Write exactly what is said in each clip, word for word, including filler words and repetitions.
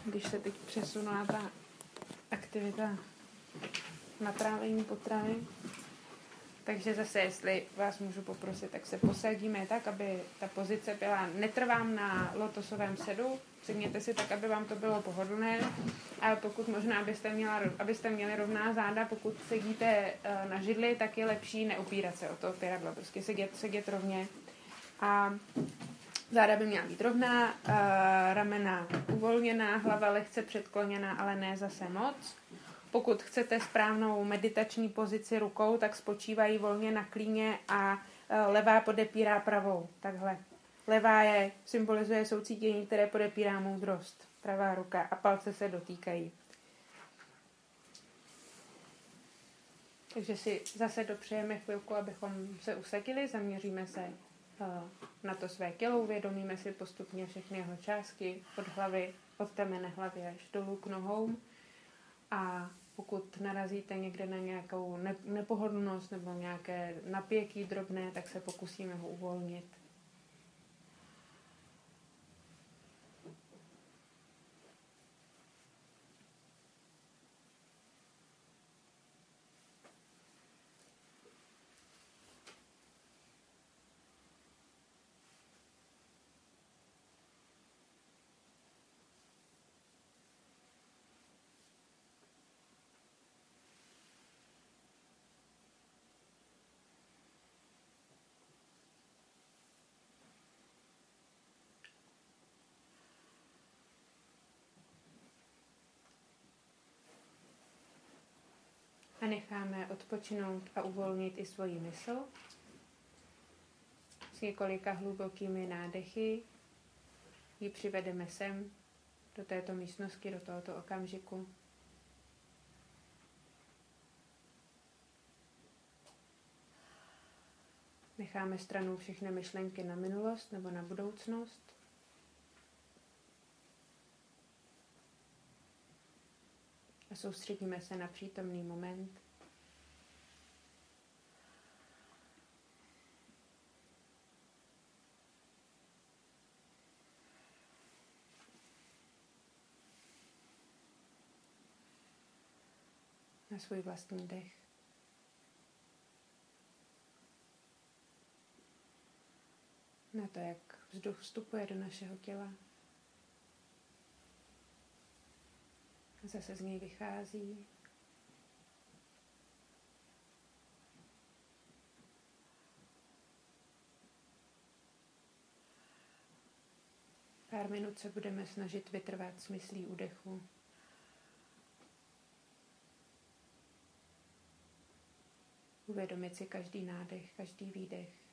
když se teď přesunula ta aktivita na trávení potravy. Takže zase, jestli vás můžu poprosit, tak se posadíme tak, aby ta pozice byla, netrvám na lotosovém sedu, sedněte si tak, aby vám to bylo pohodlné, ale pokud možná, abyste, měla, abyste měli rovná záda, pokud sedíte na židli, tak je lepší neupírat se o to opěradlo, prostě sedět, sedět rovně. A záda by měla být rovná, ramena uvolněná, hlava lehce předkloněná, ale ne zase moc. Pokud chcete správnou meditační pozici rukou, tak spočívají volně na klíně a levá podepírá pravou. Takhle. Levá je, symbolizuje soucítění, které podepírá moudrost. Pravá ruka a palce se dotýkají. Takže si zase dopřejeme chvilku, abychom se usadili, zaměříme se na to své tělo, uvědomíme si postupně všechny jeho části, od hlavy, od temene hlavy až dolů k nohou. A pokud narazíte někde na nějakou nepohodlnost nebo nějaké napětí drobné, tak se pokusíme ho uvolnit. A necháme odpočinout a uvolnit i svoji mysl s několika hlubokými nádechy. Ji přivedeme sem, do této místnosti, do tohoto okamžiku. Necháme stranou všechny myšlenky na minulost nebo na budoucnost. A soustředíme se na přítomný moment. Na svůj vlastní dech. Na to, jak vzduch vstupuje do našeho těla. Zase z něj vychází. Pár minut se budeme snažit vytrvat s myslí u dechu. Uvědomit si každý nádech, každý výdech.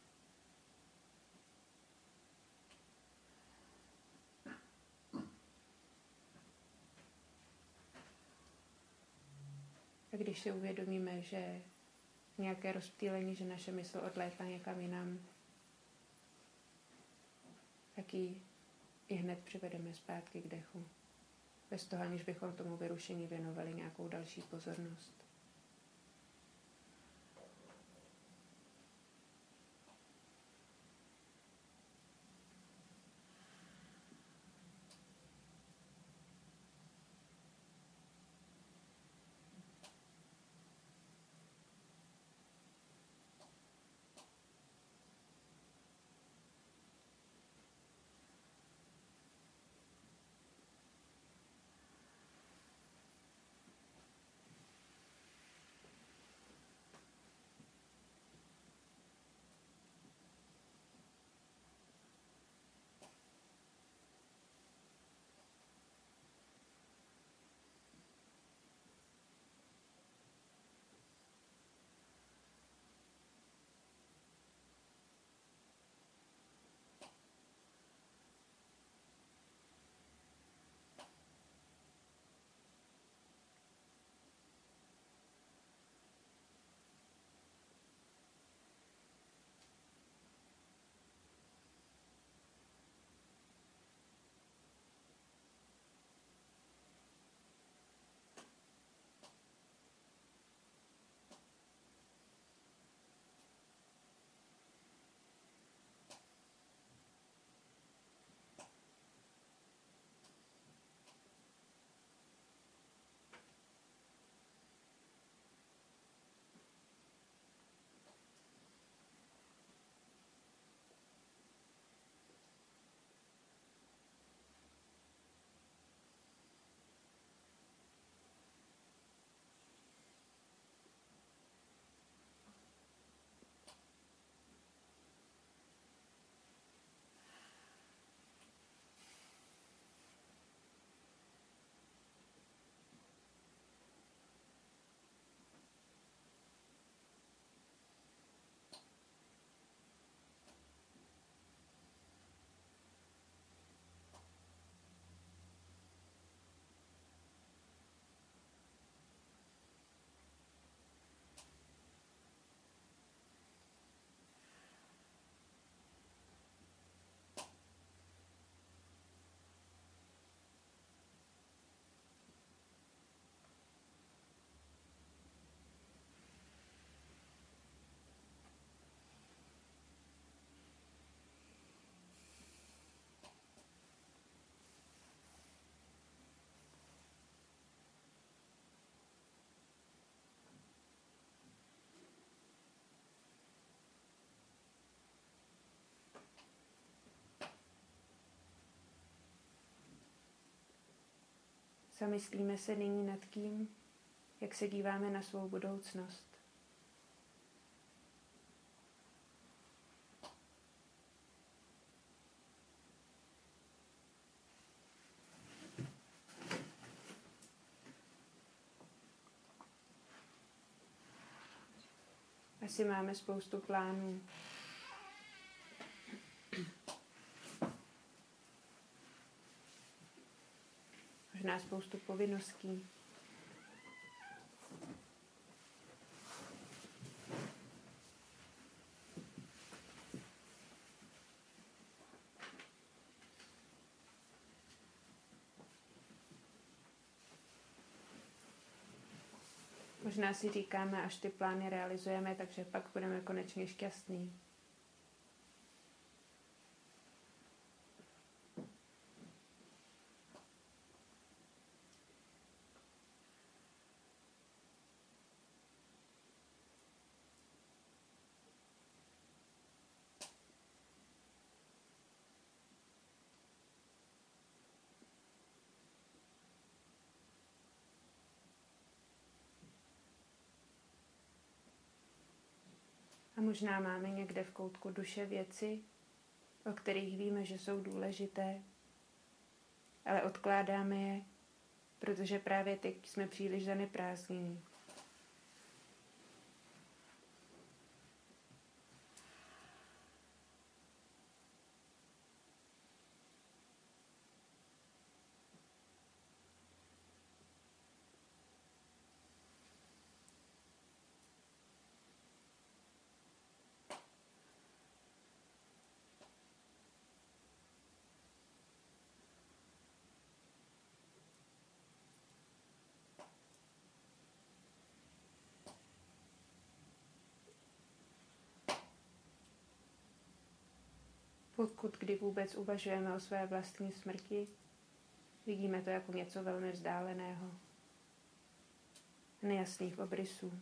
A když si uvědomíme, že nějaké rozptýlení, že naše mysl odlétá někam jinam, tak ji i hned přivedeme zpátky k dechu. Bez toho, aniž bychom tomu vyrušení věnovali nějakou další pozornost. Zamyslíme se nyní nad tím, jak se díváme na svou budoucnost. Asi máme spoustu plánů. Možná spoustu povinností. Možná si říkáme, až ty plány realizujeme, takže pak budeme konečně šťastní. A možná máme někde v koutku duše věci, o kterých víme, že jsou důležité, ale odkládáme je, protože právě teď jsme příliš zaneprázdnění. Pokud kdy vůbec uvažujeme o své vlastní smrti, vidíme to jako něco velmi vzdáleného, nejasných obrysů.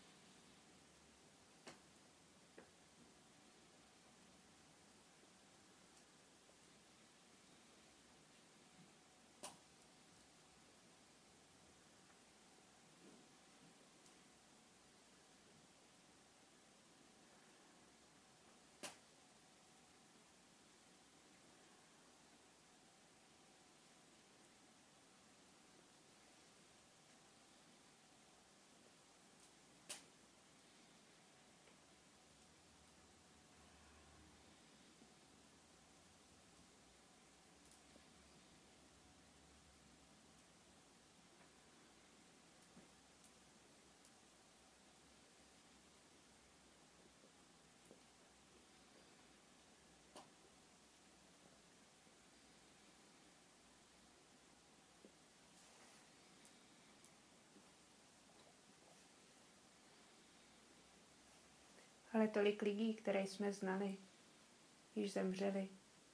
Ale tolik lidí, které jsme znali, již zemřeli.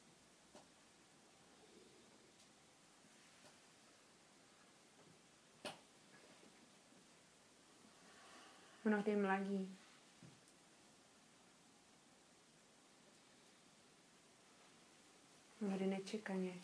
Mnohdy mladí. Mnohdy nečekaně.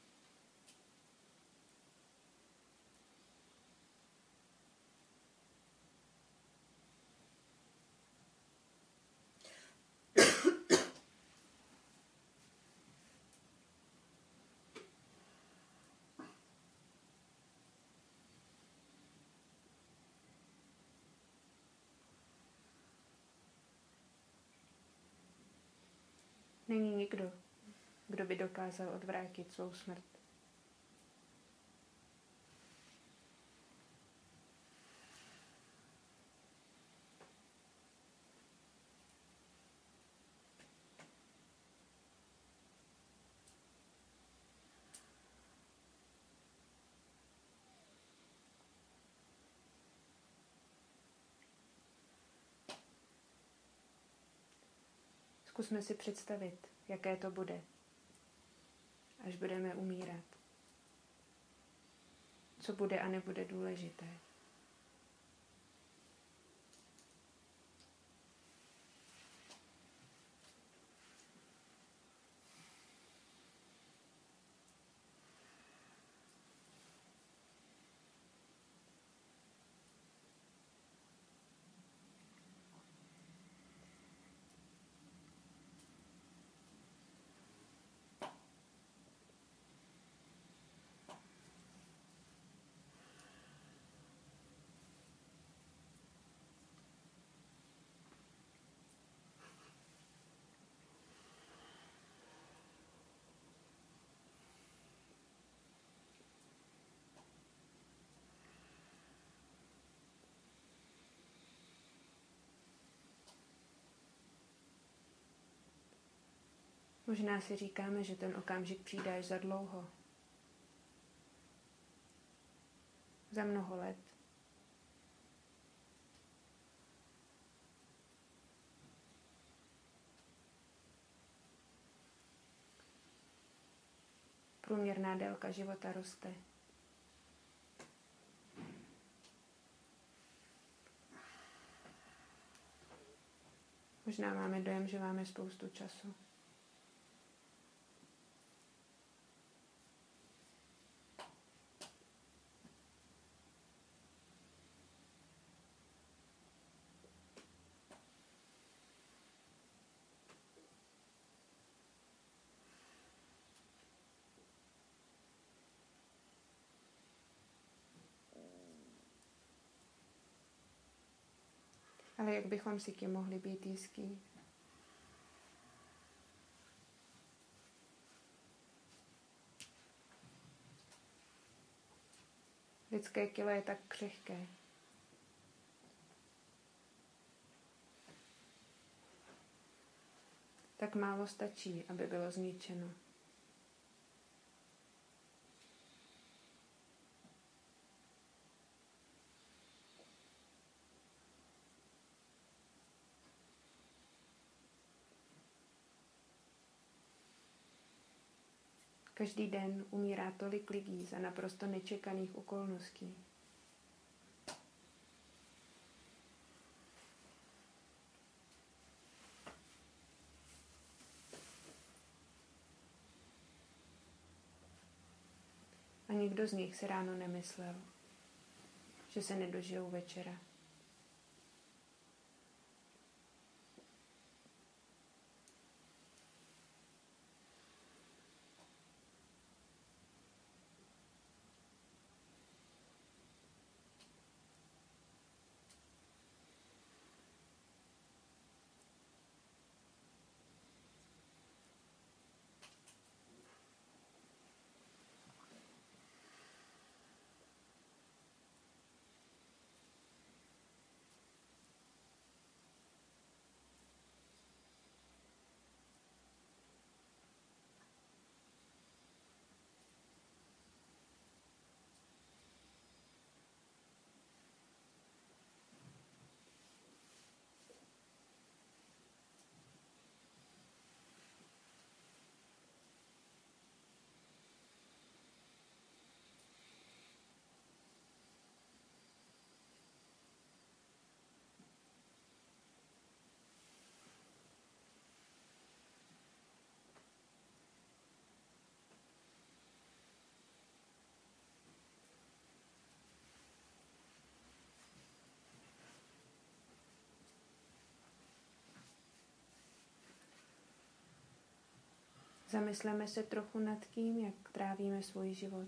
Není nikdo, kdo by dokázal odvrátit svou smrt. Zkusme si představit, jaké to bude, až budeme umírat. Co bude a nebude důležité. Možná si říkáme, že ten okamžik přijde až za dlouho. Za mnoho let. Průměrná délka života roste. Možná máme dojem, že máme spoustu času. Ale jak bychom si tím mohli být jistí? Lidské tělo je tak křehké. Tak málo stačí, aby bylo zničeno. Každý den umírá tolik lidí za naprosto nečekaných okolností. A nikdo z nich si ráno nemyslel, že se nedožijou večera. Zamysleme se trochu nad tím, jak trávíme svůj život.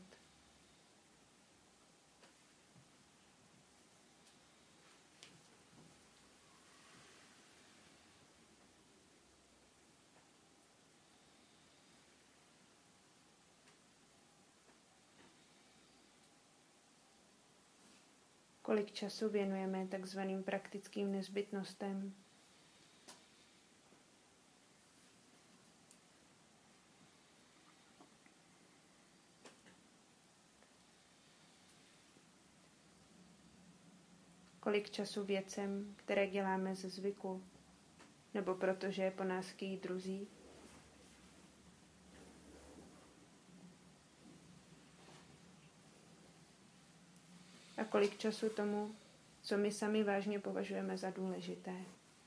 Kolik času věnujeme takzvaným praktickým nezbytnostem? Kolik času věcem, které děláme ze zvyku, nebo protože je po nás chtějí druzí? A kolik času tomu, co my sami vážně považujeme za důležité?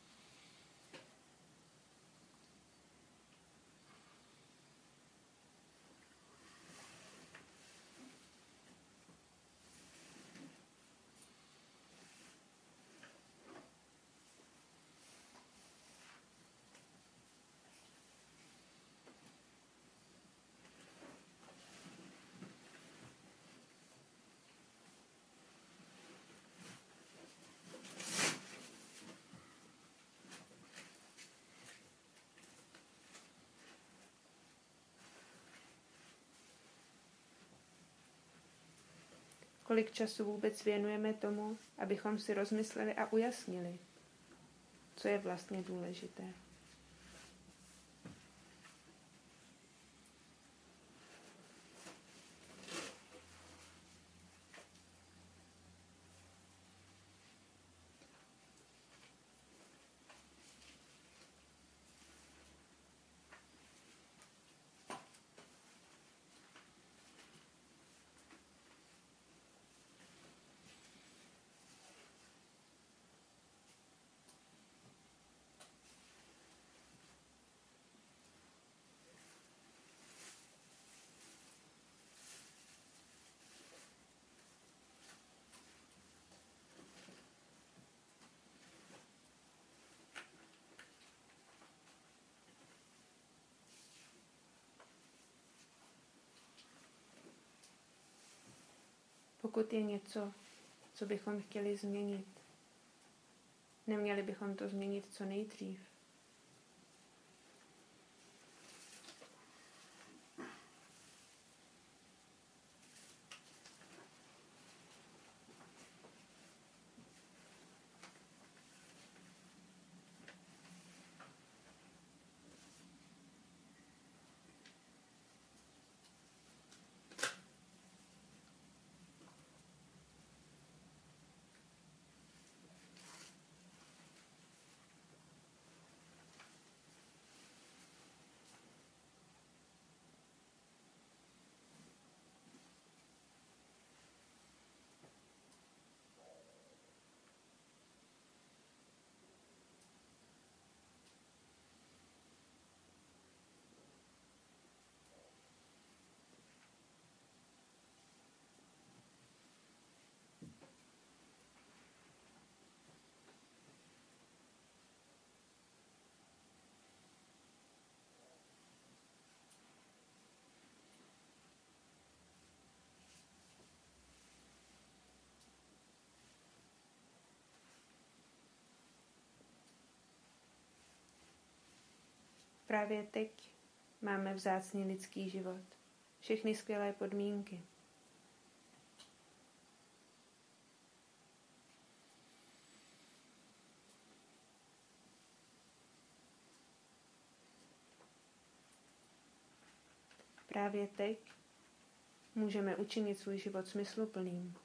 Kolik času vůbec věnujeme tomu, abychom si rozmysleli a ujasnili, co je vlastně důležité. Pokud je něco, co bychom chtěli změnit, neměli bychom to změnit co nejdřív. Právě teď máme vzácný lidský život. Všechny skvělé podmínky. Právě teď můžeme učinit svůj život smysluplným.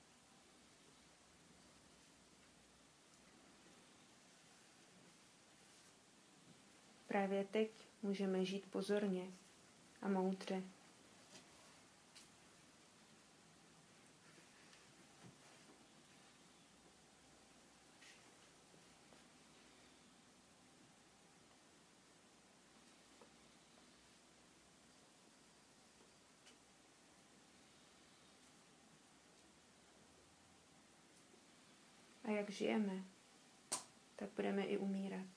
Právě teď můžeme žít pozorně a moudře. A jak žijeme, tak budeme i umírat.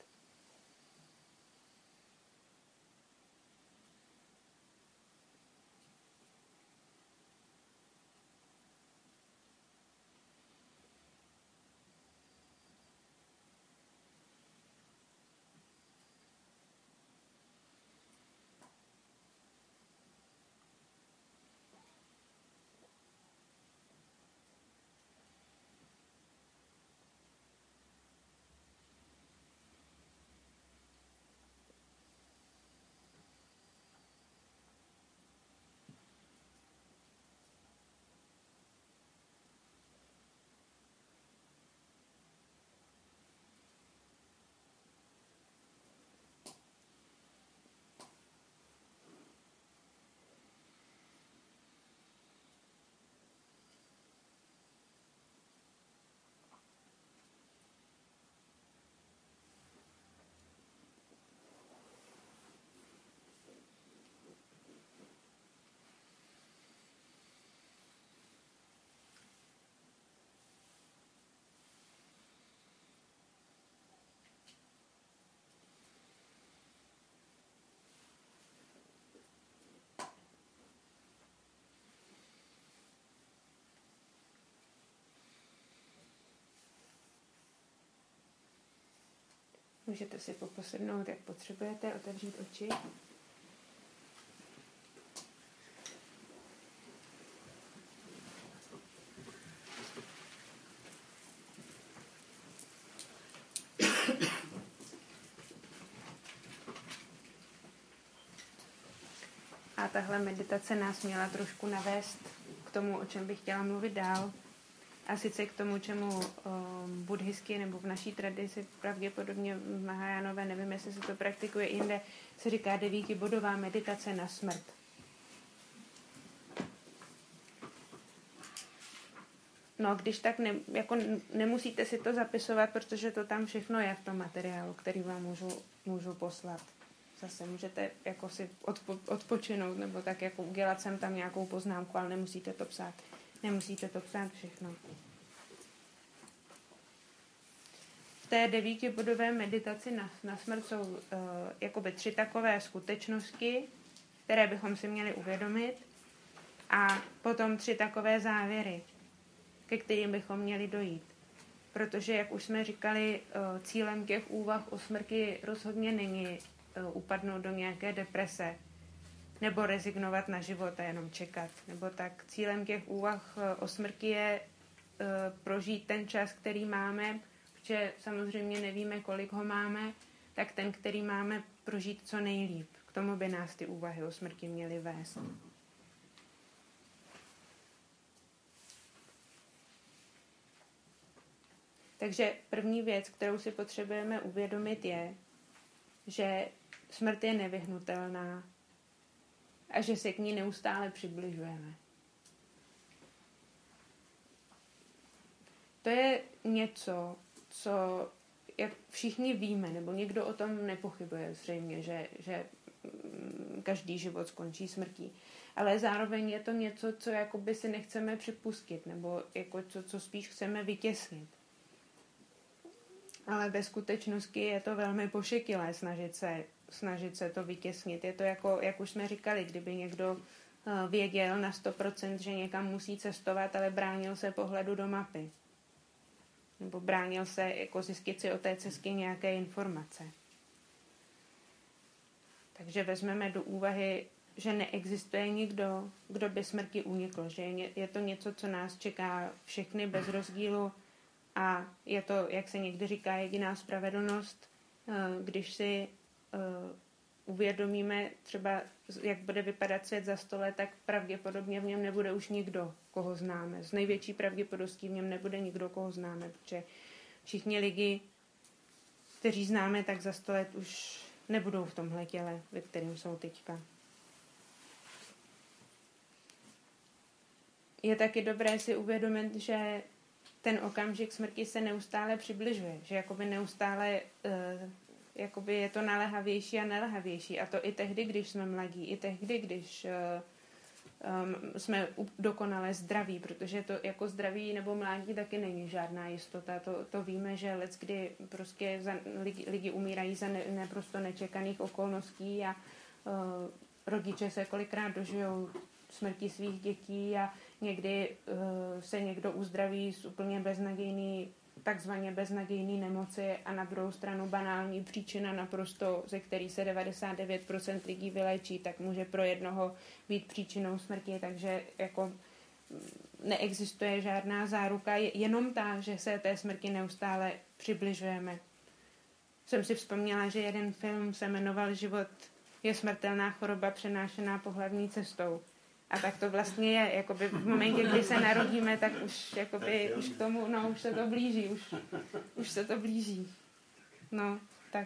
Můžete si poposednout, jak potřebujete, otevřít oči. A tahle meditace nás měla trošku navést k tomu, o čem bych chtěla mluvit dál. A sice k tomu, čemu um, buddhisky nebo v naší tradici, pravděpodobně v Mahajánové, nevím, jestli se to praktikuje jinde, se říká devítibodová meditace na smrt. No, když tak ne, jako nemusíte si to zapisovat, protože to tam všechno je v tom materiálu, který vám můžu, můžu poslat. Zase můžete jako si odpo, odpočinout, nebo tak jako udělat sem tam nějakou poznámku, ale nemusíte to psát. Nemusíte to psát všechno. V té devítibodové meditaci na, na smrt jsou uh, jakoby tři takové skutečnosti, které bychom si měli uvědomit, a potom tři takové závěry. ke kterým bychom měli dojít. Protože, jak už jsme říkali, cílem těch úvah o smrti rozhodně není upadnout do nějaké deprese nebo rezignovat na život a jenom čekat. Nebo tak cílem těch úvah o smrti je prožít ten čas, který máme, protože samozřejmě nevíme, kolik ho máme, tak ten, který máme, prožít co nejlíp. K tomu by nás ty úvahy o smrti měly vést. Takže první věc, kterou si potřebujeme uvědomit, je, že smrt je nevyhnutelná a že se k ní neustále přibližujeme. To je něco, co jak všichni víme, nebo někdo o tom nepochybuje zřejmě, že, že každý život skončí smrtí. Ale zároveň je to něco, co jakoby si nechceme připustit, nebo jako co, co spíš chceme vytěsnit. Ale ve skutečnosti je to velmi pošetilé snažit se, snažit se to vytěsnit. Je to jako, jak už jsme říkali, kdyby někdo věděl na sto procent, že někam musí cestovat, ale bránil se pohledu do mapy. Nebo bránil se jako zjistit si o té cestě nějaké informace. Takže vezmeme do úvahy, že neexistuje nikdo, kdo by smrti unikl. Že je to něco, co nás čeká všechny bez rozdílu a je to, jak se někdy říká, jediná spravedlnost, když si uvědomíme třeba, jak bude vypadat svět za sto let, tak pravděpodobně v něm nebude už nikdo, koho známe. Z největší pravděpodobností v něm nebude nikdo, koho známe, protože všichni lidi, kteří známe, tak za sto let už nebudou v tomhle těle, ve kterém jsou teďka. Je taky dobré si uvědomit, že ten okamžik smrti se neustále přibližuje, že jakoby neustále uh, jakoby je to naléhavější a naléhavější. A to i tehdy, když jsme mladí, i tehdy, když uh, um, jsme dokonale zdraví, protože to jako zdraví nebo mládí taky není žádná jistota. To, to víme, že leckdy prostě za, lidi, lidi umírají za ne, naprosto nečekaných okolností a uh, rodiče se kolikrát dožijou smrti svých dětí a někdy uh, se někdo uzdraví z úplně beznadějný, takzvaně beznadějný nemoci a na druhou stranu banální příčina naprosto, ze který se devadesát devět procent lidí vylečí, tak může pro jednoho být příčinou smrti, takže jako neexistuje žádná záruka, jenom ta, že se té smrti neustále přibližujeme. Jsem si vzpomněla, že jeden film se jmenoval Život je smrtelná choroba přenášená pohlavní cestou. A tak to vlastně je, jakoby v momentě, kdy se narodíme, tak už, jakoby, už k tomu, no, už se to blíží, už, už se to blíží. No, tak...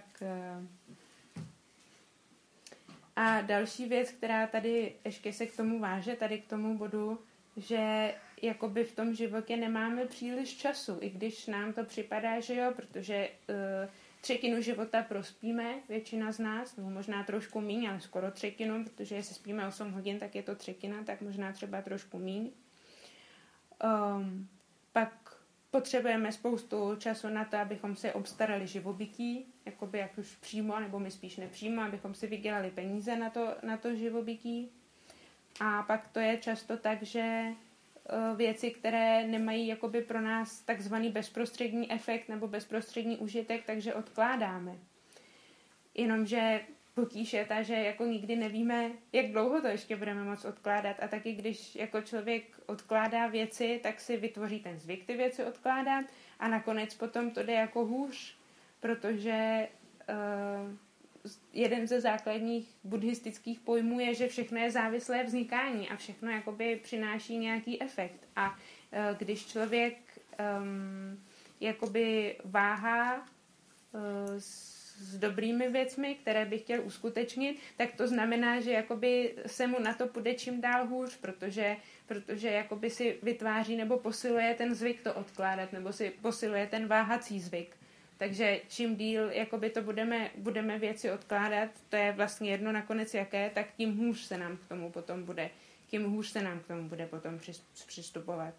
A další věc, která tady ještě se k tomu váže, tady k tomu bodu, že jakoby v tom životě nemáme příliš času, i když nám to připadá, že jo, protože uh, třetinu života prospíme, většina z nás, no možná trošku míň, ale skoro třetinu, protože jestli spíme osm hodin, tak je to třetina, tak možná třeba trošku míň. Um, pak potřebujeme spoustu času na to, abychom si obstarali živobytí, jakoby jak už přímo, nebo my spíš nepřímo, abychom si vydělali peníze na to, na to živobytí. A pak to je často tak, že věci, které nemají jakoby pro nás takzvaný bezprostřední efekt nebo bezprostřední užitek, takže odkládáme. Jenomže potíž je ta, že jako nikdy nevíme, jak dlouho to ještě budeme moct odkládat a taky když jako člověk odkládá věci, tak si vytvoří ten zvyk ty věci odkládat a nakonec potom to jde jako hůř, protože uh, jeden ze základních buddhistických pojmů je, že všechno je závislé vznikání a všechno jakoby přináší nějaký efekt. A uh, když člověk um, jakoby váhá uh, s, s dobrými věcmi, které by chtěl uskutečnit, tak to znamená, že jakoby se mu na to půjde čím dál hůř, protože, protože jakoby si vytváří nebo posiluje ten zvyk to odkládat, nebo si posiluje ten váhací zvyk. Takže čím díl jakoby to budeme, budeme věci odkládat, to je vlastně jedno nakonec jaké, tak tím hůř se nám k tomu potom bude, tím hůř se nám k tomu bude potom přistupovat.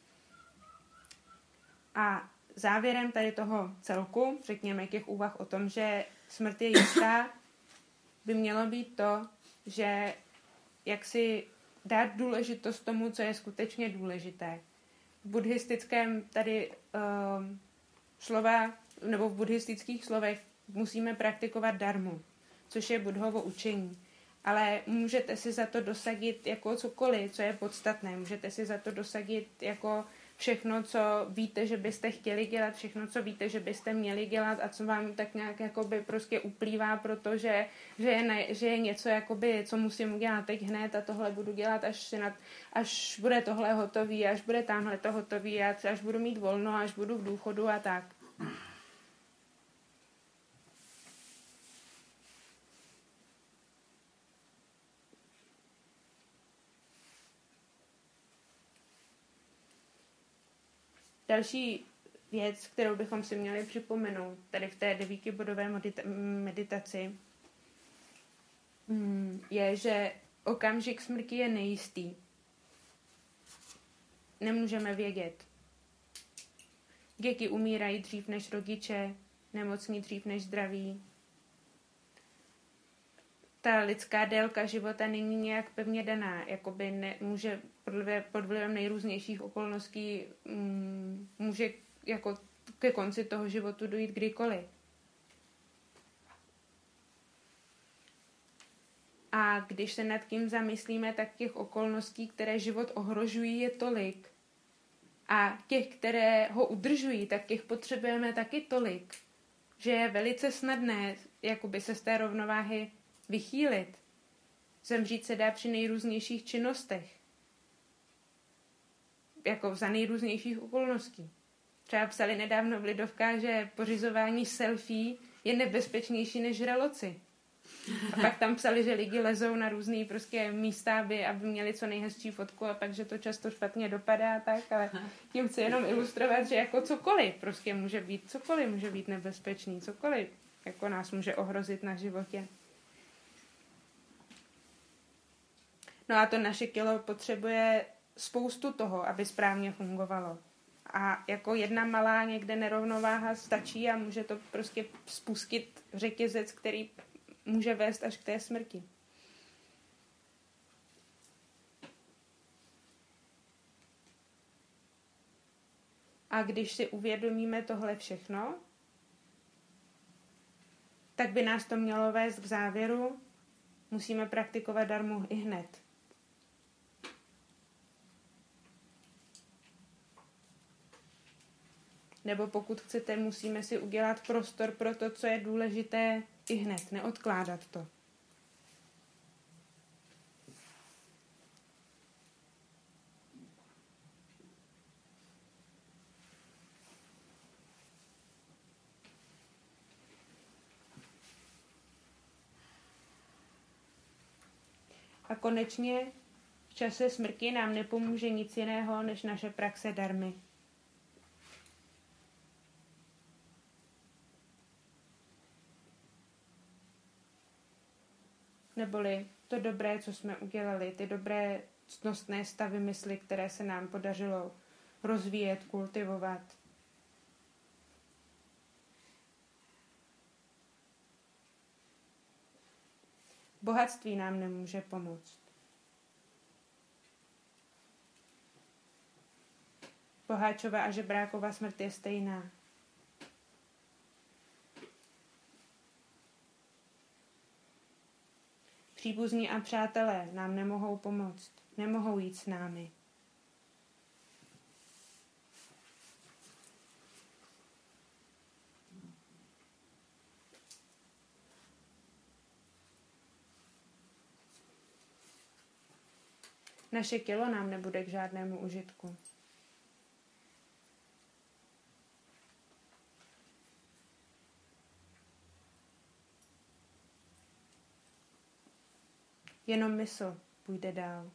A závěrem tady toho celku, řekněme těch úvah o tom, že smrt je jistá, by mělo být to, že jak si dát důležitost tomu, co je skutečně důležité. v buddhistickém tady um, slova, nebo v buddhistických slovech musíme praktikovat dharmu, což je Buddhovo učení. Ale můžete si za to dosadit jako cokoliv, co je podstatné. Můžete si za to dosadit jako všechno, co víte, že byste chtěli dělat, všechno, co víte, že byste měli dělat a co vám tak nějak jakoby prostě uplývá, protože že je, ne, že je něco, jakoby, co musím udělat teď hned a tohle budu dělat, až, si nad, až bude tohle hotový, až bude tamhle to hotový, až budu mít volno, až budu v důchodu a tak. Další věc, kterou bychom si měli připomenout tady v té devítibodové meditaci, je, že okamžik smrti je nejistý. Nemůžeme vědět. Děti umírají dřív než rodiče, nemocní dřív než zdraví. Ta lidská délka života není nějak pevně daná, jakoby ne, může pod vlivem nejrůznějších okolností mm, může jako ke konci toho životu dojít kdykoliv. A když se nad tím zamyslíme, tak těch okolností, které život ohrožují, je tolik. A těch, které ho udržují, tak těch potřebujeme taky tolik, že je velice snadné jakoby se z té rovnováhy vychýlit. Zemřít se dá při nejrůznějších činnostech. Jako za nejrůznějších okolností. Třeba psali nedávno v Lidovkách, že pořizování selfie je nebezpečnější než žraloci. A pak tam psali, že lidi lezou na různý prostě místa, aby, aby měli co nejhezčí fotku a pak, že to často špatně dopadá, tak, ale tím chci jenom ilustrovat, že jako cokoliv prostě může být, cokoliv může být nebezpečný, cokoliv jako nás může ohrozit na životě. No a to naše tělo potřebuje spoustu toho, aby správně fungovalo. A jako jedna malá někde nerovnováha stačí a může to prostě spustit řetězec, který může vést až k té smrti. A když si uvědomíme tohle všechno, tak by nás to mělo vést k závěru, musíme praktikovat dharmu i hned. Nebo pokud chcete, musíme si udělat prostor pro to, co je důležité i hned, neodkládat to. A konečně v čase smrti nám nepomůže nic jiného, než naše praxe dharmy. Neboli to dobré, co jsme udělali, ty dobré ctnostné stavy mysli, které se nám podařilo rozvíjet, kultivovat. Bohatství nám nemůže pomoct. Boháčova a žebrákova smrt je stejná. Příbuzní a přátelé nám nemohou pomoct, nemohou jít s námi. Naše tělo nám nebude k žádnému užitku. Jenom mysl půjde dál.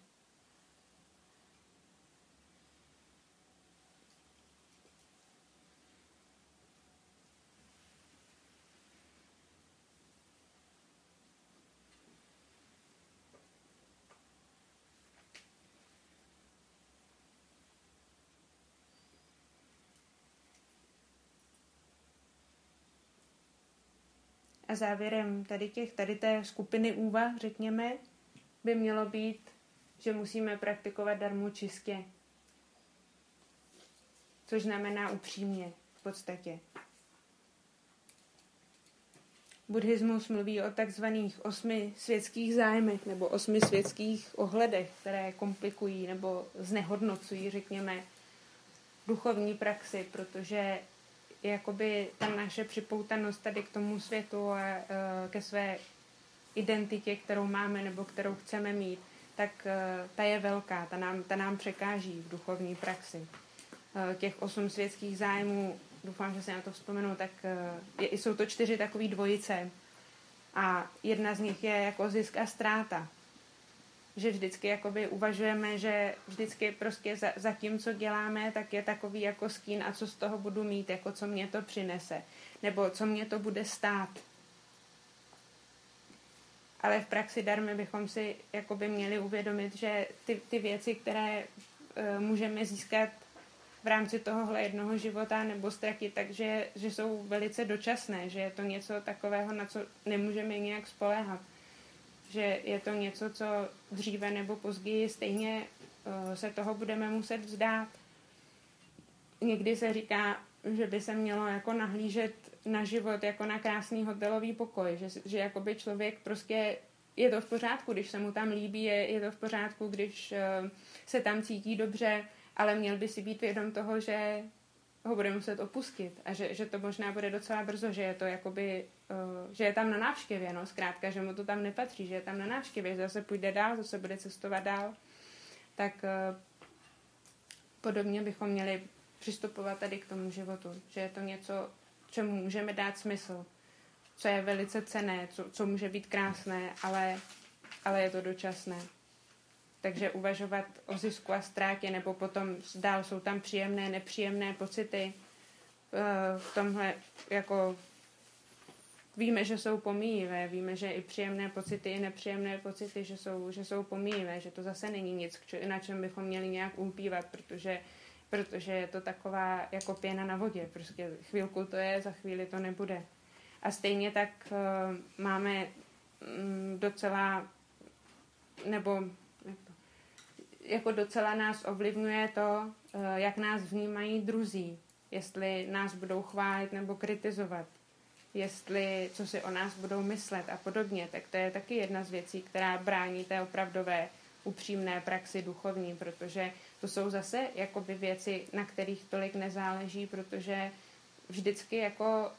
A závěrem tady těch, tady té skupiny úvah, řekněme, by mělo být, že musíme praktikovat dharmu čistě. což znamená upřímně v podstatě. Buddhismus mluví o takzvaných osmi světských zájmech nebo osmi světských ohledech, které komplikují nebo znehodnocují, řekněme, duchovní praxi, protože jakoby ta naše připoutanost tady k tomu světu a e, ke své identitě, kterou máme nebo kterou chceme mít, tak e, ta je velká, ta nám, ta nám překáží v duchovní praxi. E, těch osm světských zájmů, doufám, že si na to vzpomenu, tak e, je, jsou to čtyři takové dvojice a jedna z nich je jako zisk a ztráta. Že vždycky jakoby uvažujeme, že vždycky prostě za, za tím, co děláme, tak je takový jako stín a co z toho budu mít, jako co mě to přinese, nebo co mě to bude stát. Ale v praxi darmy bychom si jakoby měli uvědomit, že ty, ty věci, které e, můžeme získat v rámci tohohle jednoho života nebo ztratit, takže že jsou velice dočasné, že je to něco takového, na co nemůžeme nějak spoléhat. Že je to něco, co dříve nebo později stejně uh, se toho budeme muset vzdát. Někdy se říká, že by se mělo jako nahlížet na život jako na krásný hotelový pokoj, že, že jakoby člověk prostě je to v pořádku, když se mu tam líbí, je, je to v pořádku, když uh, se tam cítí dobře, ale měl by si být vědom toho, že ho bude muset opustit a že, že to možná bude docela brzo, že je to jakoby, uh, že je tam na návštěvě, no, zkrátka, že mu to tam nepatří, že je tam na návštěvě, že zase půjde dál, zase bude cestovat dál, tak uh, podobně bychom měli přistupovat tady k tomu životu, že je to něco, čemu můžeme dát smysl, co je velice cenné, co, co může být krásné, ale, ale je to dočasné. Takže uvažovat o zisku a ztrátě, nebo potom dál jsou tam příjemné, nepříjemné pocity. V tomhle jako víme, že jsou pomíjivé, víme, že i příjemné pocity, i nepříjemné pocity, že jsou, že jsou pomíjivé, že to zase není nic, na čem bychom měli nějak ulpívat, protože, protože je to taková jako pěna na vodě. Prostě chvilku to je, za chvíli to nebude. A stejně tak uh, máme um, docela, nebo jako docela nás ovlivňuje to, jak nás vnímají druzí. Jestli nás budou chválit nebo kritizovat. Jestli, co si o nás budou myslet a podobně. Tak to je taky jedna z věcí, která brání té opravdové upřímné praxi duchovní, protože to jsou zase jakoby věci, na kterých tolik nezáleží, protože vždycky jako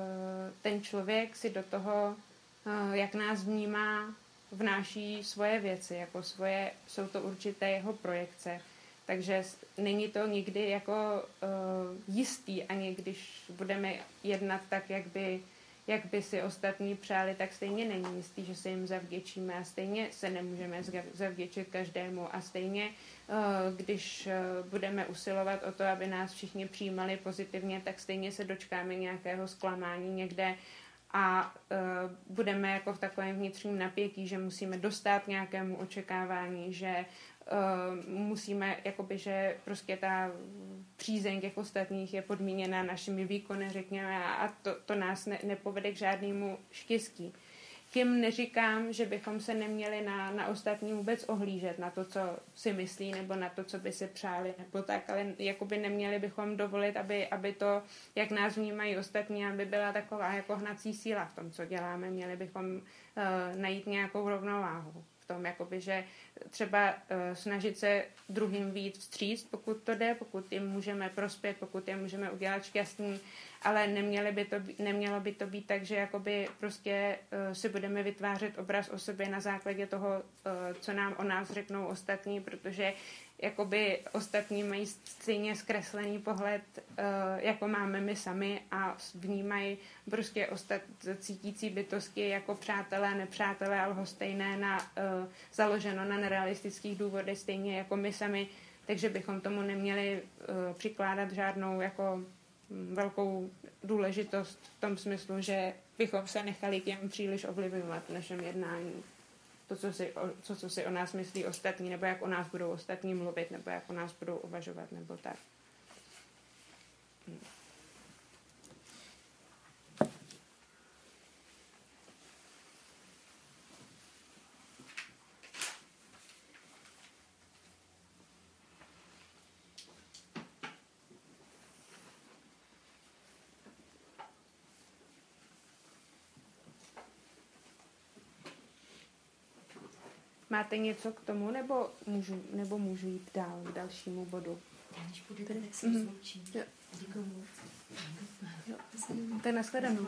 ten člověk si do toho, jak nás vnímá, vnáší svoje věci, jako svoje, jsou to určité jeho projekce. Takže není to nikdy jako uh, jistý, ani když budeme jednat tak, jak by, jak by si ostatní přáli, tak stejně není jistý, že se jim zavděčíme a stejně se nemůžeme zavděčit každému a stejně, uh, když uh, budeme usilovat o to, aby nás všichni přijímali pozitivně, tak stejně se dočkáme nějakého zklamání někde a uh, budeme jako v takovém vnitřním napětí, že musíme dostat nějakému očekávání, že uh, musíme, jakoby, že prostě ta přízeň těch ostatních je podmíněna našimi výkony, řekněme, a to, to nás ne, nepovede k žádnému štěstí. Tím neříkám, že bychom se neměli na, na ostatní vůbec ohlížet, na to, co si myslí, nebo na to, co by si přáli, nebo tak, ale jakoby neměli bychom dovolit, aby, aby to, jak nás vnímají ostatní, aby byla taková jako hnací síla v tom, co děláme. Měli bychom uh, najít nějakou rovnováhu v tom, jakoby, že třeba uh, snažit se druhým víc vstříct, pokud to jde, pokud jim můžeme prospět, pokud je můžeme udělat šťastný, ale nemělo by to, nemělo by to být tak, že jakoby prostě uh, si budeme vytvářet obraz o sobě na základě toho, uh, co nám o nás řeknou ostatní, protože jakoby ostatní mají stejně zkreslený pohled, uh, jako máme my sami a vnímají prostě ostat, cítící bytosti jako přátelé, nepřátelé, ale lhostejné na, uh, založeno na nerealistických důvodech, stejně jako my sami, takže bychom tomu neměli uh, přikládat žádnou jako velkou důležitost v tom smyslu, že bychom se nechali těm příliš ovlivňovat v našem jednání. To, co si, co, co si o nás myslí ostatní, nebo jak o nás budou ostatní mluvit, nebo jak o nás budou uvažovat, nebo tak. Hmm. Máte něco k tomu, nebo můžu, nebo můžu jít dál k dalšímu bodu? Když půjdete, tak se rozloučím. Děkuji moc. To je nashledanou.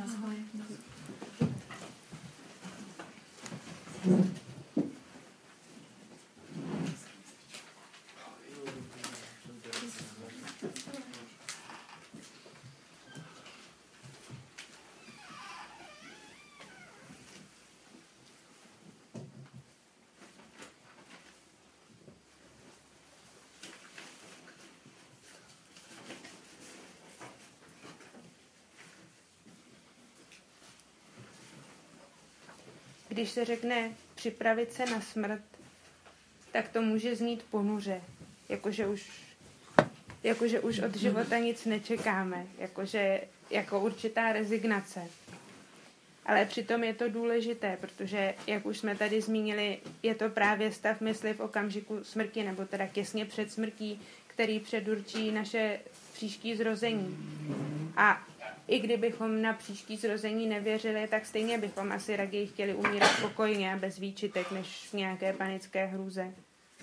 Když se řekne připravit se na smrt, tak to může znít ponuře, jakože už, jakože už od života nic nečekáme, jakože jako určitá rezignace. Ale přitom je to důležité, protože, jak už jsme tady zmínili, je to právě stav mysli v okamžiku smrti, nebo teda těsně před smrtí, který předurčí naše příští zrození. A i kdybychom na příští zrození nevěřili, tak stejně bychom asi raději chtěli umírat spokojně a bez výčitek, než v nějaké panické hrůze.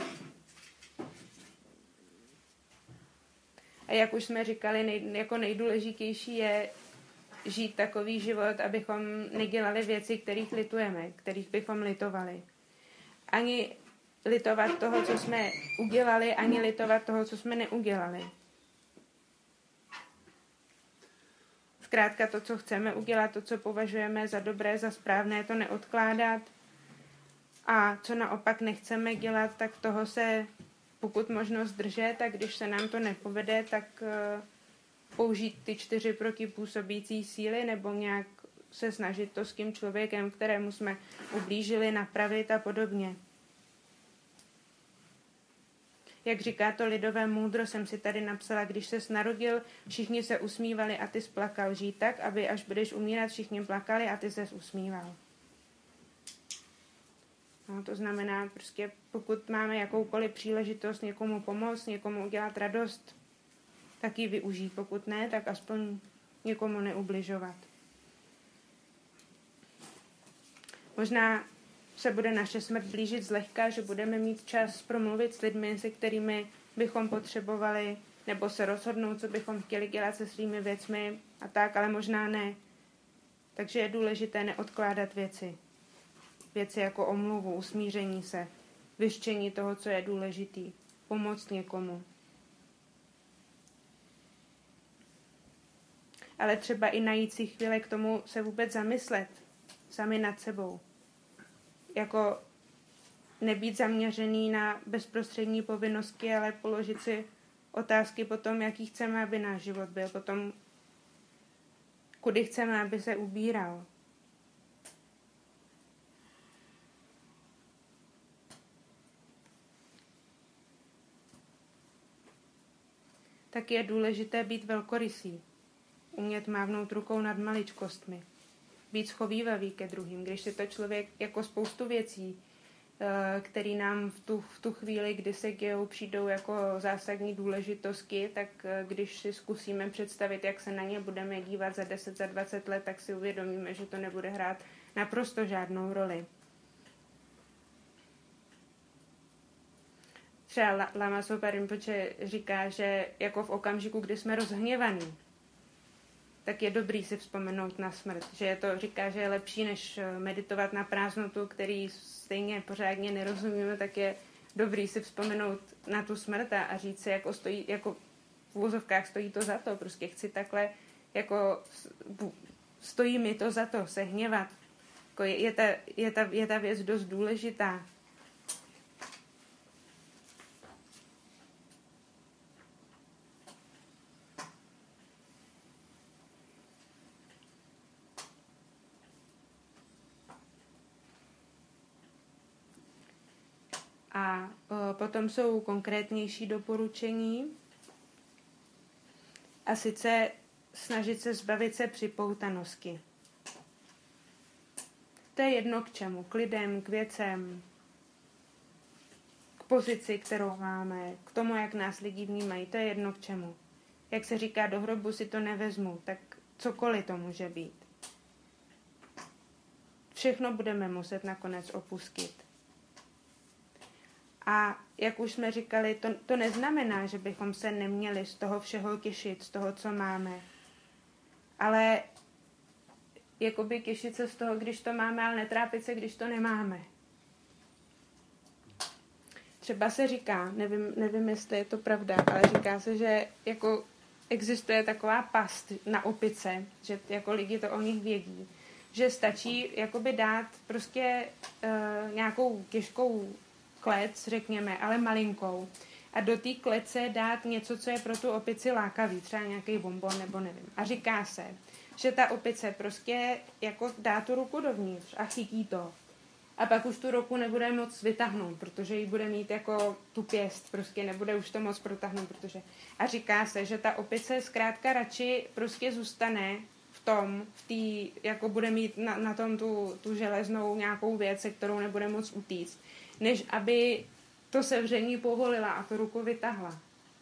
A jak už jsme říkali, nej, jako nejdůležitější je žít takový život, abychom nedělali věci, kterých litujeme, kterých bychom litovali. Ani litovat toho, co jsme udělali, ani litovat toho, co jsme neudělali. Zkrátka to, co chceme udělat, to, co považujeme za dobré, za správné, to neodkládat. A co naopak nechceme dělat, tak toho se pokud možno zdržet, tak když se nám to nepovede, tak uh, použít ty čtyři protipůsobící síly nebo nějak se snažit to s tím člověkem, kterému jsme ublížili, napravit a podobně. Jak říká to lidové moudro, jsem si tady napsala, když ses narodil, všichni se usmívali a ty splakal. Žij tak, aby až budeš umírat, všichni plakali a ty ses usmíval. No, to znamená, prostě pokud máme jakoukoliv příležitost někomu pomoct, někomu udělat radost, tak ji využít. Pokud ne, tak aspoň někomu neubližovat. Možná se bude naše smrt blížit zlehka, že budeme mít čas promluvit s lidmi, se kterými bychom potřebovali, nebo se rozhodnout, co bychom chtěli dělat se svými věcmi a tak, ale možná ne. Takže je důležité neodkládat věci. Věci jako omluvu, usmíření se, vyřčení toho, co je důležitý, pomoct někomu. Ale třeba i najít si chvíle k tomu se vůbec zamyslet sami nad sebou. Jako nebýt zaměřený na bezprostřední povinnosti, ale položit si otázky po tom, jaký chceme, aby náš život byl, potom kudy chceme, aby se ubíral. Tak je důležité být velkorysý, umět mávnout rukou nad maličkostmi, být schovívavý ke druhým. Když si to člověk jako spoustu věcí, které nám v tu, v tu chvíli, kdy se dějou, přijdou jako zásadní důležitosti, tak když si zkusíme představit, jak se na ně budeme dívat za deset, za dvacet let, tak si uvědomíme, že to nebude hrát naprosto žádnou roli. Třeba Lama Zopa Rinpoche říká, že jako v okamžiku, kdy jsme rozhněvaní, tak je dobrý si vzpomenout na smrt. Že je to, říká, že je lepší, než meditovat na prázdnotu, který stejně pořádně nerozumíme, tak je dobrý si vzpomenout na tu smrt a říct si, jako, stojí, jako v uvozovkách stojí to za to. Prostě chci takhle, jako stojí mi to za to, se hněvat. Jako je, je, ta, je, ta, je ta věc dost důležitá. A o, potom jsou konkrétnější doporučení. A sice snažit se zbavit se připoutanosti. To je jedno k čemu. K lidem, k věcem, k pozici, kterou máme, k tomu, jak nás lidi vnímají. To je jedno k čemu. Jak se říká, do hrobu si to nevezmu, tak cokoliv to může být. Všechno budeme muset nakonec opustit. A jak už jsme říkali, to, to neznamená, že bychom se neměli z toho všeho těšit, z toho, co máme. Ale jakoby těšit se z toho, když to máme, ale netrápit se, když to nemáme. Třeba se říká, nevím, nevím, jestli je to pravda, ale říká se, že jako existuje taková past na opice, že jako lidi to o nich vědí, že stačí jakoby dát prostě uh, nějakou těžkou klec, řekněme, ale malinkou. A do té klece dát něco, co je pro tu opici lákavý, třeba nějaký bonbon nebo nevím. A říká se, že ta opice prostě jako dá tu ruku dovnitř a chytí to. A pak už tu ruku nebude moc vytáhnout, protože ji bude mít jako tu pěst, prostě nebude už to moc protáhnout, protože... A říká se, že ta opice zkrátka radši prostě zůstane v tom, v tý, jako bude mít na, na tom tu, tu železnou nějakou věc, se kterou nebude moc utíct, než aby to sevření povolila a tu ruku vytáhla.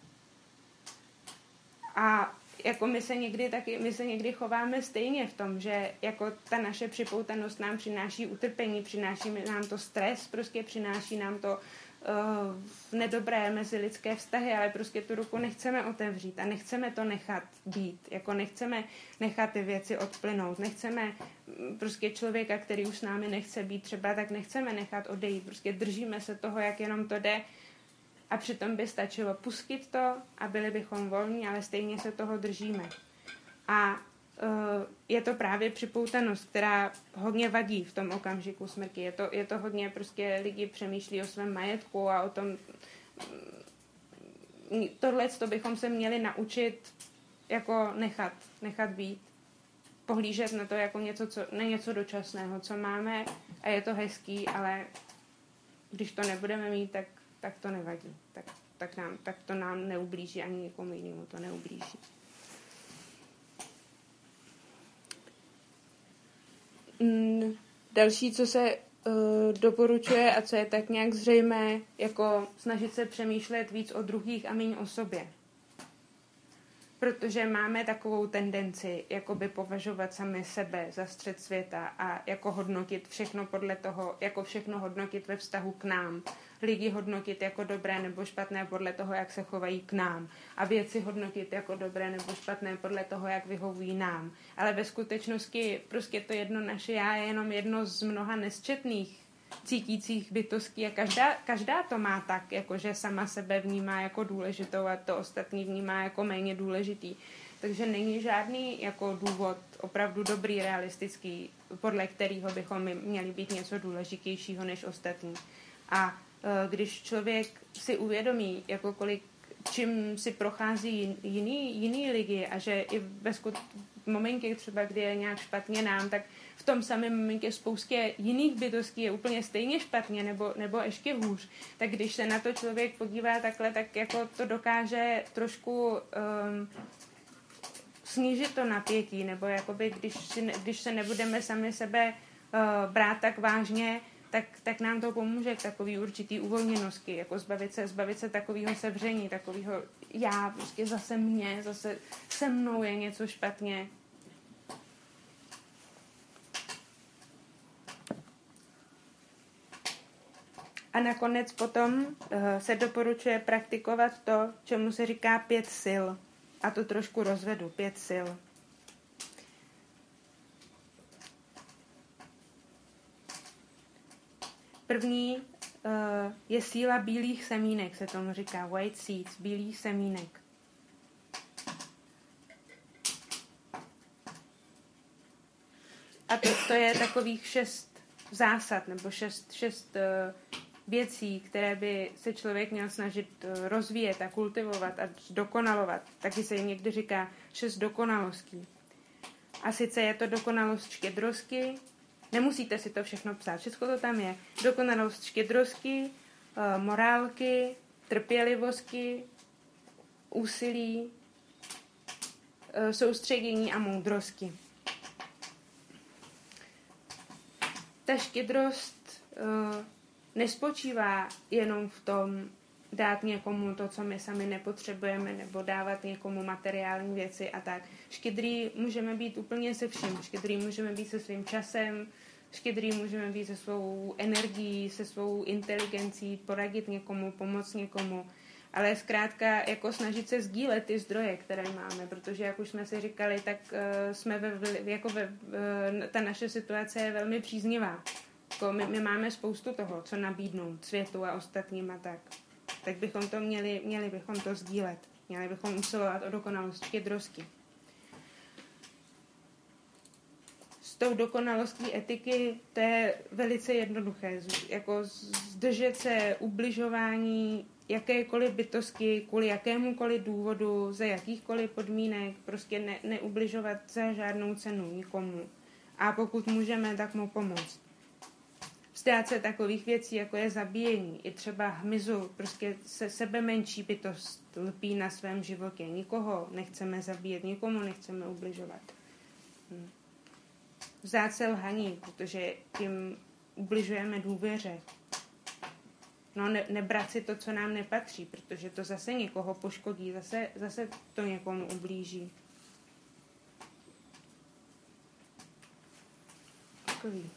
A jako my se někdy taky, my se někdy chováme stejně v tom, že jako ta naše připoutanost nám přináší utrpení, přináší nám to stres, prostě přináší nám to uh, nedobré mezilidské vztahy, ale prostě tu ruku nechceme otevřít a nechceme to nechat být, jako nechceme nechat ty věci odplynout, nechceme prostě člověka, který už s námi nechce být třeba, tak nechceme nechat odejít, prostě držíme se toho, jak jenom to jde. A přitom by stačilo pustit to a byli bychom volní, ale stejně se toho držíme. A uh, je to právě připoutanost, která hodně vadí v tom okamžiku smrti. Je to, je to hodně, prostě lidi přemýšlí o svém majetku a o tom... Tohle to bychom se měli naučit jako nechat, nechat být. Pohlížet na to jako něco, co, na něco dočasného, co máme a je to hezký, ale když to nebudeme mít, tak tak to nevadí. Tak, tak, nám, tak to nám neublíží, ani někomu jinému to neublíží. Mm, další, co se uh, doporučuje a co je tak nějak zřejmé, jako snažit se přemýšlet víc o druhých a méně o sobě. Protože máme takovou tendenci jakoby považovat sami sebe za střed světa a jako hodnotit všechno podle toho, jako všechno hodnotit ve vztahu k nám. Lidi hodnotit jako dobré nebo špatné podle toho, jak se chovají k nám. A věci hodnotit jako dobré nebo špatné podle toho, jak vyhovují nám. Ale ve skutečnosti prostě to jedno naše já je jenom jedno z mnoha nesčetných cítících bytostí a každá, každá to má tak, jakože sama sebe vnímá jako důležitou a to ostatní vnímá jako méně důležitý. Takže není žádný jako důvod opravdu dobrý, realistický, podle kterého bychom měli být něco důležitějšího než ostatní. A e, když člověk si uvědomí, jako kolik, čím si prochází jiný, jiný lidi a že i ve skut, v momentě třeba, kdy je nějak špatně nám, tak v tom samém momentě spoustě jiných bytostí je úplně stejně špatně nebo, nebo ještě hůř. Tak když se na to člověk podívá takhle, tak jako to dokáže trošku um, snížit to napětí, nebo jakoby, když, si, když se nebudeme sami sebe uh, brát tak vážně, tak, tak nám to pomůže k takový určitý uvolněnosti, jako zbavit se, zbavit se takového sevření, takového já, prostě zase mě, zase se mnou je něco špatně. A nakonec potom uh, se doporučuje praktikovat to, čemu se říká pět sil. A to trošku rozvedu, pět sil. První uh, je síla bílých semínek, se tomu říká white seeds, bílých semínek. A to, to je takových šest zásad, nebo šest, šest uh, věcí, které by se člověk měl snažit uh, rozvíjet a kultivovat a dokonalovat. Taky se jim někdy říká šest dokonalostí. A sice je to dokonalost štědrosti. Nemusíte si to všechno psát, všechno to tam je. Dokonalost štědrosti, uh, morálky, trpělivosti, úsilí, uh, soustředění a moudrosti. Ta štědrost uh, nespočívá jenom v tom dát někomu to, co my sami nepotřebujeme, nebo dávat někomu materiální věci a tak. Štědrý můžeme být úplně se vším. Štědrý můžeme být se svým časem, Štědrý můžeme být se svou energií, se svou inteligencí, poradit někomu, pomoct někomu, ale zkrátka jako snažit se sdílet ty zdroje, které máme, protože jak už jsme si říkali, tak uh, jsme ve, jako ve, uh, ta naše situace je velmi příznivá. Jako my, my máme spoustu toho, co nabídnout světu a ostatním a tak. Tak bychom to měli, měli bychom to sdílet. Měli bychom usilovat o dokonalost štědrosti. S tou dokonalostí etiky to je velice jednoduché. Jako zdržet se ubližování jakékoliv bytosti, kvůli jakémukoliv důvodu, za jakýchkoliv podmínek, prostě ne, neubližovat za žádnou cenu nikomu. A pokud můžeme, tak mu pomoct. Vzdát se takových věcí, jako je zabíjení, i třeba hmyzu, prostě se sebe menší bytost lpí na svém životě. Nikoho nechceme zabíjet, nikomu nechceme ubližovat. Hm. Vzdát se lhaní, protože tím ubližujeme důvěře. No ne, nebrat si to, co nám nepatří, protože to zase někoho poškodí, zase, zase to někomu ublíží. Takový.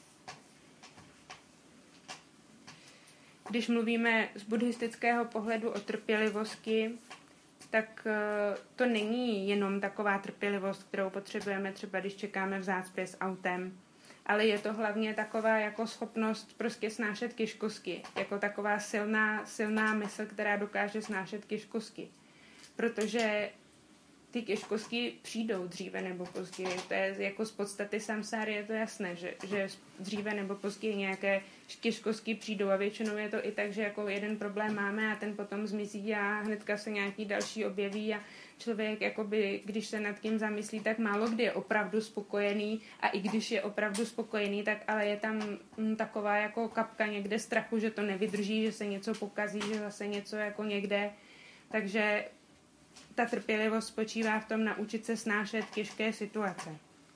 Když mluvíme z buddhistického pohledu o trpělivosti, tak to není jenom taková trpělivost, kterou potřebujeme třeba, když čekáme v zácpě s autem, ale je to hlavně taková jako schopnost prostě snášet těžkosti, jako taková silná, silná mysl, která dokáže snášet těžkosti. Protože ty těžkosti přijdou dříve nebo později. To je jako z podstaty samsáry je to jasné, že, že dříve nebo později nějaké těžkosti přijdou a většinou je to i tak, že jako jeden problém máme a ten potom zmizí a hnedka se nějaký další objeví a člověk, jakoby, když se nad tím zamyslí, tak málo kdy je opravdu spokojený a i když je opravdu spokojený, tak ale je tam hm, taková jako kapka někde strachu, že to nevydrží, že se něco pokazí, že zase něco jako někde. Takže ta trpělivost spočívá v tom naučit se snášet těžké situace.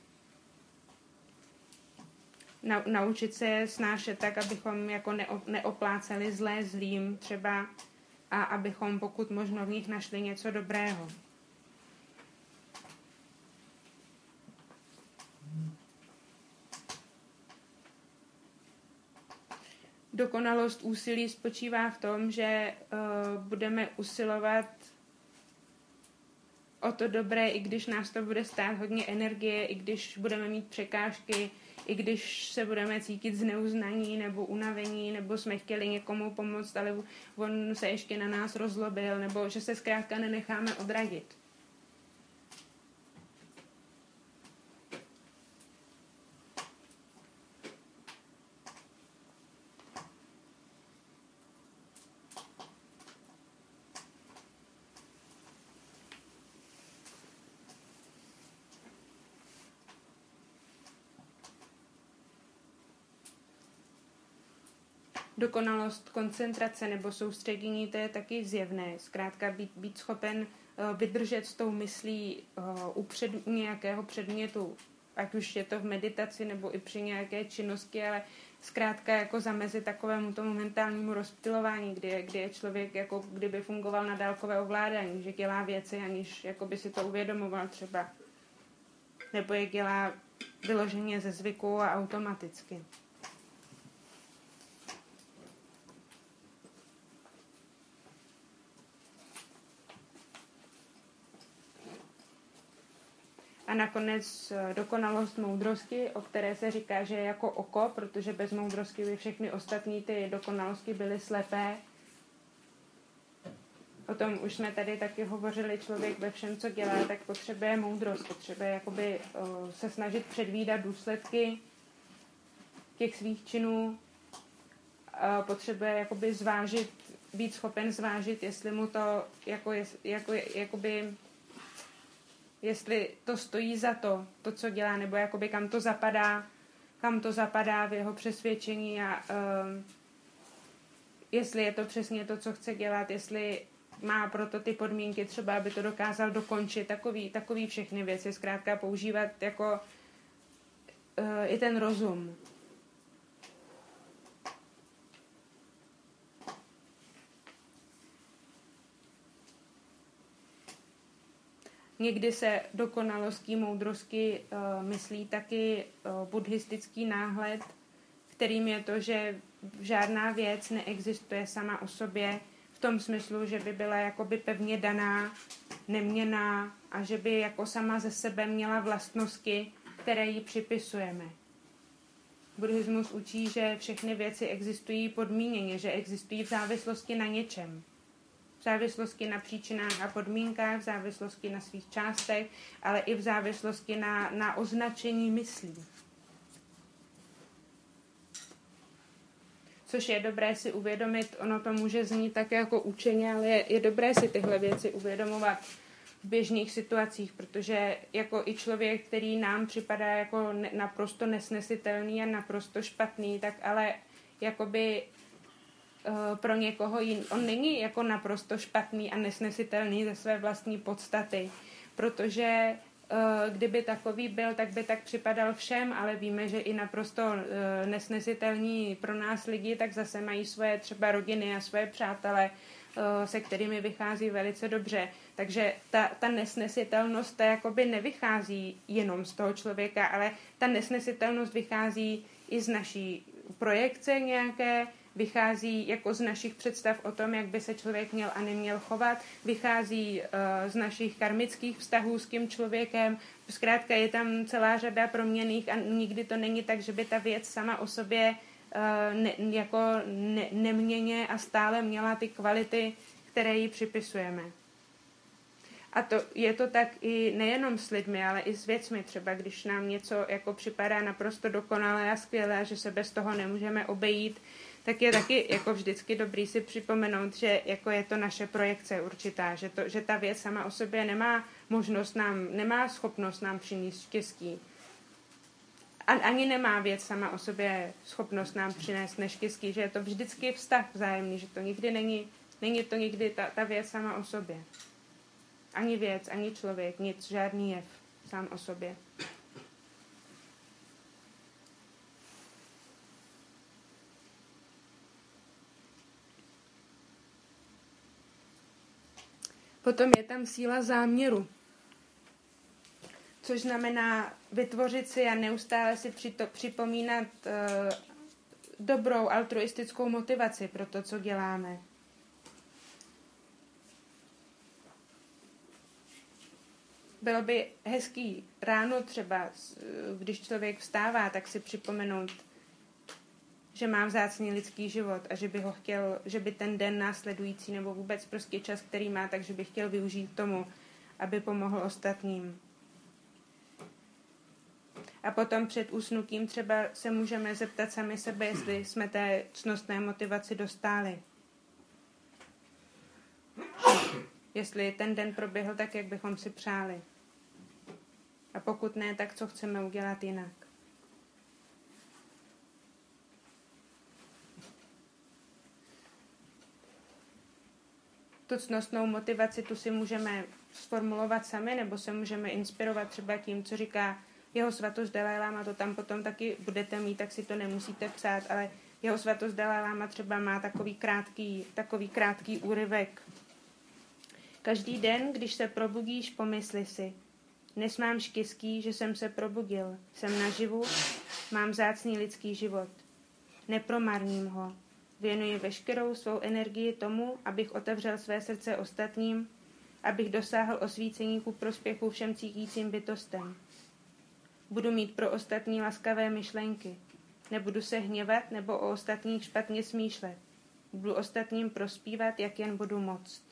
Na, naučit se snášet tak, abychom jako neo, neopláceli zlé zlým třeba a abychom pokud možno v nich našli něco dobrého. Dokonalost úsilí spočívá v tom, že uh, budeme usilovat o to dobré, i když nás to bude stát hodně energie, i když budeme mít překážky, i když se budeme cítit zneuznaní nebo unavení, nebo jsme chtěli někomu pomoct, ale on se ještě na nás rozlobil, nebo že se zkrátka nenecháme odradit. Dokonalost koncentrace nebo soustředění, to je taky zjevné. Zkrátka být, být schopen uh, vydržet s tou myslí uh, u před, nějakého předmětu, ať už je to v meditaci nebo i při nějaké činnosti, ale zkrátka jako zamezit takovému tomu mentálnímu rozptylování, kdy je, kdy je člověk jako kdyby fungoval na dálkové ovládání, že dělá věci, aniž jako by si to uvědomoval třeba. Nebo je dělá vyloženě ze zvyku a automaticky. A nakonec dokonalost moudrosti, o které se říká, že je jako oko, protože bez moudrosti by všechny ostatní ty dokonalosti byly slepé. O tom už jsme tady taky hovořili, člověk ve všem, co dělá, tak potřebuje moudrost, potřebuje jakoby uh, se snažit předvídat důsledky těch svých činů, uh, potřebuje jakoby zvážit, být schopen zvážit, jestli mu to jako, jako, jakoby jestli to stojí za to, to, co dělá, nebo jakoby kam to zapadá, kam to zapadá v jeho přesvědčení a uh, jestli je to přesně to, co chce dělat, jestli má proto ty podmínky třeba, aby to dokázal dokončit, takový, takový všechny věci, zkrátka používat jako uh, i ten rozum. Někdy se dokonalostí moudrosti uh, myslí taky uh, buddhistický náhled, kterým je to, že žádná věc neexistuje sama o sobě v tom smyslu, že by byla jakoby pevně daná, neměnná a že by jako sama ze sebe měla vlastnosti, které jí připisujeme. Buddhismus učí, že všechny věci existují podmíněně, že existují v závislosti na něčem. V závislosti na příčinách a podmínkách, v závislosti na svých částech, ale i v závislosti na, na označení myslí. Což je dobré si uvědomit, ono to může znít tak jako učeně, ale je, je dobré si tyhle věci uvědomovat v běžných situacích, protože jako i člověk, který nám připadá jako ne, naprosto nesnesitelný a naprosto špatný, tak ale jakoby uh, pro někoho jiný, on není jako naprosto špatný a nesnesitelný ze své vlastní podstaty, protože uh, kdyby takový byl, tak by tak připadal všem, ale víme, že i naprosto uh, nesnesitelní pro nás lidi, tak zase mají svoje třeba rodiny a svoje přátele, se kterými vychází velice dobře. Takže ta, ta nesnesitelnost ta jakoby nevychází jenom z toho člověka, ale ta nesnesitelnost vychází i z naší projekce nějaké, vychází jako z našich představ o tom, jak by se člověk měl a neměl chovat, vychází uh, z našich karmických vztahů s tím člověkem. Zkrátka je tam celá řada proměnných a nikdy to není tak, že by ta věc sama o sobě Ne, jako ne, neměně a stále měla ty kvality, které jí připisujeme. A to, je to tak i nejenom s lidmi, ale i s věcmi. Třeba když nám něco jako připadá naprosto dokonalé a skvělé, že se bez toho nemůžeme obejít, tak je taky jako vždycky dobrý si připomenout, že jako je to naše projekce určitá, že, to, že ta věc sama o sobě nemá možnost nám, nemá schopnost nám přinést štěstí. Ani nemá věc sama o sobě schopnost nám přinést neštěstí, že je to vždycky vztah vzájemný, že to nikdy není, není to nikdy ta, ta věc sama o sobě. Ani věc, ani člověk, nic, žádný jev sám o sobě. Potom je tam síla záměru, což znamená vytvořit si a neustále si přito, připomínat uh, dobrou altruistickou motivaci pro to, co děláme. Bylo by hezký ráno třeba, když člověk vstává, tak si připomenout, že má vzácný lidský život a že by ho chtěl, že by ten den následující nebo vůbec prostě čas, který má, takže by chtěl využít tomu, aby pomohl ostatním. A potom před usnutím třeba se můžeme zeptat sami sebe, jestli jsme té cnostné motivaci dostáli. Jestli ten den proběhl tak, jak bychom si přáli. A pokud ne, tak co chceme udělat jinak. Tu cnostnou motivaci tu si můžeme sformulovat sami, nebo se můžeme inspirovat třeba tím, co říká jeho svatost Dalaj Lama, to tam potom taky budete mít, tak si to nemusíte psát, ale jeho svatost Dalaj Lama třeba má takový krátký, takový krátký úryvek. Každý den, když se probudíš, pomysli si, dnes mám štěstí, že jsem se probudil, jsem naživu, mám vzácný lidský život. Nepromarním ho. Věnuji veškerou svou energii tomu, abych otevřel své srdce ostatním, abych dosáhl osvícení ku prospěchu všem cítícím bytostem. Budu mít pro ostatní laskavé myšlenky. Nebudu se hněvat nebo o ostatních špatně smýšlet. Budu ostatním prospívat, jak jen budu moct.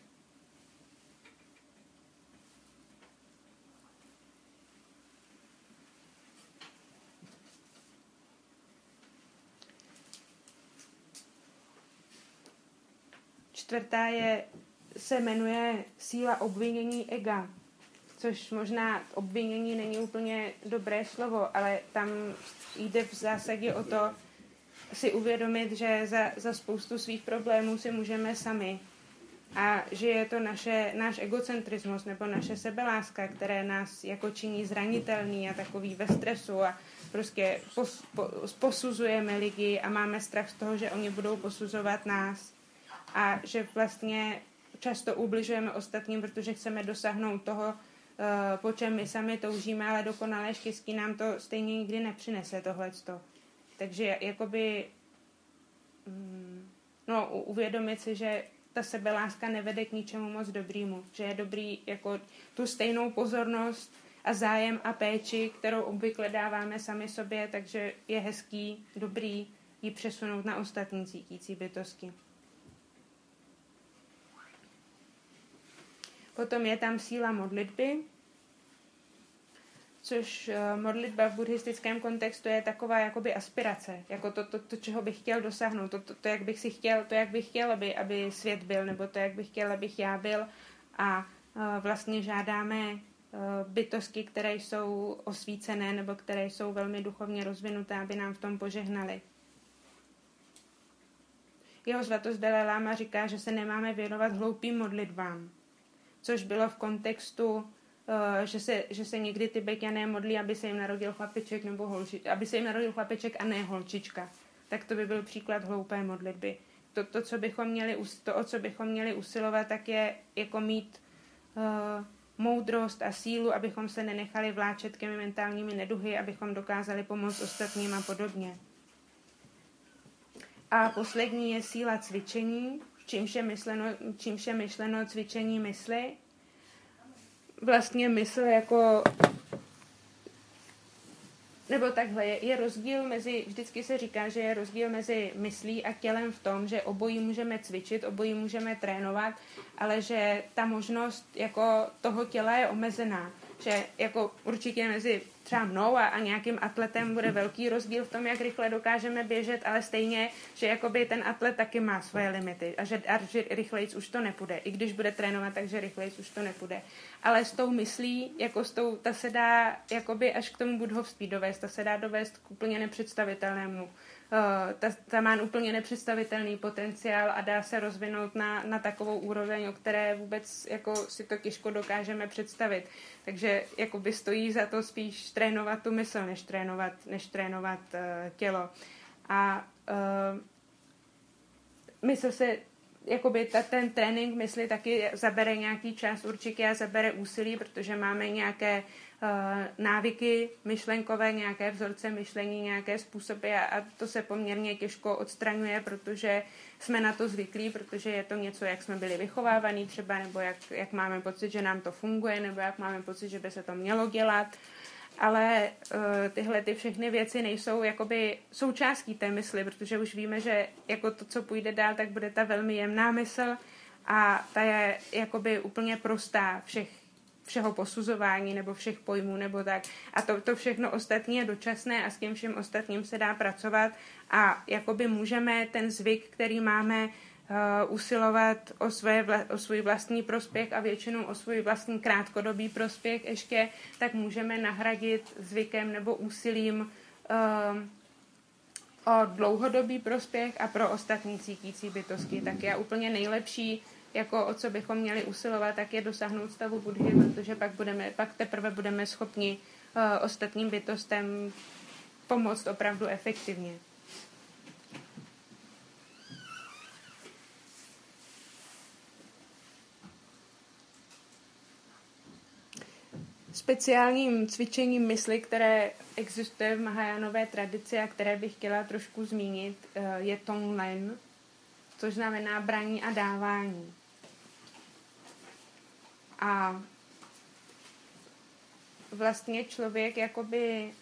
Čtvrtá je, se jmenuje síla obvinění ega, což možná obvinění není úplně dobré slovo, ale tam jde v zásadě o to si uvědomit, že za, za spoustu svých problémů si můžeme sami a že je to naše, náš egocentrismus nebo naše sebeláska, které nás jako činí zranitelný a takový ve stresu a prostě pos, po, posuzujeme lidi a máme strach z toho, že oni budou posuzovat nás. A že vlastně často ubližujeme ostatním, protože chceme dosáhnout toho, po čem my sami toužíme, ale dokonalé štěstí nám to stejně nikdy nepřinese tohleto. Takže jakoby mm, no, uvědomit si, že ta sebeláska nevede k ničemu moc dobrýmu, že je dobrý jako tu stejnou pozornost a zájem a péči, kterou obvykle dáváme sami sobě, takže je hezký, dobrý ji přesunout na ostatní cítící bytosti. Potom je tam síla modlitby, což modlitba v buddhistickém kontextu je taková jakoby aspirace, jako to, to, to čeho bych chtěl dosáhnout, to, to, to, jak bych si chtěl, to, jak bych chtěl, aby, aby svět byl, nebo to, jak bych chtěl, abych já byl. A vlastně žádáme bytosti, které jsou osvícené, nebo které jsou velmi duchovně rozvinuté, aby nám v tom požehnali. Jeho svatost Dalaj Lama říká, že se nemáme věnovat hloupým modlitbám, což bylo v kontextu, že se, že se někdy Tibetané modlí, aby se jim narodil chlapeček nebo holči, aby se jim narodil chlapeček a ne holčička. Tak to by byl příklad hloupé modlitby. To, to, co bychom měli, to o co bychom měli usilovat, tak je jako mít uh, moudrost a sílu, abychom se nenechali vláčet těmi mentálními neduhy, abychom dokázali pomoct ostatním a podobně. A poslední je síla cvičení, čímž je myšleno, čímž je myšleno cvičení mysli. Vlastně mysl jako, nebo takhle, je, je rozdíl mezi, vždycky se říká, že je rozdíl mezi myslí a tělem v tom, že obojí můžeme cvičit, obojí můžeme trénovat, ale že ta možnost jako toho těla je omezená. Že jako určitě mezi třeba mnou a, a nějakým atletem bude velký rozdíl v tom, jak rychle dokážeme běžet, ale stejně, že jakoby ten atlet taky má svoje limity a že, a že rychlejc už to nepůjde. I když bude trénovat, takže rychlejc už to nepůjde. Ale s tou myslí, jako s tou, ta se dá jakoby až k tomu budhovství dovést, ta se dá dovést k úplně nepředstavitelnému. Uh, ta, ta má úplně nepředstavitelný potenciál a dá se rozvinout na, na takovou úroveň, o které vůbec jako si to těžko dokážeme představit. Takže jakoby stojí za to spíš trénovat tu mysl, než trénovat, než trénovat uh, tělo. A uh, mysl se, jakoby ta, ten trénink mysli taky zabere nějaký čas určitě a zabere úsilí, protože máme nějaké návyky myšlenkové, nějaké vzorce myšlení, nějaké způsoby a, a to se poměrně těžko odstraňuje, protože jsme na to zvyklí, protože je to něco, jak jsme byli vychovávaní třeba, nebo jak, jak máme pocit, že nám to funguje, nebo jak máme pocit, že by se to mělo dělat. Ale uh, tyhle ty všechny věci nejsou jakoby součástí té mysli, protože už víme, že jako to, co půjde dál, tak bude ta velmi jemná mysl a ta je jakoby úplně prostá všech všeho posuzování nebo všech pojmů nebo tak. A to, to všechno ostatní je dočasné a s tím všem ostatním se dá pracovat a jakoby můžeme ten zvyk, který máme, uh, usilovat o, své vla, o svůj vlastní prospěch a většinou o svůj vlastní krátkodobý prospěch ještě, tak můžeme nahradit zvykem nebo úsilím uh, o dlouhodobý prospěch a pro ostatní cítící bytosti. Tak je úplně nejlepší jako o co bychom měli usilovat, tak je dosáhnout stavu Buddhy, protože pak, budeme, pak teprve budeme schopni uh, ostatním bytostem pomoct opravdu efektivně. Speciálním cvičením mysli, které existuje v Mahajánové tradici a které bych chtěla trošku zmínit, uh, je Tonglen, což znamená braní a dávání. A vlastně člověk jakoby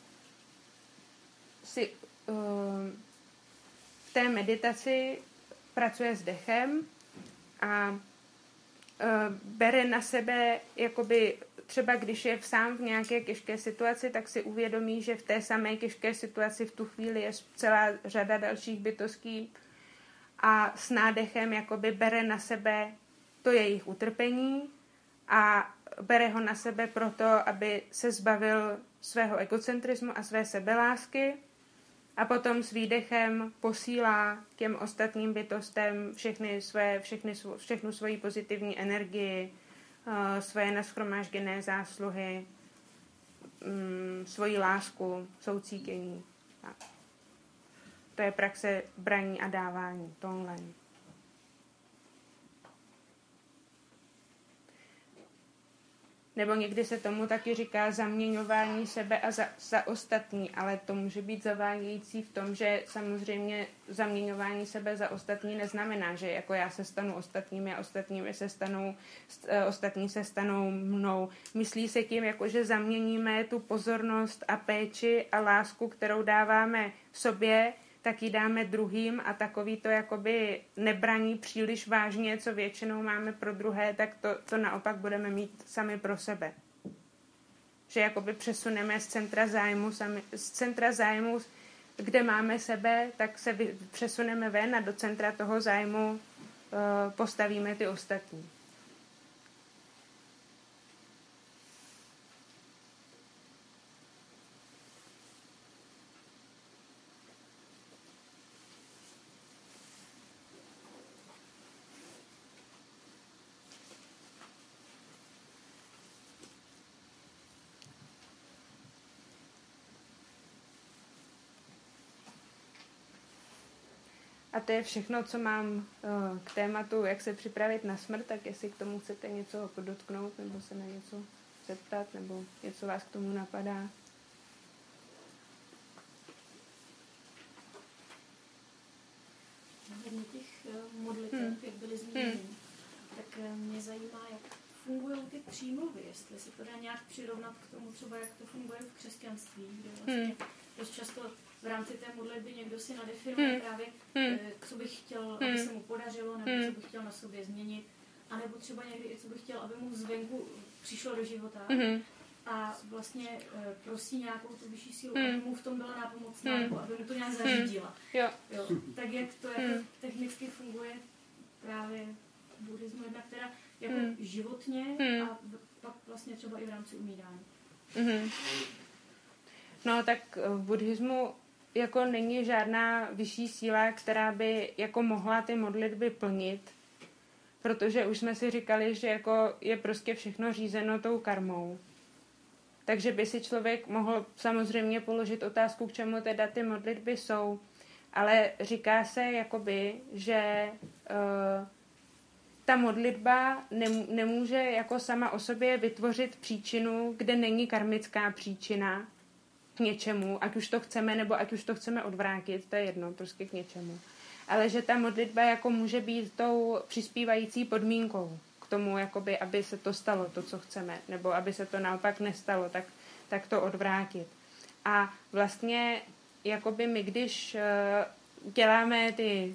si uh, v té meditaci pracuje s dechem a uh, bere na sebe jakoby třeba když je sám v nějaké těžké situaci, tak si uvědomí, že v té samé těžké situaci v tu chvíli je celá řada dalších bytostí a s nádechem jakoby bere na sebe to jejich utrpení a bere ho na sebe proto, aby se zbavil svého egocentrismu a své sebelásky a potom s výdechem posílá těm ostatním bytostem všechny své, všechny, všechnu svoji pozitivní energii, svoje nashromážděné zásluhy, svoji lásku, soucítění. Tak. To je praxe braní a dávání, Tonglen. Nebo někdy se tomu taky říká zaměňování sebe a za, za ostatní, ale to může být zavádějící v tom, že samozřejmě zaměňování sebe za ostatní neznamená, že jako já se stanu ostatními a ostatními se stanou, ostatní se stanou mnou. Myslí se tím, jako že zaměníme tu pozornost a péči a lásku, kterou dáváme sobě, tak ji dáme druhým a takový to jakoby nebraní příliš vážně, co většinou máme pro druhé, tak to, to naopak budeme mít sami pro sebe. Že jakoby přesuneme z centra zájmu, sami, z centra zájmu, kde máme sebe, tak se vy, přesuneme ven a do centra toho zájmu uh, postavíme ty ostatní. A to je všechno, co mám uh, k tématu, jak se připravit na smrt, tak jestli k tomu chcete něco podotknout, nebo se na něco zeptat, nebo něco vás k tomu napadá. Hodně těch uh, modlitev, hmm. jak byly zmíněny, hmm. tak uh, mě zajímá, jak fungují ty přímluvy, jestli se to dá nějak přirovnat k tomu třeba, jak to funguje v křesťanství, kde vlastně hmm. dost často v rámci té modlitby někdo si nadefinuje hmm. právě, hmm. co bych chtěl, aby se mu podařilo, nebo hmm. co bych chtěl na sobě změnit, anebo třeba někdy i co bych chtěl, aby mu zvenku přišlo do života. Hmm. A vlastně e, prosí nějakou tu vyšší sílu, hmm. aby mu v tom byla nápomocná, hmm. nebo aby mu to nějak zařídila. Hmm. Jo. Jo. Tak jak to jako hmm. technicky funguje právě v buddhismu, jedna, která jako hmm. životně hmm. a pak vlastně třeba i v rámci umírání. Hmm. No tak v buddhismu jako není žádná vyšší síla, která by jako mohla ty modlitby plnit, protože už jsme si říkali, že jako je prostě všechno řízeno tou karmou. Takže by si člověk mohl samozřejmě položit otázku, k čemu teda ty modlitby jsou, ale říká se jakoby, že uh, ta modlitba nemůže jako sama o sobě vytvořit příčinu, kde není karmická příčina k něčemu, ať už to chceme, nebo ať už to chceme odvrátit, to je jedno, prostě k něčemu. Ale že ta modlitba jako může být tou přispívající podmínkou k tomu, jakoby, aby se to stalo, to, co chceme, nebo aby se to naopak nestalo, tak, tak to odvrátit. A vlastně jakoby my, když uh, děláme ty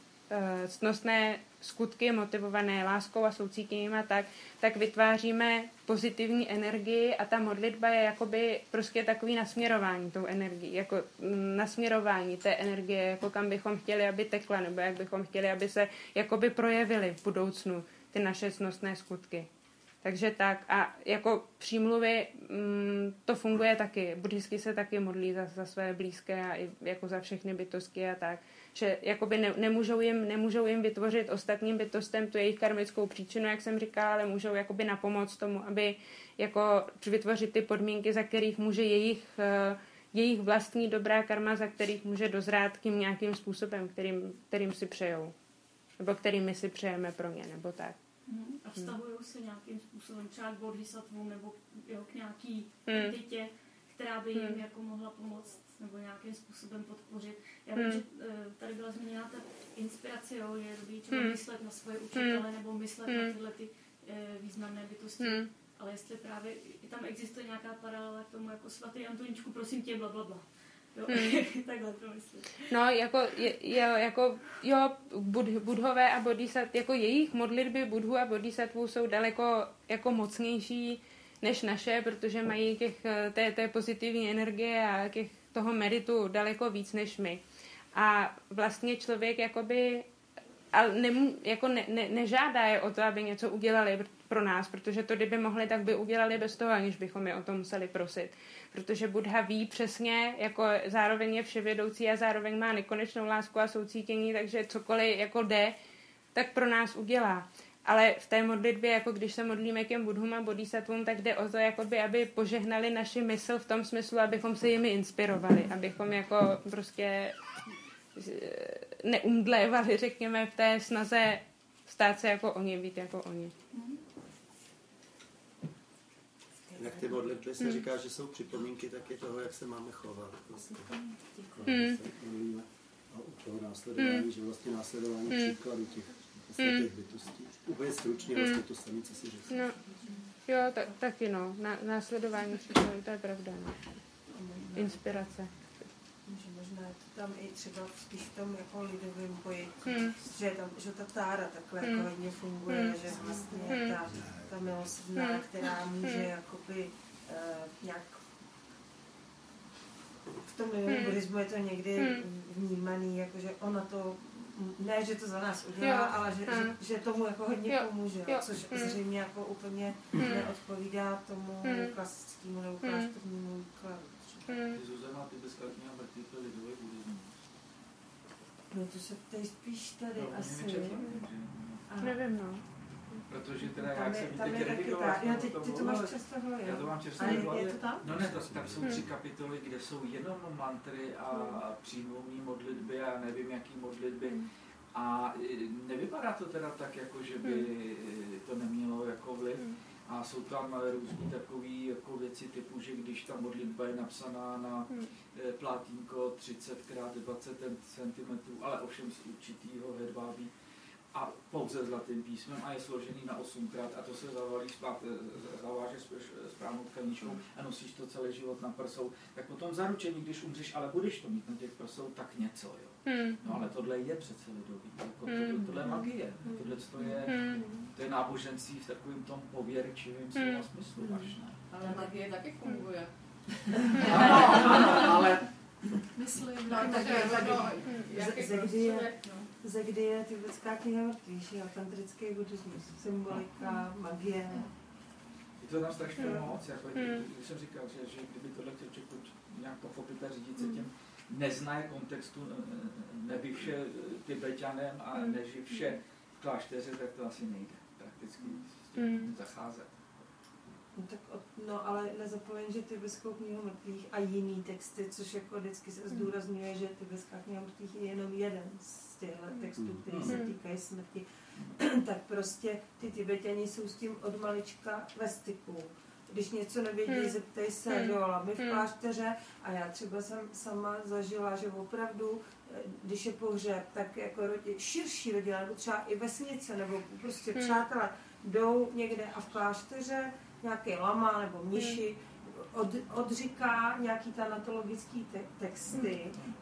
uh, ctnostné skutky motivované láskou a soucítěním a tak, tak vytváříme pozitivní energii a ta modlitba je jakoby prostě takový nasměrování tou energií, jako nasměrování té energie, jako kam bychom chtěli, aby tekla, nebo jak bychom chtěli, aby se jakoby projevily v budoucnu ty naše ctnostné skutky. Takže tak a jako přímluvy mm, to funguje taky. Buddhisty se taky modlí za, za své blízké a i jako za všechny bytosti a tak. Že jakoby ne, nemůžou, jim, nemůžou jim vytvořit ostatním bytostem tu jejich karmickou příčinu, jak jsem říkala, ale můžou jakoby napomoct tomu, aby jako vytvořit ty podmínky, za kterých může jejich, uh, jejich vlastní dobrá karma, za kterých může dozrát tím nějakým způsobem, kterým, kterým si přejou. Nebo kterým my si přejeme pro ně, nebo tak. Hmm. A vztahují se nějakým způsobem třeba k bodhisattvům nebo jo, k nějaký hmm. dítě, která by jim hmm. jako mohla pomoct nebo nějakým způsobem podpořit. Já vím, hmm. že tady byla zmíněna ta inspirace, jo, je dobrý třeba hmm. myslet na svoje učitele hmm. nebo myslet hmm. na tyhle ty e, významné bytosti. Hmm. Ale jestli právě tam existuje nějaká paralela k tomu, jako svatý Antoníčku, prosím tě, blablabla. Bla, bla. Jo, hmm. takhle to myslím. No, jako, je, je, jako jo, bud, budhové a bodhisat, jako jejich modlitby budhu a bodhisattvů jsou daleko jako mocnější než naše, protože mají těch, té, té pozitivní energie a těch, toho meritu daleko víc než my. A vlastně člověk jakoby ale ne, jako ne, ne, nežádá je o to, aby něco udělali pro nás, protože to, kdyby mohli, tak by udělali bez toho, aniž bychom je o to museli prosit. Protože Buddha ví přesně, jako zároveň je vševědoucí a zároveň má nekonečnou lásku a soucítění, takže cokoliv jako jde, tak pro nás udělá. Ale v té modlitbě, jako když se modlíme k těm Buddhům a bodhisattvům, tak jde o to, jakoby, aby požehnali naši mysl v tom smyslu, abychom se jimi inspirovali, abychom jako prostě neumdlévali, řekněme, v té snaze stát se jako oni, být jako oni. Jak ty modlitby se říká, že jsou připomínky taky toho, jak se máme chovat. Prostě. Hmm. A u toho následování, hmm. že vlastně následování hmm. příkladu těch svatých bytostí. Úplně stručně vlastně to samé, co si řekl. No. Jo, tak, taky no. Na, následování příkladu, to je pravda. No. Inspirace. Možná je to tam i třeba spíš v tom jako lidovém pojetí, hmm. že, tam, že ta tára takhle hmm. jako hodně funguje, hmm. že vlastně hmm. ta, ta milosrdná, hmm. která může hmm. jakoby uh, nějak v tom lidovém buddhismu je to někdy hmm. vnímaný, jako že ona to ne, že to za nás udělá, jo. ale že, hmm. že, že tomu jako hodně jo. pomůže, jo. což hmm. zřejmě jako úplně hmm. neodpovídá tomu hmm. klasickému nebo klášternímu výkladu. Hmm. Zuzana, ty bys kniha mrtvých to lidový buddhismus. No to se ptají spíš tady no, asi. A... Nevím, no. Protože teda tam jak je, jsem tam teď je revidoval. Já, ty, ty to máš často v hlavě. Já to mám často v hlavě. Je to tam? No ne, to, tam jsou tři kapitoly, kde jsou jenom mantry a hmm. přímluvní modlitby a nevím jaký modlitby. Hmm. A nevypadá to teda tak, jako že by hmm. to nemělo jako vliv. Hmm. A jsou tam různý takové jako věci typu, že když ta modlitba je napsaná na hmm. plátínko třicet krát dvacet centimetrů, ale ovšem z určitýho hedvábí a pouze zlatým písmem a je složený na osmkrát a to se zavalí spát, zaváže správnou tkaníčkou a nosíš to celý život na prsou, tak potom zaručení, když umřeš, ale budeš to mít na těch prsou, tak něco, jo. Hmm. No ale tohle je přece lidový, jako to, tohle je magie, tohle to je, to je náboženství v takovém tom pověrčivém slova smyslu, až ne. Ale magie taky funguje. Ano, ale myslím, no, tak je to, jaký prostředek, no. Ze kdy je tibetská kniha mrtvých, jo, tantrický buddhismus, symbolika, magie. Je to tam strašně moc, jako, hmm. když jsem říkal, že, že kdyby tohle chtěl člověk nějak pochopit a řídit se tím neznaje kontextu, nebyvše Tibetanem a neživše v klášteře, tak to asi nejde prakticky s tím zacházet. No, tak od, no ale nezapomeň, že tibetskou knihu mrtvých a jiný texty, což jako vždycky se zdůrazňuje, že tibetská kniha mrtvých je jenom jeden z těchto textů, který se týkají smrti, tak prostě ty Tibetani jsou s tím od malička ve styku. Když něco nevědí, zeptej se, jo, ale my v klášteře, a já třeba jsem sama zažila, že opravdu, když je pohřeb, tak jako rodi, širší rodina, nebo třeba i vesnice, nebo prostě přátelé, jdou někde a v klášteře nějaký lama nebo mniši od, odříká nějaký tanatologický te- texty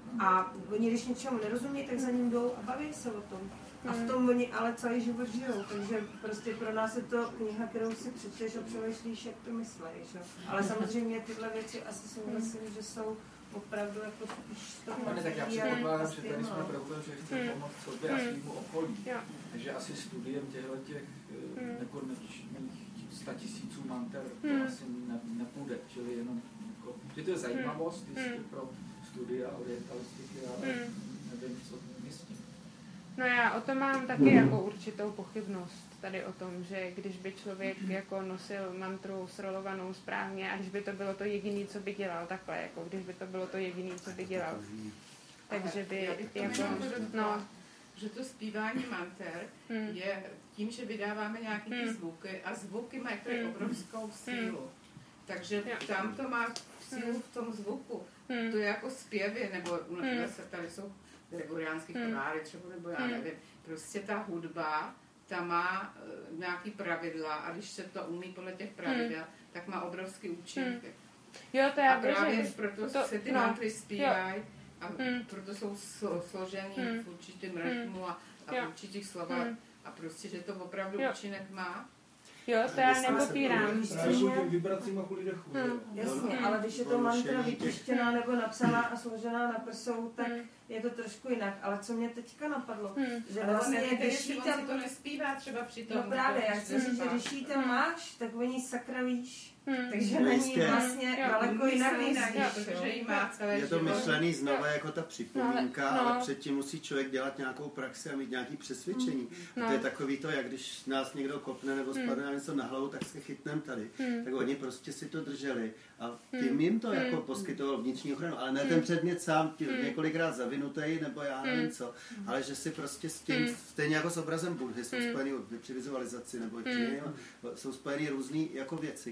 a oni, když něčemu nerozumí, tak za ním jdou a baví se o tom. A v tom oni ale celý život žijou, takže prostě pro nás je to kniha, kterou si přečteš a přemýšlíš, jak to myslíš. Jo? Ale samozřejmě tyhle věci asi si myslím, že jsou opravdu jako spíš to no, tak já předpokládám, že tady jsme problém, že chceme pomoct sobě a svýmu okolí. Takže asi studiem těchto těch nekonečných statisíců manter to asi ne, nepůjde, čili jenom jako, že to je zajímavost jistě pro studia orientalistiky, ale nevím, co myslím. No já o tom mám taky jako určitou pochybnost tady o tom, že když by člověk jako nosil mantru srolovanou správně a když by to bylo to jediné, co by dělal takhle, jako když by to bylo to jediné, co by dělal, takže by jako, no, že to zpívání manter hmm. je tím, že vydáváme nějaké ty zvuky a zvuky mají hmm. obrovskou sílu. Hmm. Takže tam to má sílu v tom zvuku. Hmm. To je jako zpěvy, nebo u nás hmm. tady jsou gregoriánský chorály třeba, nebo já nevím. Prostě ta hudba, ta má uh, nějaký pravidla a když se to umí podle těch pravidel, hmm. tak má obrovský účinek. Hmm. Jo, to já a právě věřím. proto to, se ty no, mantry zpívají a hmm. proto jsou složený hmm. v určitým rytmu a, a v určitých slovách. Hmm. A prostě, že to opravdu jo. účinek má. Jo, to já nepopírám. Právě vibracím a kvůli dechu. Hmm. Jasně, ale když je to mantra vytištěná nebo napsaná a složená na prsou, tak hmm. je to trošku jinak. Ale co mě teďka napadlo, hmm. že ale vlastně, ne, když jí tam... to nespívá třeba při tom. No právě, já chci říct, že když jí tam máš, tak oni sakra víš. Hmm. Takže no, na ní vlastně jo. daleko jinak myslíš, protože jí má celé je to život. myšlený znova jako ta připomínka, no, ale předtím musí člověk dělat nějakou praxi a mít nějaké přesvědčení. No. A to je takový to, jak když nás někdo kopne nebo spadne hmm. něco na hlavu, tak se chytnem tady. Hmm. Tak oni prostě si to drželi a tím jim to jako poskytoval vnitřní ochranu, ale ne ten předmět sám, tím několikrát zavinutej, nebo já nevím co, ale že si prostě s tím, stejně jako s obrazem Budhy, jsou spojený při vizualizaci nebo čím, jsou spojený různý jako věci, které člověk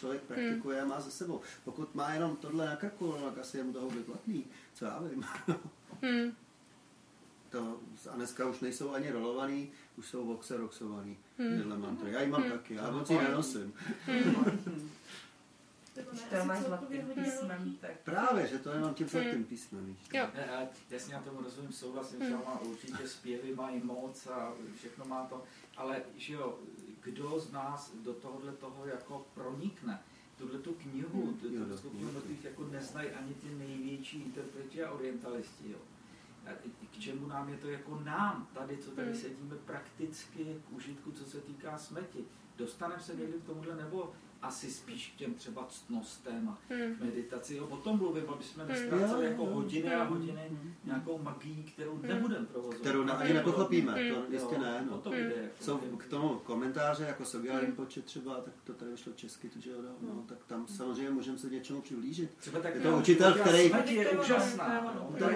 člověk praktikuje hmm. a má za sebou. Pokud má jenom tohle na krku, tak asi je mu toho vyplatný, co já vím. hmm. To, a dneska už nejsou ani rolovaný, už jsou voxeroxovaný hmm. tyhle mantry. Já ji mám hmm. taky, já moc ji nenosím. Hmm. To máš zlatým písmem. Tak. Právě, že to nemám tím zlatým písmem. Jo. Já si na tom rozumím, souhlasím, že má určitě zpěvy mají moc a všechno má to, ale že jo, kdo z nás do tohohle toho jako pronikne, tuhle tu knihu, tu knihu jako neznají ani ty největší interpreti a orientalisti, jo. K čemu nám je to jako nám, tady, co tady sedíme prakticky k užitku, co se týká smrti. Dostaneme se někdy k tomuhle, nebo asi spíš k těm třeba ctnostem a hmm. meditaci. Jo, o tom mluvím, aby jsme nestráceli jako hodiny a hodiny hmm. nějakou magii, kterou hmm. nebudeme provozovat. Kterou na, ani nepochopíme, hmm. to jistě ne. No. To jde, jsou k tomu komentáře, jako Sogyal Rinpoche třeba, tak to tady vyšlo česky, to, že jo, no, tak tam samozřejmě můžeme se něčemu přiblížit. Třeba tak je to učitel, který... Smrt je úžasná. To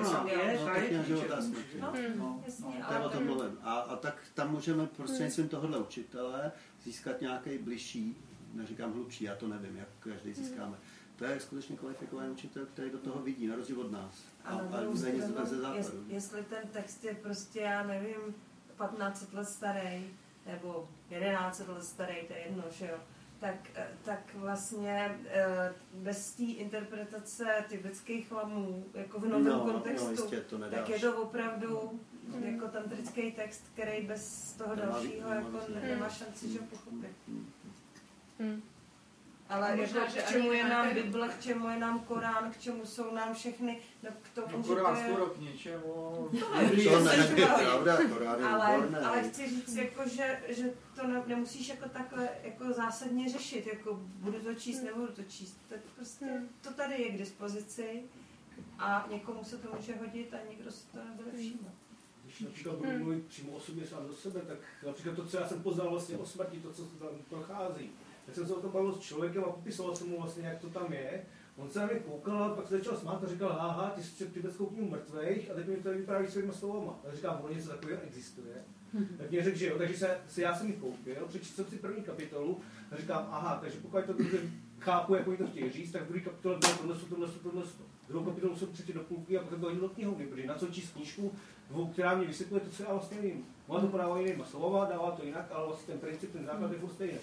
je o tom mluvím. A tak tam můžeme prostřednictvím tohohle učitele získat nějaký bližší, neříkám hlubší, já to nevím, jak každý získáme. To je skutečně kvalifikovaný učitel, který do toho vidí, na rozdíl od nás. A, a, a není ze západu. Jestli ten text je prostě, já nevím, patnáct set let starý, nebo jedenáct let starý, to je jedno, že jo, tak, tak vlastně bez té interpretace tibetských lamů, jako v novém no, kontextu, no, jistě, to tak je to opravdu mm. jako tantrický text, který bez toho nemá, dalšího nemá, jako nemá, nemá šanci, že ho pochopit. Mm. Ale možná, jako, k čemu je nám Bible, k čemu je nám Korán, k čemu jsou nám všechny, no k tomu, no, že Korán to je... skoro k něčemu. To není pravda, Korán je ale, výborný. ale chci říct, jako, že, že to ne, nemusíš jako takhle jako zásadně řešit, jako budu to číst, hmm. nebudu to číst. Tak prostě hmm. to tady je k dispozici a někomu se to může hodit a někdo si to nebude všímat. Když například budu mluvit přímo o sobě sám do sebe, tak například to, co já jsem poznal vlastně o smrti, to, co tam prochází. Tak jsem se o tom bavil s člověkem a popisoval jsem mu vlastně, jak to tam je. On se na mě koukal, pak se začal smát a říkal, háha, ty jsi před tibetskou knihu mrtvejch a teď mi to vyprávíš svýma slovama. A říkám, ono něco takového existuje. Tak mě řekl, že jo, takže se, se já jsem ji koupil, přečetl jsem si první kapitolu a říkám, aha, takže pokud to dobře chápu, jak oni to chtějí říct, tak v druhé kapitole bylo tohle, tohle, tohle. Druhou kapitolu jsem přečetl do půlky a potom to hodil do knihovny, protože na co číst knížku, která mě vysvětluje to, co já vlastně vím. Ona to podává jinýma slova, dává to jinak, ale vlastně ten princip, ten základ je furt stejný.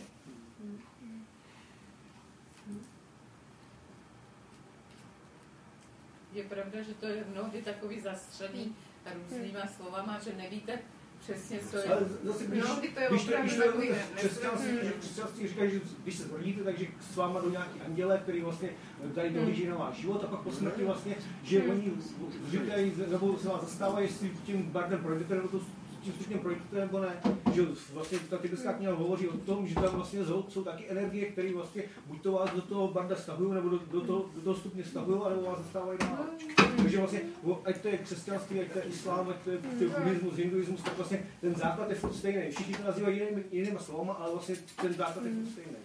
Je pravda, že to je mnohdy takový zastřený různýma slovama, že nevíte přesně, co je. Zase, když, mnohdy to je když opravdu to, takový křesťanství říkají, že když se zrodíte, takže s váma do nějaký anděle, který vlastně dají dohlíží na váš život a pak po smrti vlastně, že oni říkají, nebo se vás zastávají, jestli tím bardem projdete, nebo to tím slušným projdete, nebo ne. Že vlastně ta tibetská kniha hovoří o tom, že tam vlastně jsou taky energie, které vlastně buď to vás do toho barda stahují, nebo do, do, toho, do toho stupně stahují, nebo vás zastávají dál. Takže vlastně, ať to je křesťanství, ať to je islám, ať to je buddhismus, hinduismus, tak vlastně ten základ je furt stejný. Všichni to nazývají jinými, jinýma slovama, ale vlastně ten základ je furt stejný.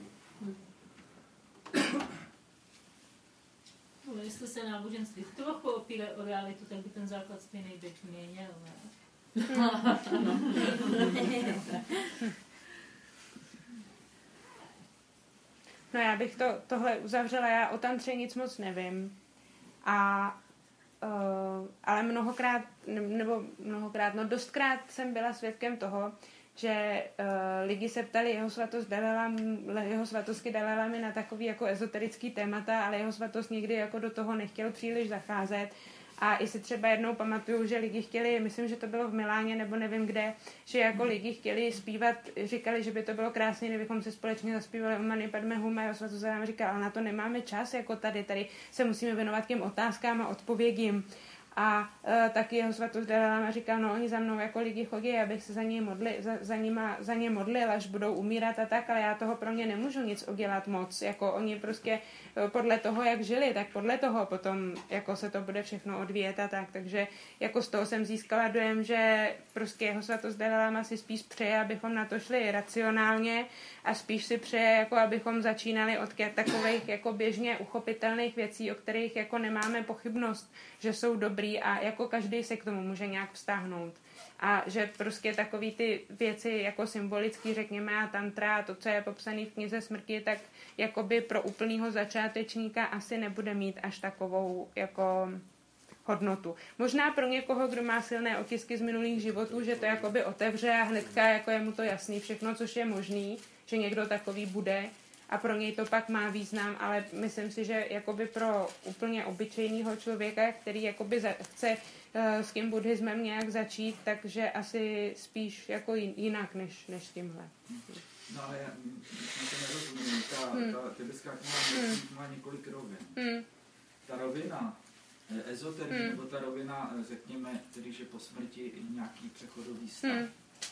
No, jestli se náboženství trochu opírá o realitu, tak by ten základ stejný být měl, ne? No já bych to, tohle uzavřela, já o tantře nic moc nevím. A, uh, ale mnohokrát, nebo mnohokrát, no dostkrát jsem byla svědkem toho, že uh, lidi se ptali jeho svatost Dalajlama, jeho svatostky Dalajlamy na takový jako ezoterický témata, ale jeho svatost nikdy jako do toho nechtěl příliš zacházet. A i si třeba jednou pamatuju, že lidi chtěli, myslím, že to bylo v Miláně nebo nevím kde, že jako lidi chtěli zpívat, říkali, že by to bylo krásné, kdybychom se společně zaspívali o Mani Padme Hum, a jeho svatost nám říkal, ale na to nemáme čas, jako tady, tady se musíme věnovat těm otázkám a odpovědím. A e, taky jeho svatost Dalajlama říkal, no oni za mnou jako lidi chodí, abych se za ně, modli, za, za, nima, za ně modlil, až budou umírat a tak, ale já toho pro ně nemůžu nic udělat moc. Jako oni prostě podle toho, jak žili, tak podle toho potom jako se to bude všechno odvíjet a tak. Takže jako z toho jsem získala dojem, že prostě jeho svatost Dalajlama si spíš přeje, abychom na to šli racionálně a spíš si přeje, jako abychom začínali od takových jako běžně uchopitelných věcí, o kterých jako nemáme pochybnost, že jsou dobrý dobrý a jako každý se k tomu může nějak vztáhnout. A že prostě takový ty věci jako symbolický, řekněme, a tantra, to, co je popsané v knize Smrti, tak jakoby pro úplnýho začátečníka asi nebude mít až takovou jako hodnotu. Možná pro někoho, kdo má silné otisky z minulých životů, že to jakoby otevře a hnedka jako je mu to jasný všechno, což je možný, že někdo takový bude a pro něj to pak má význam, ale myslím si, že jakoby pro úplně obyčejného člověka, který jakoby za, chce uh, s tím buddhismem nějak začít, takže asi spíš jako jinak než, než tímhle. No ale já to nerozumím. Ta, hmm. ta tibetská kniha hmm. má několik rovin. Hmm. Ta rovina ezoterie, hmm. nebo ta rovina, řekněme, tedy, že po smrti nějaký přechodový stav. Hmm.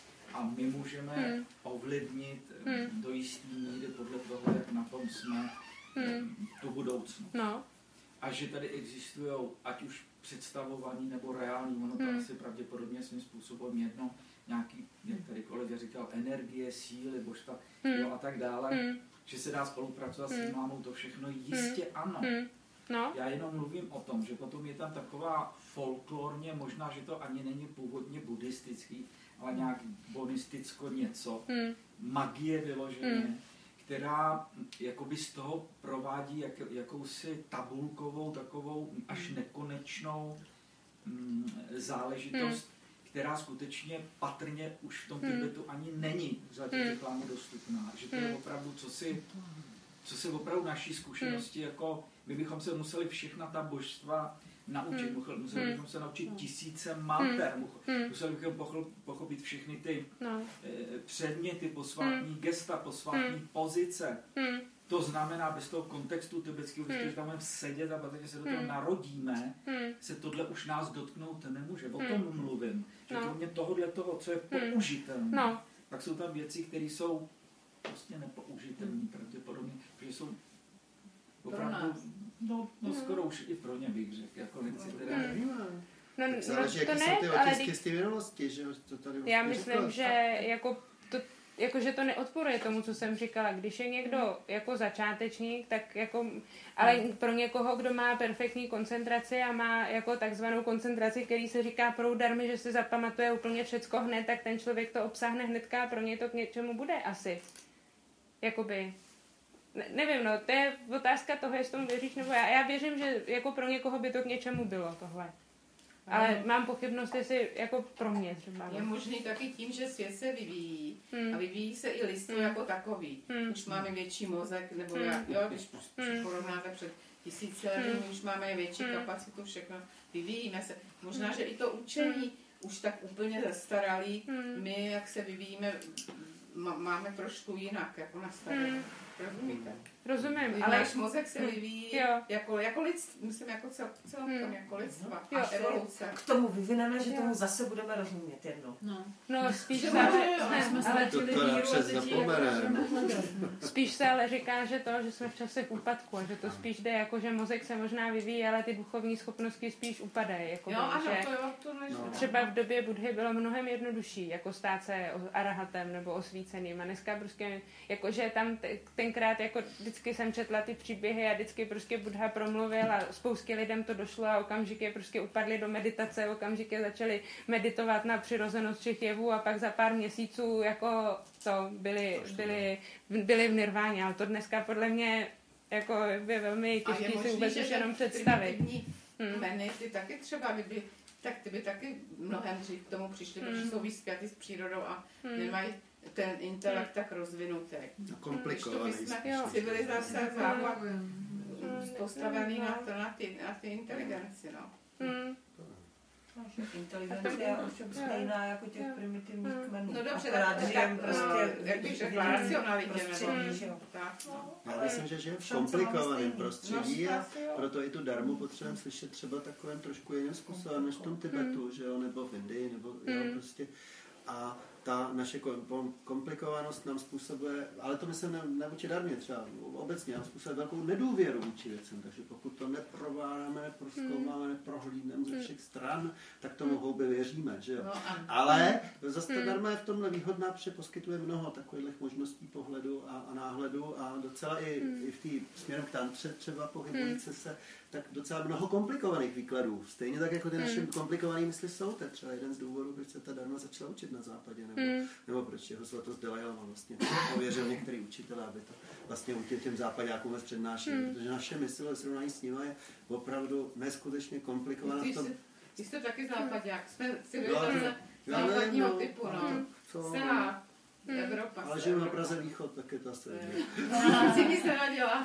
A my můžeme hmm. ovlivnit hmm. do jisté míry podle toho, jak na tom jsme, hmm. tu budoucnost. No. A že tady existují, ať už představovaný nebo reální, ono to hmm. asi pravděpodobně svým způsobem jedno, nějaký, jak tady kolega říkal, energie, síly, božstva, hmm. jo, a tak dále, hmm. že se dá spolupracovat hmm. s tím mámou, to všechno jistě hmm. ano. Hmm. No. Já jenom mluvím o tom, že potom je tam taková folklorně, možná, že to ani není původně buddhistický, ale nějak bonisticko něco, hmm. magie vyloženě, hmm. která jakoby z toho provádí jak, jakousi tabulkovou, takovou až nekonečnou mm, záležitost, hmm. která skutečně patrně už v tom hmm. Tibetu ani není za těch reklámu dostupná. Že to je opravdu, co si, co si opravdu naší zkušenosti, hmm. jako my bychom se museli všechna ta božstva naučit, hmm. museli bychom se naučit hmm. tisíce manter, hmm. museli bychom pochopit všechny ty no. e, předměty, posvátní hmm. gesta, posvátní hmm. pozice. Hmm. To znamená, bez toho kontextu tibetského, hmm. když tam budeme sedět a protože se do toho hmm. narodíme, hmm. se tohle už nás dotknout nemůže. O tom hmm. mluvím. Že no. kromě tohohle toho, co je použitelné, no. tak jsou tam věci, které jsou prostě nepoužitelné hmm. pravděpodobně, protože jsou opravdu, no, no skoro už i pro ně bych řekl, jako nechci teda... Hmm. No, tak záleží, no, jaký jsou ty otisky z té minulosti, že to tady já myslím, říkala. Že jako to, jako, že to neodporuje tomu, co jsem říkala. Když je někdo jako začátečník, tak jako, ale pro někoho, kdo má perfektní koncentraci a má jako takzvanou koncentraci, který se říká proud darmy, že se zapamatuje úplně všecko hned, tak ten člověk to obsáhne hnedka a pro něj to k něčemu bude asi. Jakoby... Ne, nevím, no, to je otázka toho, jestli tomu věříš, nebo já. Já věřím, že jako pro někoho by to k něčemu bylo tohle. Ale no. mám pochybnost, jestli jako pro mě třeba. Je možný taky tím, že svět se vyvíjí hmm. a vyvíjí se i lidstvo hmm. jako takový. Hmm. Už máme větší mozek, nebo hmm. já, jo, když hmm. porovnáte před tisíci lety, hmm. už máme větší hmm. kapacitu, všechno vyvíjíme se. Možná, hmm. že i to učení hmm. už tak úplně zastaralý, hmm. my, jak se vyvíjíme, máme trošku jinak, jako nastavené. Hmm. Rozumíte? Rozumím, ale náš mozek se vyvíjí hmm. jako, jako lidstvo, myslím, jako cel, celkem hmm. jako lidstva a evoluce. K tomu vyvineme, že tomu zase budeme rozumět jedno. No, no spíš se ale, ale to spíš se ale říká, že to, že jsme v čase úpadku a že to spíš jde jako, že mozek se možná vyvíjí, ale ty duchovní schopnosti spíš upadají. Jako jo, ano, že to jo, to než... no. Třeba v době Budhy bylo mnohem jednodušší, jako stát se arahatem nebo osvíceným a dneska prostě, jakože tam tenkrát jako vždycky jsem četla ty příběhy a vždycky prostě Buddha promluvil a spoustě lidem to došlo a okamžitě prostě upadli do meditace, okamžitě začali meditovat na přirozenost všech jevů a pak za pár měsíců jako to byli, byli, byli v nirváně, ale to dneska podle mě jako je velmi těžký si vůbec už jenom představit. Hmm. Meny, ty taky třeba, kdyby, tak ty by taky mnohem dřív k tomu přišli, hmm. protože jsou víc spjaty s přírodou a hmm. nemají ten intelekt hmm. tak rozvinutý. No, komplikovaný. Když to jsme civilizace základ postavený na, to, na, ty, na ty inteligenci, no. Hmm. Inteligence je už stejná jako těch primitivních kmenů. No dobře, tak, tak prostě, jak bych řekla, racionalitě. Já myslím, že žijeme v komplikovaném prostředí a proto i tu darmu potřebujeme slyšet třeba takovým trošku jiným způsobem než v tom Tibetu, že jo, nebo v Indii, nebo jo, prostě. A ta naše komplikovanost nám způsobuje, ale to myslím ne, ne vůči darmě třeba, obecně nám způsobuje velkou nedůvěru vůči věcem, takže pokud to neprovádáme, neprozkoumáme, neprohlídneme ze všech stran, tak tomu houby věříme, že jo. Ale zase ta darma je v tomhle výhodná, protože poskytuje mnoho takových možností pohledu a, a náhledu a docela i, i v té směrem k tantře třeba pohybující se, tak docela mnoho komplikovaných výkladů. Stejně tak, jako ty naše hmm. komplikované mysli jsou, to je třeba jeden z důvodů, proč se ta darma začala učit na západě, nebo, hmm. nebo proč jeho svatost Dalai Lama vlastně pověřil některý učitele, aby to vlastně u těm západákům přednášeli, hmm. protože naše mysl ve srovnání s nimi je opravdu neskutečně komplikovaná v tom. Ty jsi to taky západák, jsme civilizace západního no, typu, no. Celá Evropa. Ale žiju na Praze východ, tak je to asi. Cíky se nadělá.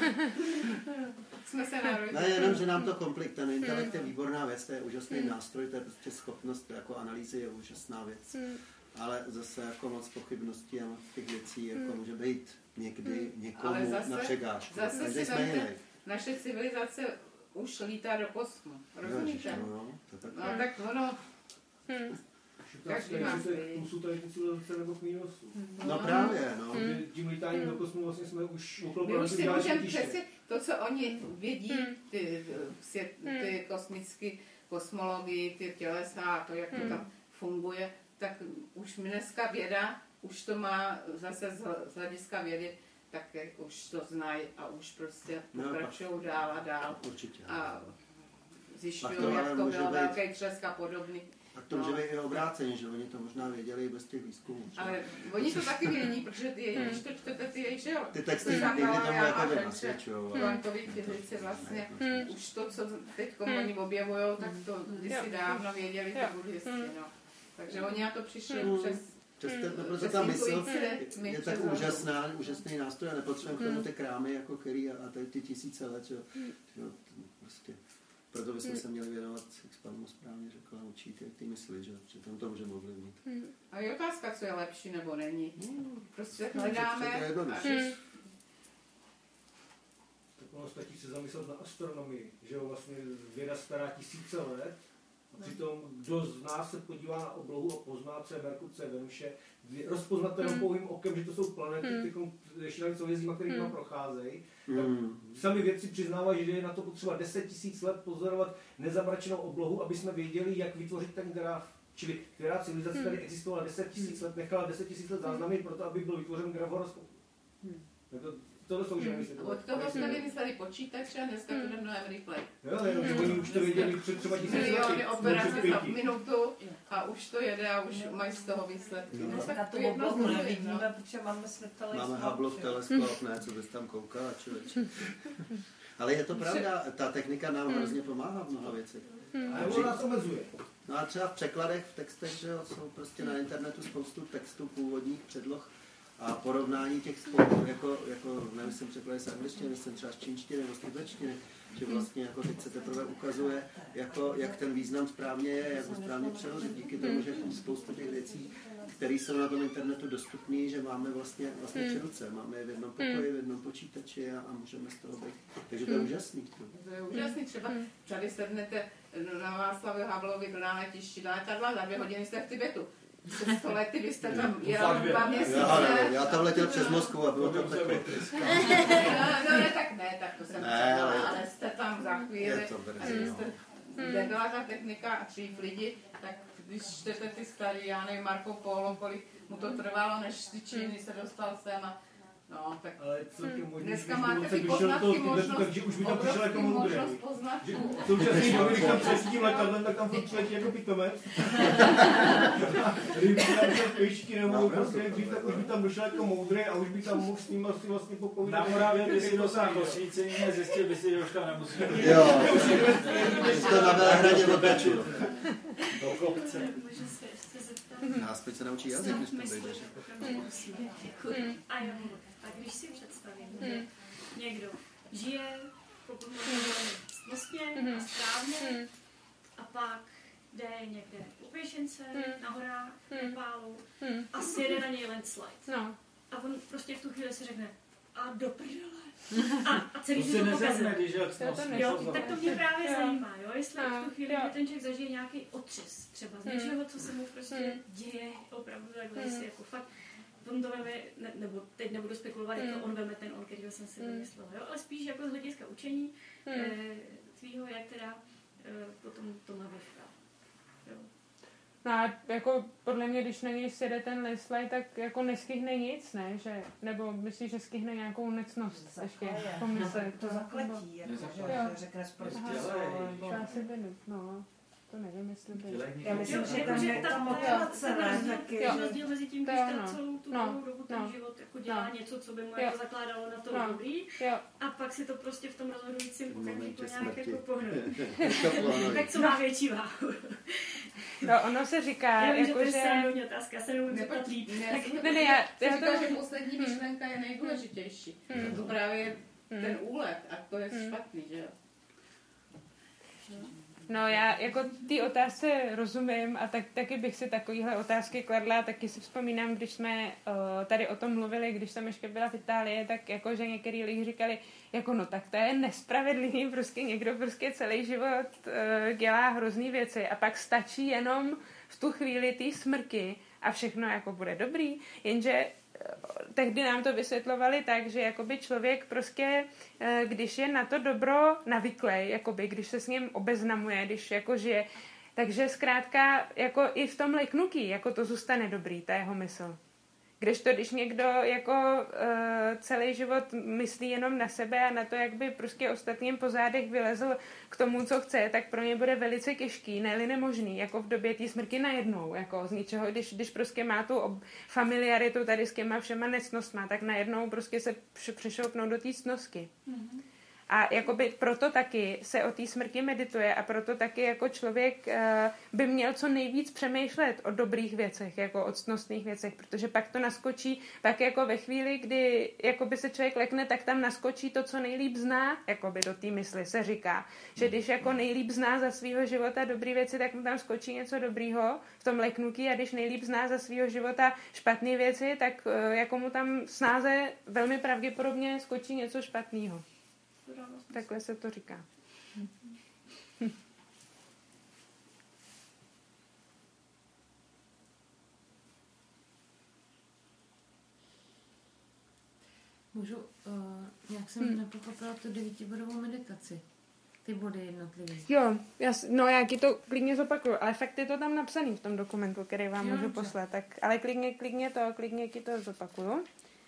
Jsme se narodili. Ne, jenom, že nám to komplik, ten intelekt je výborná věc, to je úžasný mm. nástroj, to je prostě schopnost jako analýzy je úžasná věc. Mm. Ale zase jako moc pochybností a moc těch věcí jako mm. může být někdy někomu zase, na překážku. Zase si vemte, naše civilizace už lítá do kosmu. Rozumíte? No, no, to tak, no, tak ono... Hmm. Každý má plusu tady ty civilizace nebo k mínusu. No, no právě, no. Hmm. Tím lítáním hmm. do kosmu vlastně jsme už uklopili. My už si můžeme přeci to, co oni vědí, ty, ty, ty kosmické kosmologii, ty tělesa a to, jak to tam funguje, tak už dneska věda, už to má zase z hlediska vědy, tak už to znají a už prostě pokračují no, dál a dál. Určitě. A zjišťují, jak to byl velký třesk a podobný. A to může být i obráceně, že oni to možná věděli i bez těch výzkumů. Ale oni to taky vědí, protože ty její, když to čtete, ty její, že jo? Ty texty, ty tomu jako nasvědčujou. Kvantové fyzice vlastně, už to, co teď oni objevujou, tak to kdysi dávno věděli, to buddhisti, no. Takže oni na to přišli přes... Přesto, no, protože ta mysl je, je tak úžasná, úžasný nástroj a nepotřebujeme k tomu ty krámy, jako který a, a tady ty tisíce let, že jo, prostě. Proto bychom se měli věnovat, jak Spalmo správně řekla, učit ty mysli, že, že tam to můžeme ovlivnit. A je otázka, co je lepší nebo není. Prostě tak hledáme. Tak ono stačí se zamyslet na astronomii, že jo, vlastně věda stará tisíce let. A přitom, kdo z nás se podívá na oblohu a pozná, co je Merkur, co je Venuše, rozpoznat to jenom pouhým okem, že to jsou planety, mm. ještě navíc hvězdíma, které mm. procházejí. Mm. Sami vědci přiznávají, že je na to potřeba deset tisíc let pozorovat nezamračenou oblohu, aby jsme věděli, jak vytvořit ten graf. Čili která civilizace mm. tady existovala deset tisíc let, nechala deset tisíc let záznamy proto, aby byl vytvořen graf horoskopu. Mm. Tohle jsou už nemyslí. Od toho jsme vymysleli počítače a dneska to jde mnohem rychleji. Jo, jo, že oni už to věděli před třeba tisíc lety. Miliony operací za minutu a už to jede a už mají z toho výsledky. No, tak na to oblohu nevidíme, protože máme světelný Máme Hubbleův teleskop, ne, co bys tam koukala, člověče. Ale je to pravda, ta technika nám hrozně pomáhá v mnoha věcech. A nebo nás omezuje. No a třeba v překladech, v textech, že jo, jsou prostě na internetu spoustu textů původních předloh, a porovnání těch spolu, jako, jako nevím, jsem překladal z angličtiny, jsem třeba z čínštiny nebo z tibetštiny, že vlastně jako teď se teprve ukazuje, jako, jak ten význam správně je, jak ho správně přeložit, díky tomu, že spoustu těch věcí, které jsou na tom internetu dostupné, že máme vlastně, vlastně při ruce, máme je v jednom pokoji, v jednom počítači a, a můžeme z toho být. Takže to je úžasný. To je úžasný, třeba tady sednete na Václavu Havlovi do náletišti na letadla, za dvě hodiny jste v Tibetu. Před sto lety vy jste tam jel dva měsíce. Já, já tam letěl přes Moskvu a bylo to takové. No ne, tak ne, tak to jsem ne, ale, ale jste tam za chvíli. A když jste, kde byla ta technika a dřív lidi, tak když čtete ty starý, já nevím, Marco Polo, kolik mu to trvalo, než z Číny se dostal sem a no, tak hmm. dneska máte ty poznatky možnost, takže už by tam přišel jako moudrý. poznatků. Současný doby, když tam přes tím letadlem, tak tam furt přiletí jako pitomec. Kdyby tam přes pěšky nebo prostě dřív, tak už by tam došel jako moudrý a už by tam mohl s ním asi vlastně popovídat. Na Moravě by si dosáhl osvícení a zjistil by si, že už tam nemusí. Jo, to na Velehradě odbačil. Do kopce. Nás teď se naučí jazyk, když tam dojdeš. A jo, tak když si představím, že někdo žije, pokud možná vlastně a správně, a pak jde někde u pěšince, na horách, v Nepálu a sjede na něj landslide. A on prostě v tu chvíli si řekne, a do prdele. A, a celý To si si to pokazil. nezapne, když jak Jo, to snos ne- Jo, nepozoral. tak to mě právě Jo. zajímá, jo, jestli No, v tu chvíli, jo. kdy ten člověk zažije nějaký otřes, třeba z Hmm. něčeho, co se mu prostě Hmm. děje, opravdu takhle Hmm. si jako fakt, on to veme, ne, nebo teď nebudu spekulovat, jak to Hmm. on veme ten on, kterýho jsem si Hmm. vymyslela, jo, ale spíš jako z hlediska učení Hmm. eh, tvýho, jak teda eh, potom to navyšká. Jo. No a jako podle mě, když na něj sjede ten lislej, tak jako neskyhne nic, ne? Že, nebo myslíš, že skyhne nějakou necnost ještě po mysli? To zakletí, jako, že, Nezakletí. že řekne prostě Aha. slovo, nebo... To asi by, no, to nevím, jestli by. Dělej Já myslím, Jo, že jako, tam že je ta- ta ta- motivace, ten ne, rozdíl- taky, ten že... rozdíl mezi tím, To když jo, ta no. celou tu No, dlouhou dobu ten no. život jako dělá No. něco, co by mu Jo. jako zakládalo na to No. dobrý, Jo, a pak si to prostě v tom rozhodujícím okamžiku momentě nějak smrti. jako pohne. To plánuje. Tak co má větší váhu? no ono se říká, Já vím, že to je jakože... srandovní otázka, já se neumím Nepo- zeptat líp. Ne, Ne, ne, já, já říkala, to... že poslední myšlenka je nejdůležitější. Hmm. To právě Hmm. ten úlet, a to je Hmm. špatný, že jo? No já jako té otázce rozumím a tak, taky bych si takovýhle otázky kladla, taky si vzpomínám, když jsme uh, tady o tom mluvili, když jsem ještě byla v Itálii, tak jako, že některý lidi říkali, jako no tak to je nespravedlivý, prostě někdo prostě celý život uh, dělá hrozný věci a pak stačí jenom v tu chvíli té smrky a všechno jako bude dobrý, jenže tehdy nám to vysvětlovali tak, že jakoby člověk prostě, když je na to dobro navyklý, jakoby, když se s ním obeznamuje, když jako žije, takže zkrátka jako i v tom leknutí jako to zůstane dobrý, ta jeho mysl. Kdežto, když někdo jako uh, celý život myslí jenom na sebe a na to, jak by prostě ostatním po zádech vylezl k tomu, co chce, tak pro ně bude velice těžký, ne-li nemožný, jako v době té smrti najednou, jako z ničeho, když, když prostě má tu ob- familiaritu tady s těma všema necnostma, tak najednou prostě se př- přešoupnou do té ctnosti. Mm-hmm. A jakoby proto taky se o té smrti medituje a proto taky jako člověk uh, by měl co nejvíc přemýšlet o dobrých věcech, jako o ctnostných věcech, protože pak to naskočí, pak jako ve chvíli, kdy jakoby se člověk lekne, tak tam naskočí to, co nejlíp zná, jakoby do té mysli se říká, že když jako nejlíp zná za svýho života dobrý věci, tak mu tam skočí něco dobrýho v tom leknutí a když nejlíp zná za svýho života špatné věci, tak uh, jako mu tam snáze velmi pravděpodobně skočí něco špatného. Takhle se to říká. Hm. Můžu, uh, nějak jsem Hmm. nepochopila tu devítibodovou meditaci. Ty body jednotlivý. Jo, já, s- no já ti to klidně zopakuju, ale fakt je to tam napsaný v tom dokumentu, který vám Jo, můžu dobře. poslat, tak, ale klidně, klidně to, klidně ti to zopakuju.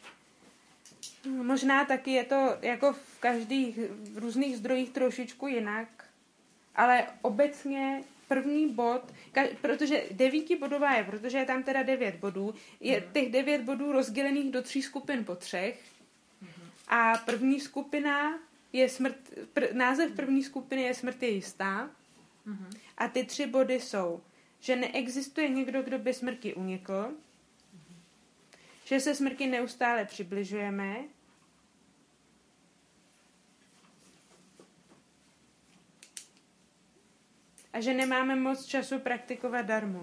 Možná taky je to jako v každých v různých zdrojích trošičku jinak, ale obecně první bod, ka- protože devítibodová je, protože je tam teda devět bodů, je Mhm. těch devět bodů rozdělených do tří skupin po třech a první skupina je smrt, pr, název první skupiny je smrt je jistá Mhm. a ty tři body jsou, že neexistuje někdo, kdo by smrti unikl, že se smrti neustále přibližujeme, a že nemáme moc času praktikovat darmu.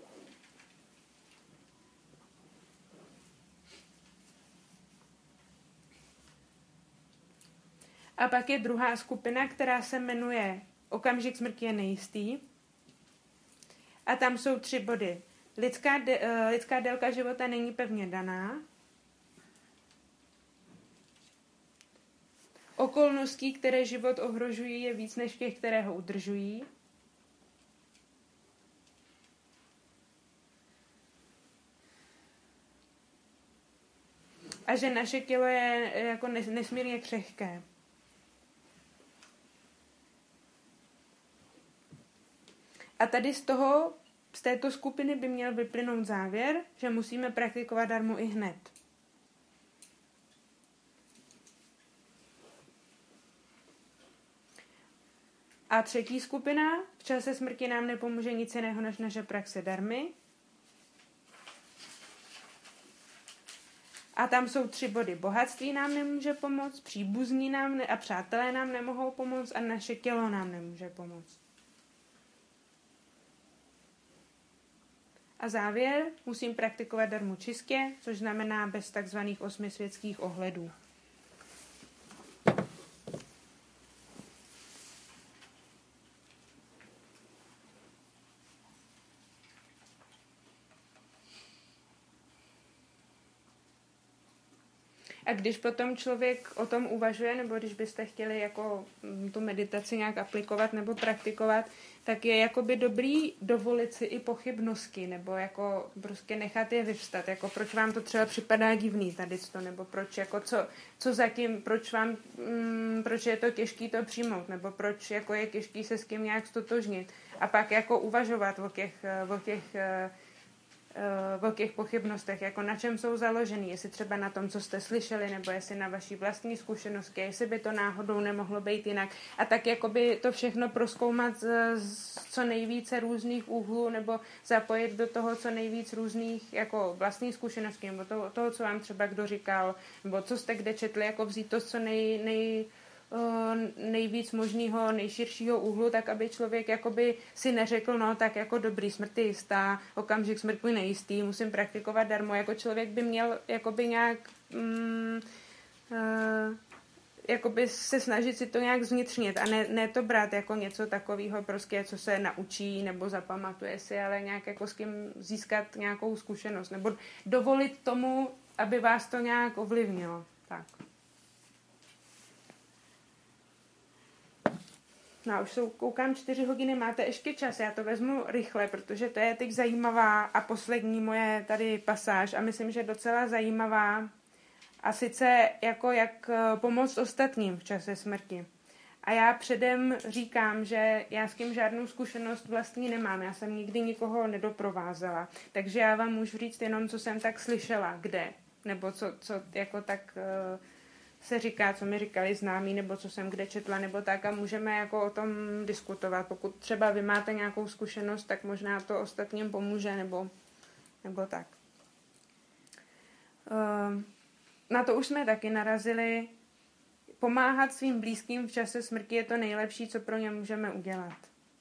A pak je druhá skupina, která se jmenuje Okamžik smrti je nejistý. A tam jsou tři body. Lidská, de, uh, lidská délka života není pevně daná. Okolností, které život ohrožují, je víc než těch, které ho udržují. A že naše tělo je jako nesmírně křehké. A tady z toho, z této skupiny by měl vyplynout závěr, že musíme praktikovat darmu i hned. A třetí skupina, v čase smrti nám nepomůže nic jiného než naše praxe darmy. A tam jsou tři body. Bohatství nám nemůže pomoct, příbuzní nám ne- a přátelé nám nemohou pomoct a naše tělo nám nemůže pomoct. A závěr, musím praktikovat darmu čistě, což znamená bez takzvaných osmi světských ohledů. A když potom člověk o tom uvažuje, nebo když byste chtěli jako tu meditaci nějak aplikovat nebo praktikovat, tak je jakoby dobrý dovolit si i pochybnosti, nebo jako prostě nechat je vyvstat, jako proč vám to třeba připadá divný tady to, nebo proč jako co, co zatím, proč vám, mm, proč je to těžký to přijmout, nebo proč jako je těžký se s kým nějak stotožnit. A pak jako uvažovat o těch, o těch velkých pochybnostech, jako na čem jsou založený, jestli třeba na tom, co jste slyšeli, nebo jestli na vaší vlastní zkušenosti, jestli by to náhodou nemohlo být jinak. A tak jakoby to všechno prozkoumat z, z co nejvíce různých úhlů, nebo zapojit do toho co nejvíc různých jako vlastních zkušeností, nebo toho, toho, co vám třeba kdo říkal, nebo co jste kde četli, jako vzít to co nej, nej nejvíc možného, nejširšího úhlu, tak aby člověk jakoby si neřekl, no tak jako dobrý, smrt je jistá, okamžik smrti nejistý, musím praktikovat darmo. Jako člověk by měl jakoby nějak mm, uh, jakoby se snažit si to nějak zvnitřnit a ne, ne to brát jako něco takového prostě, co se naučí nebo zapamatuje si, ale nějak jako s kým získat nějakou zkušenost nebo dovolit tomu, aby vás to nějak ovlivnilo. Tak. No, už jsou, koukám, čtyři hodiny, máte ještě čas, já to vezmu rychle, protože to je teď zajímavá a poslední moje tady pasáž a myslím, že docela zajímavá a sice jako jak pomoct ostatním v čase smrti. A já předem říkám, že já s tím žádnou zkušenost vlastní nemám, já jsem nikdy nikoho nedoprovázela, takže já vám můžu říct jenom, co jsem tak slyšela, kde, nebo co, co jako tak se říká, co mi říkali známí, nebo co jsem kde četla, nebo tak a můžeme jako o tom diskutovat. Pokud třeba vy máte nějakou zkušenost, tak možná to ostatním pomůže, nebo, nebo tak. Na to už jsme taky narazili. Pomáhat svým blízkým v čase smrti je to nejlepší, co pro ně můžeme udělat.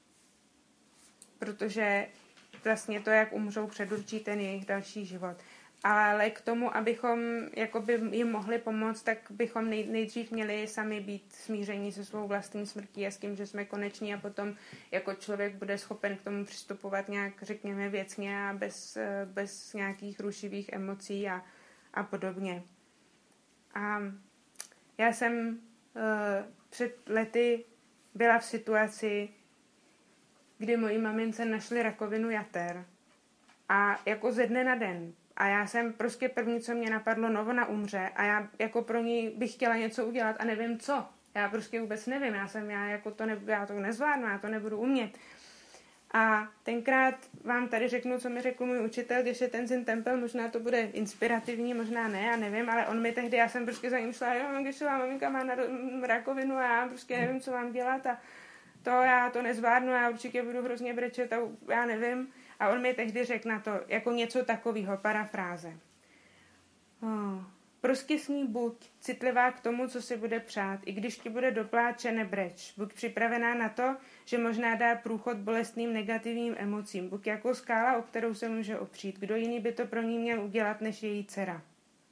Protože vlastně to, jak umřou, předurčí ten jejich další život. Ale k tomu, abychom jakoby jim mohli pomoct, tak bychom nej, nejdřív měli sami být smíření se svou vlastní smrtí a s tím, že jsme koneční a potom jako člověk bude schopen k tomu přistupovat nějak, řekněme, věcně a bez, bez nějakých rušivých emocí a, a podobně. A já jsem uh, před lety byla v situaci, kdy mojí mamince našli rakovinu jater. A jako ze dne na den. A já jsem prostě první, co mě napadlo, no ona umře a já jako pro ní bych chtěla něco udělat a nevím co. Já prostě vůbec nevím, já jsem, já jako to, ne, já to nezvládnu, já to nebudu umět. A tenkrát vám tady řeknu, co mi řekl můj učitel, když je ten Zen Temple, možná to bude inspirativní, možná ne, já nevím, ale on mi tehdy, já jsem prostě za ním šla, jo, když svá maminka má rakovinu a já prostě nevím, co mám dělat a to já to nezvládnu, já určitě budu hrozně brečet a já nevím. A on mi tehdy řekl na to, jako něco takového, parafráze. Oh, prostě s ní buď citlivá k tomu, co si bude přát, i když ti bude do pláče, nebreč. Buď připravená na to, že možná dá průchod bolestným negativním emocím. Buď jako skála, o kterou se může opřít. Kdo jiný by to pro ní měl udělat, než její dcera.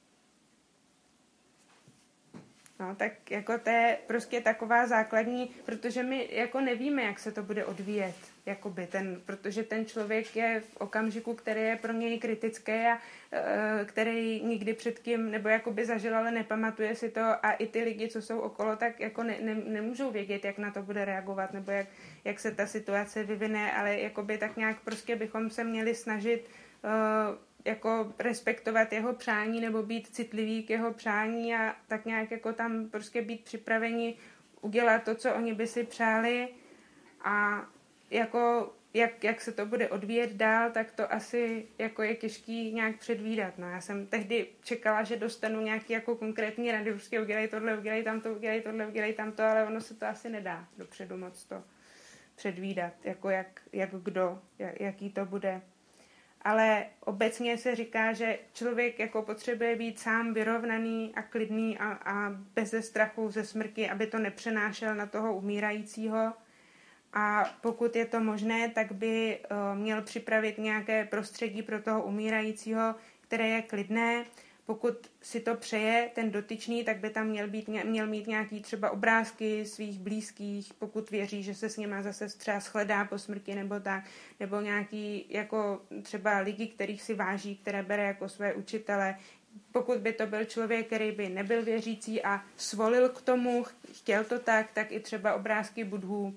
No, tak jako to je prostě taková základní, protože my jako nevíme, jak se to bude odvíjet, jakoby ten, protože ten člověk je v okamžiku, který je pro něj kritický a e, který nikdy předtím, nebo jakoby zažil, ale nepamatuje si to a i ty lidi, co jsou okolo, tak jako ne, ne, nemůžou vědět, jak na to bude reagovat, nebo jak, jak se ta situace vyvine, ale jakoby tak nějak prostě bychom se měli snažit e, jako respektovat jeho přání nebo být citlivý k jeho přání a tak nějak jako tam prostě být připraveni udělat to, co oni by si přáli a jako jak, jak se to bude odvíjet dál, tak to asi jako je těžký nějak předvídat. No, já jsem tehdy čekala, že dostanu nějaký jako konkrétní rady, prostě udělej tohle, udělej tamto, udělej tohle, udělej tamto, ale ono se to asi nedá dopředu moc to předvídat, jako jak, jak kdo, jak, jaký to bude. Ale obecně se říká, že člověk jako potřebuje být sám vyrovnaný a klidný a, a beze strachu ze smrti, aby to nepřenášel na toho umírajícího. A pokud je to možné, tak by uh, měl připravit nějaké prostředí pro toho umírajícího, které je klidné. Pokud si to přeje ten dotyčný, tak by tam měl, být, měl mít nějaký třeba obrázky svých blízkých, pokud věří, že se s nima zase třeba shledá po smrti nebo tak, nebo nějaký jako třeba lidi, kterých si váží, které bere jako své učitele, pokud by to byl člověk, který by nebyl věřící a svolil k tomu, chtěl to tak, tak i třeba obrázky Budhů.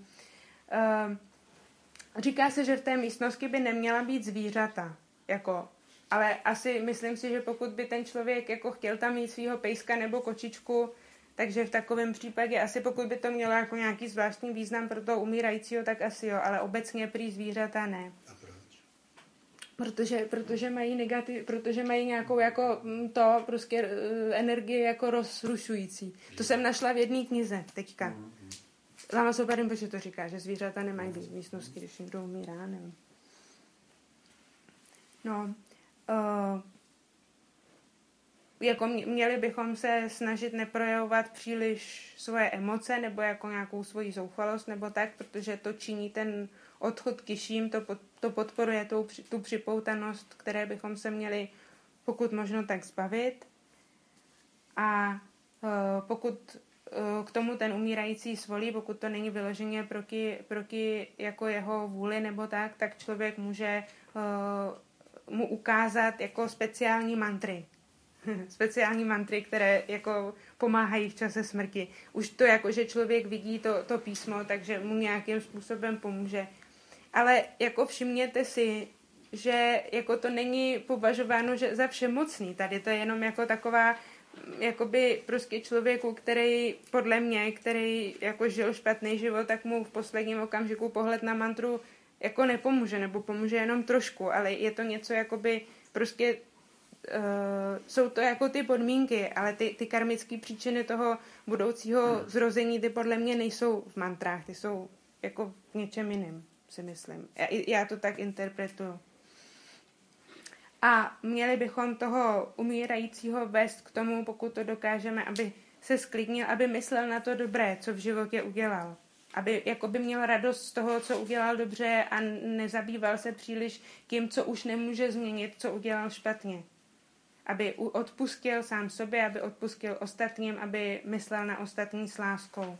Říká se, že v té místnosti by neměla být zvířata, jako, ale asi myslím si, že pokud by ten člověk jako chtěl tam mít svýho pejska nebo kočičku, takže v takovém případě asi pokud by to mělo jako nějaký zvláštní význam pro toho umírajícího, tak asi jo, ale obecně prý zvířata ne. A proč? Protože, protože mají negativ, protože mají nějakou jako to prostě energii jako rozrušující. To jsem našla v jedné knize teďka. Lama Zopa Rinpoche to říká, že zvířata nemají být v místnosti, když někdo umírá, nevím. No, uh, jako měli bychom se snažit neprojevovat příliš svoje emoce nebo jako nějakou svoji zoufalost nebo tak, protože to činí ten odchod k kyším, to, pod, to podporuje tu, tu připoutanost, které bychom se měli pokud možno tak zbavit. A uh, pokud uh, k tomu ten umírající svolí, pokud to není vyloženě proti, proti jako jeho vůli nebo tak, tak člověk může uh, mu ukázat jako speciální mantry. speciální mantry, které jako pomáhají v čase smrti. Už to jako, že člověk vidí to, to písmo, takže mu nějakým způsobem pomůže. Ale jako všimněte si, že jako to není považováno že za všemocný. Tady to je jenom jako taková jakoby prostě člověku, který podle mě, který jako žil špatný život, tak mu v posledním okamžiku pohled na mantru jako nepomůže, nebo pomůže jenom trošku, ale je to něco jakoby prostě Uh, jsou to jako ty podmínky, ale ty, ty karmické příčiny toho budoucího zrození, ty podle mě nejsou v mantrách, ty jsou jako v něčem jiném, si myslím. Já, já to tak interpretuju. A měli bychom toho umírajícího vést k tomu, pokud to dokážeme, aby se sklidnil, aby myslel na to dobré, co v životě udělal. Aby jakoby měl radost z toho, co udělal dobře a nezabýval se příliš tím, co už nemůže změnit, co udělal špatně. Aby odpustil sám sobě, aby odpustil ostatním, aby myslel na ostatní s láskou.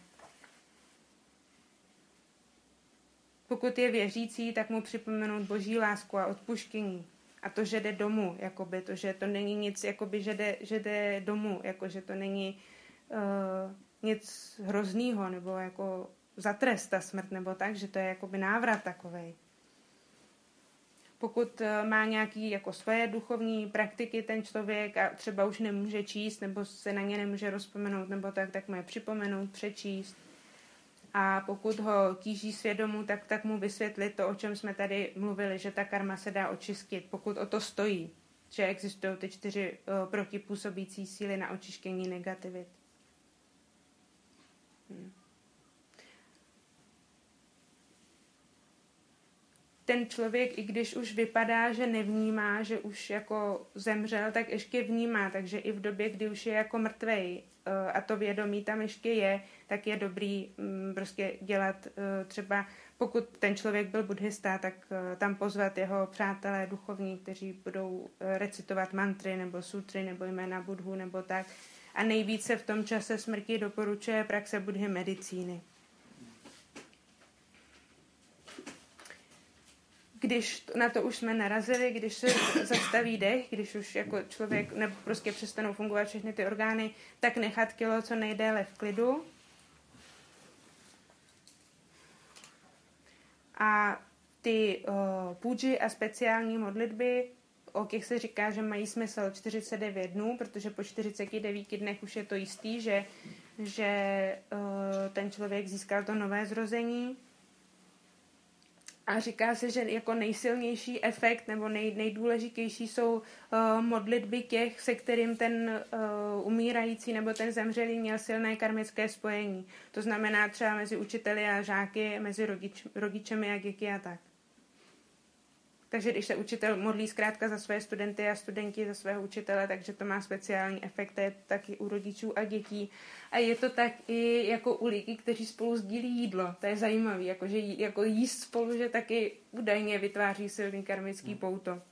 Pokud je věřící, tak mu připomenout boží lásku a odpuštění. A to, že jde domů, jakoby, to, že to není nic, jakoby, že, jde, že jde domů, jako, že to není uh, nic hroznýho, nebo jako za trest ta smrt, nebo tak, že to je jakoby návrat takovej. Pokud má nějaký jako svoje duchovní praktiky ten člověk a třeba už nemůže číst, nebo se na ně nemůže rozpomenout, nebo tak, tak mu je připomenout, přečíst. A pokud ho tíží svědomí, tak, tak mu vysvětlit to, o čem jsme tady mluvili, že ta karma se dá očistit, pokud o to stojí, že existují ty čtyři uh, protipůsobící síly na očištění negativit. Hmm. Ten člověk, i když už vypadá, že nevnímá, že už jako zemřel, tak ještě vnímá, takže i v době, kdy už je jako mrtvej a to vědomí tam ještě je, tak je dobrý prostě dělat třeba, pokud ten člověk byl buddhista, tak tam pozvat jeho přátelé duchovní, kteří budou recitovat mantry nebo sutry nebo jména Budhu nebo tak. A nejvíce v tom čase smrti doporučuje praxe Budhy medicíny. Když na to už jsme narazili, když se zastaví dech, když už jako člověk nebo prostě přestanou fungovat všechny ty orgány, tak nechat tělo co nejdéle v klidu. A ty uh, půdži a speciální modlitby, o těch se říká, že mají smysl čtyřicet devět dnů, protože po čtyřiceti devíti dnech už je to jistý, že, že uh, ten člověk získal to nové zrození. A říká se, že jako nejsilnější efekt nebo nej, nejdůležitější jsou uh, modlitby těch, se kterým ten uh, umírající nebo ten zemřelý měl silné karmické spojení. To znamená třeba mezi učiteli a žáky, mezi rodič, rodičemi a děti a tak. Takže když se učitel modlí zkrátka za své studenty a studenti za svého učitele, takže to má speciální efekt, to je taky u rodičů a dětí. A je to tak i jako u lidí, kteří spolu sdílí jídlo. To je zajímavé, jako, že jí, jako jíst spolu, že taky údajně vytváří silný karmický pouto.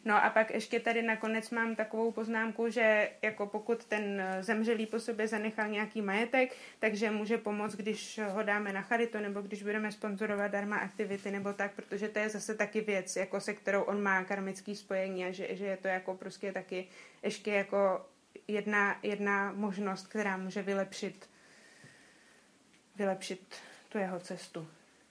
No a pak ještě tady nakonec mám takovou poznámku, že jako pokud ten zemřelý po sobě zanechal nějaký majetek, takže může pomoct, když ho dáme na charitu, nebo když budeme sponzorovat darma aktivity, nebo tak, protože to je zase taky věc, jako se kterou on má karmický spojení a že, že je to jako prostě taky ještě jako jedna, jedna možnost, která může vylepšit vylepšit tu jeho cestu.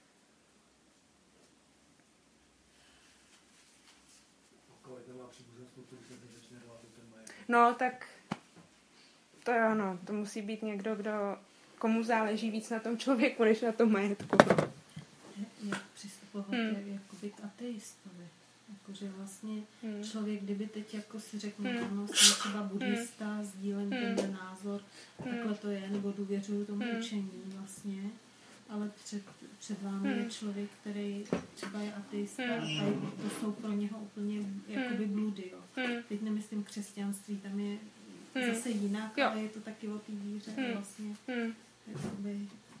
No, tak to je ono. To musí být někdo, kdo, komu záleží víc na tom člověku, než na tom majetku. Jak přistupovat hmm. jako být ateistovi. Jakože vlastně hmm. člověk, kdyby teď jako si řekl, hmm. ano, jsem třeba buddhista, hmm. sdílím hmm. ten názor, hmm. takhle to je, nebo důvěřuju tomu hmm. učení vlastně, ale před, před vámi hmm. je člověk, který třeba je ateista hmm. a je, to jsou pro něho úplně jakoby bludy, jo. Hmm. Teď nemyslím křesťanství, tam je hmm. zase jinak, jo. ale je to taky o té víře hmm. vlastně hmm. jakoby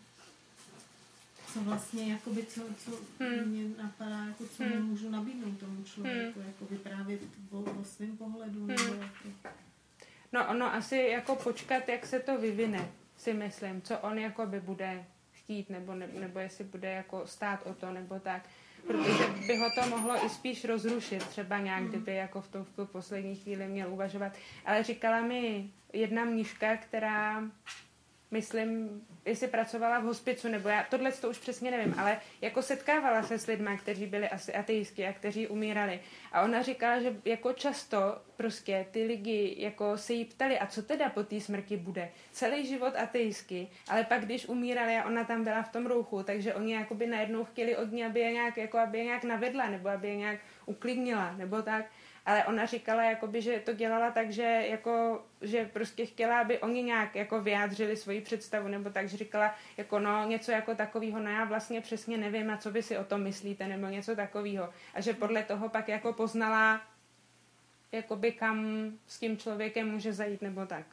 co vlastně, jakoby, co, co hmm. mě napadá, jako co hmm. můžu nabídnout tomu člověku, hmm. jako vyprávět o, o svém pohledu. Hmm. Nebo jako... No ono asi jako počkat, jak se to vyvine, si myslím, co on jakoby bude chtít, nebo, ne, nebo jestli bude jako stát o to, nebo tak. Protože by ho to mohlo i spíš rozrušit, třeba nějak, kdyby jako v tom v poslední chvíli měl uvažovat. Ale říkala mi jedna mníška, která... myslím, jestli pracovala v hospicu, nebo já tohle to už přesně nevím, ale jako setkávala se s lidmi, kteří byli asi ateistky a kteří umírali. A ona říkala, že jako často prostě ty lidi jako se jí ptali, a co teda po té smrti bude? Celý život ateistky, ale pak když umírali a ona tam byla v tom rouchu, takže oni jakoby najednou chtěli od ní, aby je nějak, jako aby je nějak navedla, nebo aby je nějak uklidnila, nebo tak. Ale ona říkala, jakoby, že to dělala tak, že, jako, že prostě chtěla, aby oni nějak jako vyjádřili svoji představu, nebo tak, že říkala, jako no, něco jako takového, no já vlastně přesně nevím, a co vy si o tom myslíte, nebo něco takového. A že podle toho pak jako poznala, jakoby kam s tím člověkem může zajít, nebo tak.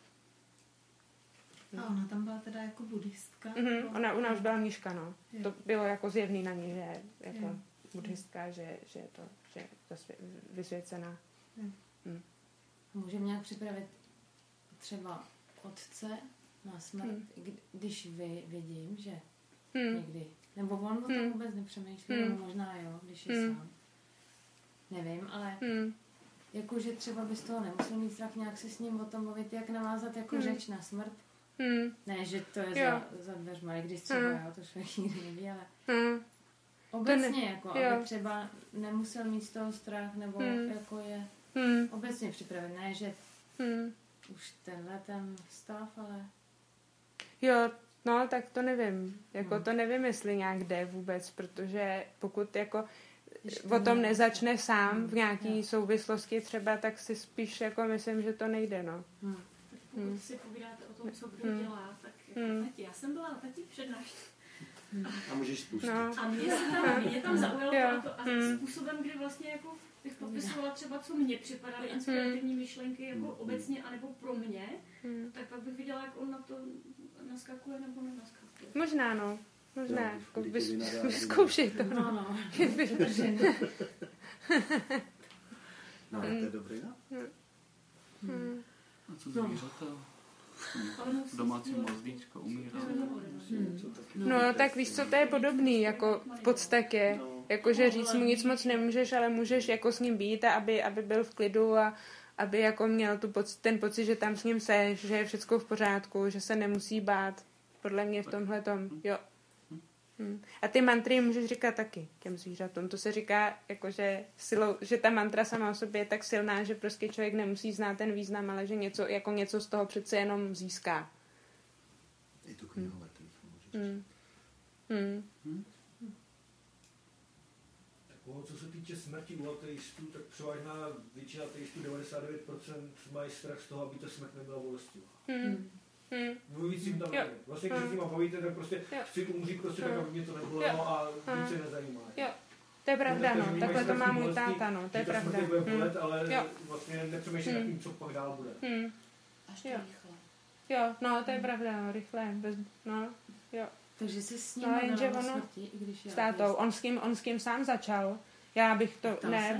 No. A ona tam byla teda jako buddhistka? Mm-hmm, ona, ona už byla mníška, no. Je. To bylo jako zjevný na ní, že jako je. buddhistka, že, že je to že je vysvěcená. Hmm. Můžeme nějak připravit třeba otce na smrt, hmm. když vy, vidím, že hmm. někdy, nebo on o tom hmm. vůbec nepřemýšlí, hmm. nebo možná jo, když je hmm. sám. Nevím, ale hmm. jakože třeba bys toho nemusel mít strach nějak se s ním o tom mluvit, jak navázat jako hmm. řeč na smrt. Hmm. Ne, že to je za, za dveřma, i když třeba hmm. jo, to člověk nikdy neví, ale hmm. obecně, ne, jako, jo. aby třeba nemusel mít z toho strach, nebo hmm. jako je hmm. obecně připraven, ne, že hmm. už tenhle ten stav, ale... Jo, no, tak to nevím. Jako hmm. to nevím, jestli nějak jde vůbec, protože pokud jako o tom nezačne sám v nějaký souvislosti třeba, tak si spíš jako myslím, že to nejde, no. Hmm. Pokud hmm. si povídáte o tom, co kdo hmm. dělá, tak jako hmm. tati, já jsem byla na tati přednášce. A můžeš spustit. No. A mě, se tam, mě tam zaujalo to, to a hmm. způsobem, kdy vlastně jako bych popisovala třeba, co mně připadaly inspirativní hmm. myšlenky jako hmm. obecně, anebo pro mě, hmm. tak pak bych viděla, jak on na to naskakuje nebo nenaskakuje. Možná, no. Možná. No, jako vyzkoušej to. No, no. No, to je dobrý, no? Hmm. A co zvířata? Domácí mozdíčko umírá. No, tak víš, co to je podobný, jako v podstatě. Jakože říct mu nic moc nemůžeš, ale můžeš jako s ním být a aby, aby byl v klidu a aby jako měl tu poc- ten pocit, že tam s ním seš, že je všechno v pořádku, že se nemusí bát. Podle mě v tomhle tom, jo. Hmm. A ty mantry můžeš říkat taky těm zvířatům. To se říká, jakože silou, že ta mantra sama o sobě je tak silná, že prostě člověk nemusí znát ten význam, ale že něco, jako něco z toho přece jenom získá. Je to knihu mrtvých, můžeš hmm. hmm. hmm. Co se týče smrti u ateistů, tak převážná většina ateistů, devadesát devět procent mají strach z toho, aby ta smrt nebyla bolestivá. Hmm. Hmm. No víc jim tam nevím. Vlastně, když s nima bavíte, tak prostě jo. chci umřít prostě tak, aby mě to nebolelo a víc se nezajímá. Jo. To je pravda, no. Takhle to má můj táta, no. To je pravda. Že ta smrt bude bolet, ale jo. vlastně nepřemýšlí nad tím, co pak dál bude. Hmm. Až to rychle. Jo, no, to je pravda, no. Rychle. Bez, no, jo. Takže se s ním no, jenže ono, smrti, i když je s tátou. On s, kým, on s kým sám začal. Já bych to, Ptal ne, se? bych,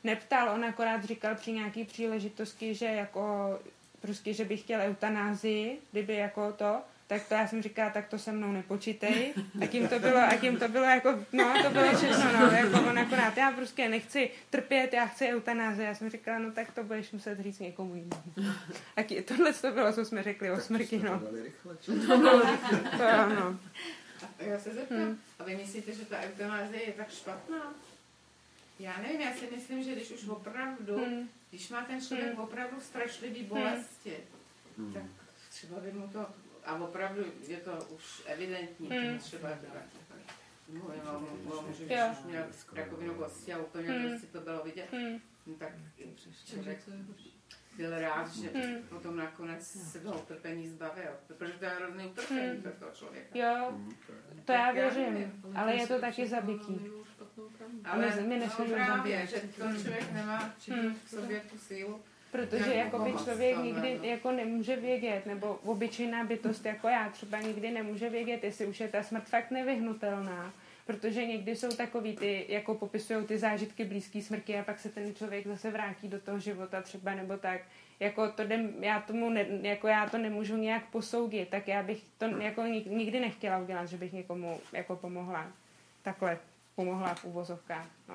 neptal, on akorát říkal při nějaký příležitosti, že jako prostě, že by chtěl eutanázii, kdyby jako to, tak to já jsem říkala, tak to se mnou nepočítej. A tím to bylo, a tím to bylo jako, no to bylo všechno, no, jako on akorát, já prostě nechci trpět, já chci eutanázii. Já jsem říkala, no tak to budeš muset říct někomu jinému. A tohle to bylo, co jsme řekli o smrti, no. To bylo rychle, to ano. Já se zeptám, hmm. a vy myslíte, že ta eutanázie je tak špatná? Já nevím, já si myslím, že když už opravdu, hmm. když má ten člověk hmm. opravdu strašlivý bolesti, hmm. tak třeba by mu to, a opravdu je to už evidentní, hmm. třeba mluvím o muži, když už měl rakovinu kosti a úplně hmm. prostě to bylo vidět, hmm. no, tak člověk byl rád, že hmm. potom nakonec se toho utrpení zbavil, protože to je hrozný utrpení hmm. pro toho člověka. Jo, to já věřím, ale je to taky zabití. Ale my no právě, že to člověk nemá v sobě tu sílu. Protože jakoby člověk nikdy jako nemůže vědět, nebo obyčejná bytost jako já třeba nikdy nemůže vědět, jestli už je ta smrt fakt nevyhnutelná. Protože někdy jsou takový ty, jako popisují ty zážitky blízké smrti a pak se ten člověk zase vrátí do toho života třeba nebo tak. Jako to jdem, já tomu ne, jako já to nemůžu nějak posoudit, tak já bych to jako nikdy nechtěla udělat, že bych někomu jako pomohla. Takhle pomohla v uvozovkách. No.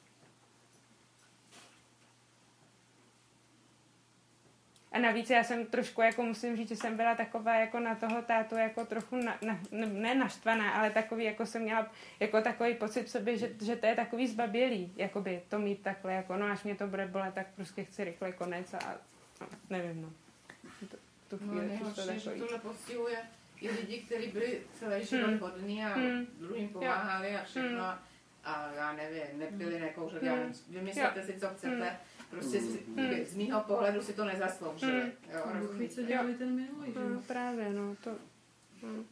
A navíc já jsem trošku, jako musím říct, že jsem byla taková jako na toho tátu jako trochu, na, na, ne naštvaná, ale takový, jako jsem měla jako takový pocit v sobě, že, že to je takový zbabělý, jakoby to mít takhle, jako no až mě to bude bolet, tak prostě chci rychle konec a no, nevím, no. To, tu chvíli, no to nejhorší, že tohle postihuje i lidi, kteří byli celý život hmm. hodní a hmm. druhým pomáhali jo. a všechno hmm. a já nevím, nepili, nekouřili, hmm. vymyslete jo. si, co chcete. Hmm. Prostě z, hmm. z mýho pohledu si to nezasloužili. Hmm. Bůh ví, co dělali ten minulý. No, právě, no. To, no.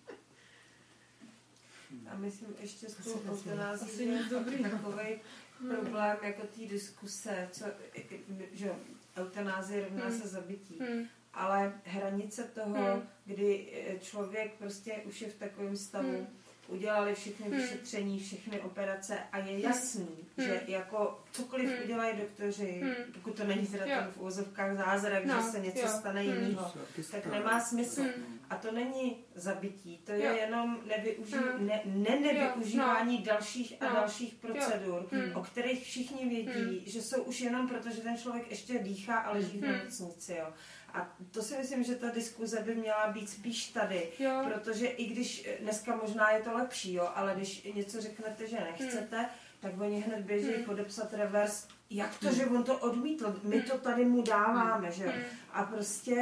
A myslím, ještě s tou eutanází je takový problém jako té diskuse, co, že eutanázie rovná hmm. se zabití. Hmm. Ale hranice toho, hmm. kdy člověk prostě už je v takovém stavu, hmm. udělali všechny hmm. vyšetření, všechny operace a je jasný, hmm. že jako cokoliv hmm. udělají doktoři, hmm. pokud to není teda ten v uvozovkách zázrak, no, že se něco jo. stane hmm. jiného, tak nemá smysl. Hmm. A to není zabití, to je jo. jenom nevyuží, hmm. ne, ne nevyužívání no. dalších a no. dalších procedur, hmm. o kterých všichni vědí, hmm. že jsou už jenom proto, že ten člověk ještě dýchá a leží v nemocnici. Jo. A to si myslím, že ta diskuze by měla být spíš tady, jo. protože i když dneska možná je to lepší, jo, ale když něco řeknete, že nechcete, hmm. tak oni hned běží hmm. podepsat revers, jak to, že on to odmítl, my to tady mu dáváme, že jo. A prostě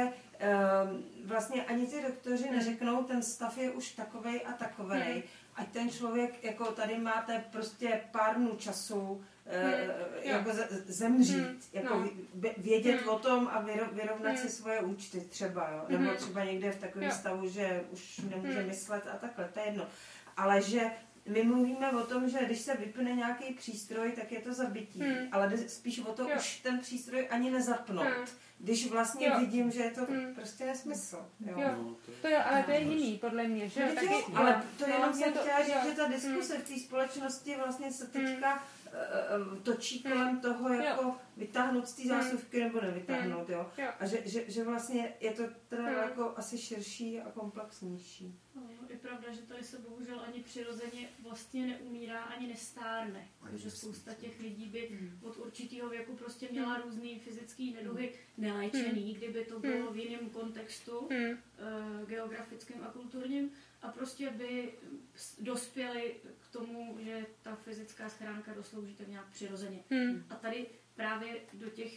um, vlastně ani ty doktoři neřeknou, ten stav je už takovej a takovej, hmm. ať ten člověk, jako tady máte prostě pár dnů času, Hmm. jako zemřít, hmm. jako no. vědět hmm. o tom a vyrovnat hmm. si svoje účty třeba, jo? Nebo třeba někde v takovém stavu, že už nemůže hmm. myslet a takhle, to je jedno. Ale že my mluvíme o tom, že když se vypne nějaký přístroj, tak je to zabití, hmm. ale jde spíš o to jo. už ten přístroj ani nezapnout. Hmm. Když vlastně jo. vidím, že je to hmm. prostě nesmysl. Jo. Jo. To jo, ale to je jiný, podle mě. Že? No, taky, ale to no, jenom jsem chtěla říct, že ta diskuse hmm. v té společnosti vlastně se teďka hmm. točí kolem toho, jako jo. vytáhnout z té zásuvky nebo nevytáhnout, jo. jo. A že, že, že vlastně je to teda hmm. jako asi širší a komplexnější. No, je pravda, že tady se bohužel ani přirozeně vlastně neumírá, ani nestárne. Protože spousta těch lidí by hmm. od určitého věku prostě měla různý fyzický neduhy neléčený, hmm. kdyby to bylo v jiném kontextu, hmm. uh, geografickém a kulturním, a prostě by dospěli k tomu, že ta fyzická schránka doslouží tak nějak přirozeně. Hmm. A tady právě do těch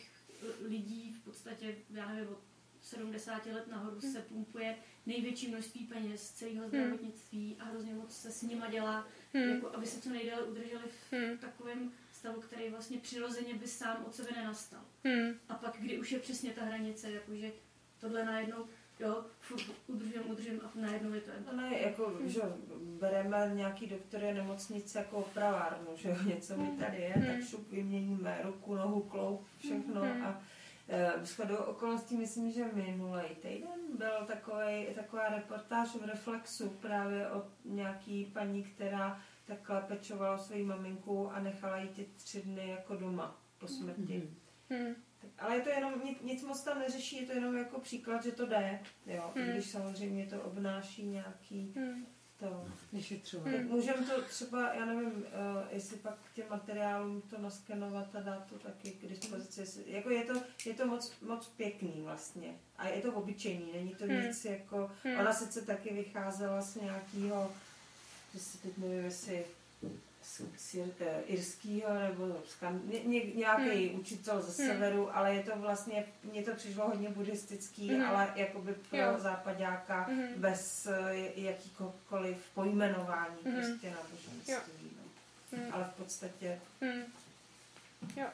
lidí v podstatě, já nevím, od sedmdesáti let nahoru hmm. se pumpuje největší množství peněz celého zdravotnictví a hrozně moc se s nima dělá, hmm. jako aby se co nejdéle udrželi v hmm. takovém stavu, který vlastně přirozeně by sám od sebe nenastal. Hmm. A pak, kdy už je přesně ta hranice, jakože tohle najednou jo, udržím, udržím a najednou je to jen. No ne, jako, hmm. že bereme nějaký doktory nemocnice jako opravárnu, že jo, něco mi tady je, hmm. tak šup vyměníme ruku, nohu, kloub, všechno hmm. a e, shodou okolností myslím, že minulý týden byl takovej, taková reportáž v Reflexu právě od nějaký paní, která takhle pečovala svoji maminku a nechala jí ty tři dny jako doma. po smrti. Hmm. Tak, ale je to jenom, nic, nic moc tam neřeší, je to jenom jako příklad, že to jde, jo, Hmm. když samozřejmě to obnáší nějaký Hmm. to. Vyšetřovat. Hmm. Můžeme to třeba, já nevím, uh, jestli pak k těm materiálům to naskenovat a dát to taky k dispozici. Jestli, jako je to, je to moc, moc pěkný vlastně. A je to obyčejný, není to Hmm. nic jako... Hmm. Ona sice taky vycházela z nějakého, že si teď nevím, jestli z, z irskýho nebo skan, ně, ně, nějaký hmm. učitel ze Hmm. severu, ale je to vlastně, mně to přišlo hodně buddhistický, Hmm. ale jakoby pro Jo. západáka Hmm. bez eh, jakýkoliv pojmenování Hmm. prostě náboženství. No. Hmm. Ale v podstatě... Hmm. Jo.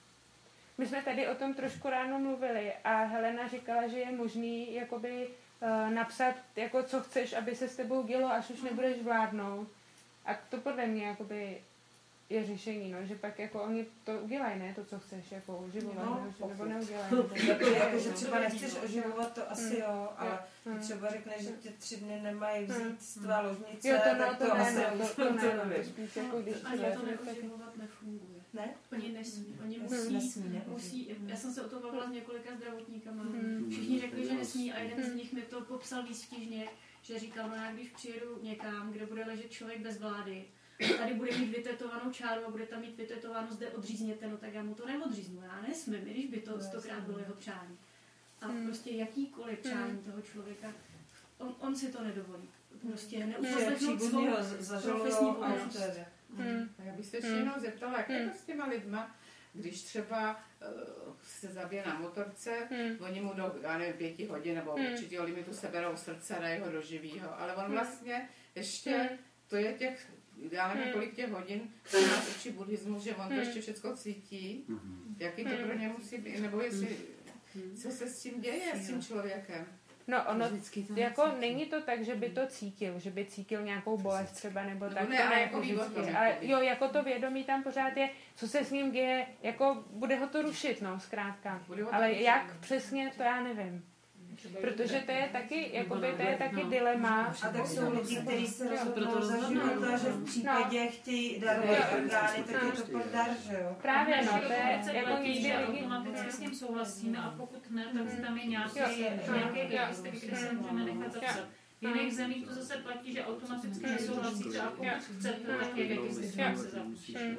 My jsme tady o tom trošku ráno mluvili a Helena říkala, že je možný jakoby uh, napsat, jako co chceš, aby se s tebou dělo, až už nebudeš vládnout. A to podle mě jakoby je řešení, no, že pak jako oni to udělají, ne, to, co chceš, jako oživovat, No, no, nebo neudělají. jako, jako, že třeba nechceš oživovat, to asi Hmm. jo, ale Hmm. třeba řekneš, že tě tři dny nemají vzít Hmm. z tvá ložnice, Jo, to, no, tak to, to ne, asi no, to, to, ne, no, to nevím. spíš jako když Ani třeba- to neoživovat nefunguje. Ne? Oni nesmí. Oni Hmm. musí, Nesmí, ne? musí, já jsem se o tom bavila s několika zdravotníkama. Hmm. Všichni řekli, že nesmí a jeden z Hmm. nich mi to popsal výstižně, že říkal, no já když přijedu někam, kde bude ležet člověk bez vlády, tady bude mít vytetovanou čáru a bude tam mít vytetováno zde odřízněte, no tak já mu to neodříznu, já nesmím, i když by to stokrát bylo jeho přání. A Hmm. prostě jakýkoliv přání toho člověka, on, on si to nedovolí. Prostě Že neuposlechnout svou příbuzný ho profesní zažalujou a povinnost. to jde. Hmm. A já bych se ještě jenom zeptala, jak je to s těma lidma, když třeba uh, se zabije na motorce, Hmm. oni mu do, já nevím, pěti hodin nebo Hmm. určitého limitu seberou srdce, dají ho do živýho, ale on Hmm. vlastně ještě, Hmm. to je těch, já nevím, Hmm. kolik těch hodin, co nás učí buddhismus, že on to Hmm. ještě všechno cítí, Mhm. jaký to Hmm. pro ně musí být, nebo jestli, co se s tím děje, s tím člověkem. No ono, Vždycky to jako necítí. není to tak, že by to cítil, že by cítil nějakou bolest třeba nebo No tak, ne, to ale ne jako jako ví o vždycky, tom, ale jakoby. jo, jako to vědomí tam pořád je, co se s ním děje, jako bude ho to rušit, no, zkrátka. Bude ho to Ale rušit. jak přesně, to já nevím. Protože to je taky, jakoby, to je taky dilema. A tak jsou lidi, kteří se Jo, rozhodnou za života, že v případě chtějí darovat orgány, tak je to pod dar, že jo? Právě, no, to je Pokud jako platí, někdy že lidi... automaticky s tím souhlasíme a pokud ne, tak tam je nějaký, Jo. nějaký Jo. registr, kde se můžeme nechat zapsat. V jiných zemích to zase platí, že automaticky nesouhlasíte a pokud chcete, tak je registr, kde se zapíše.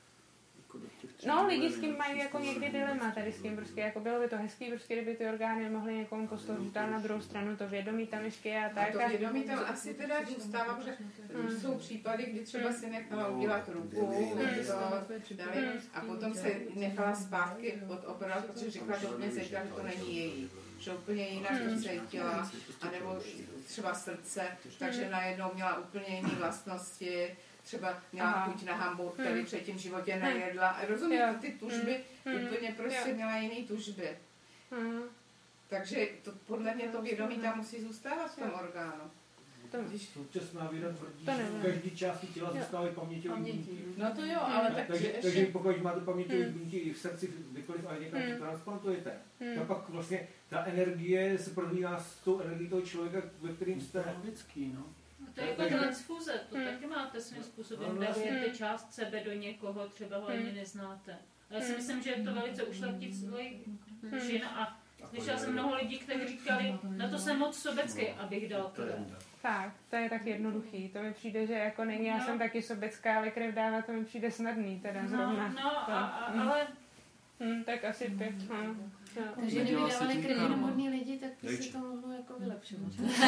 No, lidi s tím mají jako někdy dilema tady s tím, prostě jako bylo by to hezký, prostě kdyby ty orgány mohly někomu posloužit, ale na druhou stranu to vědomí tam ještě je a A tak. to A... vědomí tam asi teda zůstává, protože Hmm. jsou případy, kdy třeba si nechala udělat ruku, to dali, a potom se nechala zpátky odoperovat, protože řekla, že úplně cítila, že to není její. Že úplně jinak to cítila, anebo třeba srdce, takže najednou měla úplně jiné vlastnosti, třeba měla Aha. chuť na hamburg, který Hmm. předtím v životě nejedla. A rozumíte, Jo. ty tužby, Hmm. úplně prostě Jo. měla jiný tužby. Hmm. Takže to, podle mě to vědomí tam musí zůstávat v tom orgánu. To, Když Současná věda tvrdí, To že nevím. v každé části těla Jo. zůstávají paměťové buňky. No to jo, ale Hmm. tak Takže, ještě... takže pokud máte paměťové Hmm. buňky i v srdci, kdykoliv a někam Hmm. to transplantujete, Hmm. tak pak vlastně ta energie se prolíná s tou energií toho člověka, ve kterým jste. Logický, no. To je jako transfuze, to taky máte svým způsobem. Dávujete část sebe do někoho, třeba ho ani neznáte. A já si myslím, že je to velice ušlechtilý čin a slyšela jsem mnoho lidí, kteří říkali, na to jsem moc sobecký, abych dal tohle. tak, to je tak jednoduchý. To mi přijde, že jako není, já No. jsem taky sobecká, ale krev dává, to mi přijde snadný teda No, zrovna. no a, a, Hmm. ale Hmm, tak asi pět. Hmm. Jo. Takže kdyby Nedělá se dávali tím krev karma. jenom hodný lidi, tak by se Dejče. to mohlo jako vylepšovat.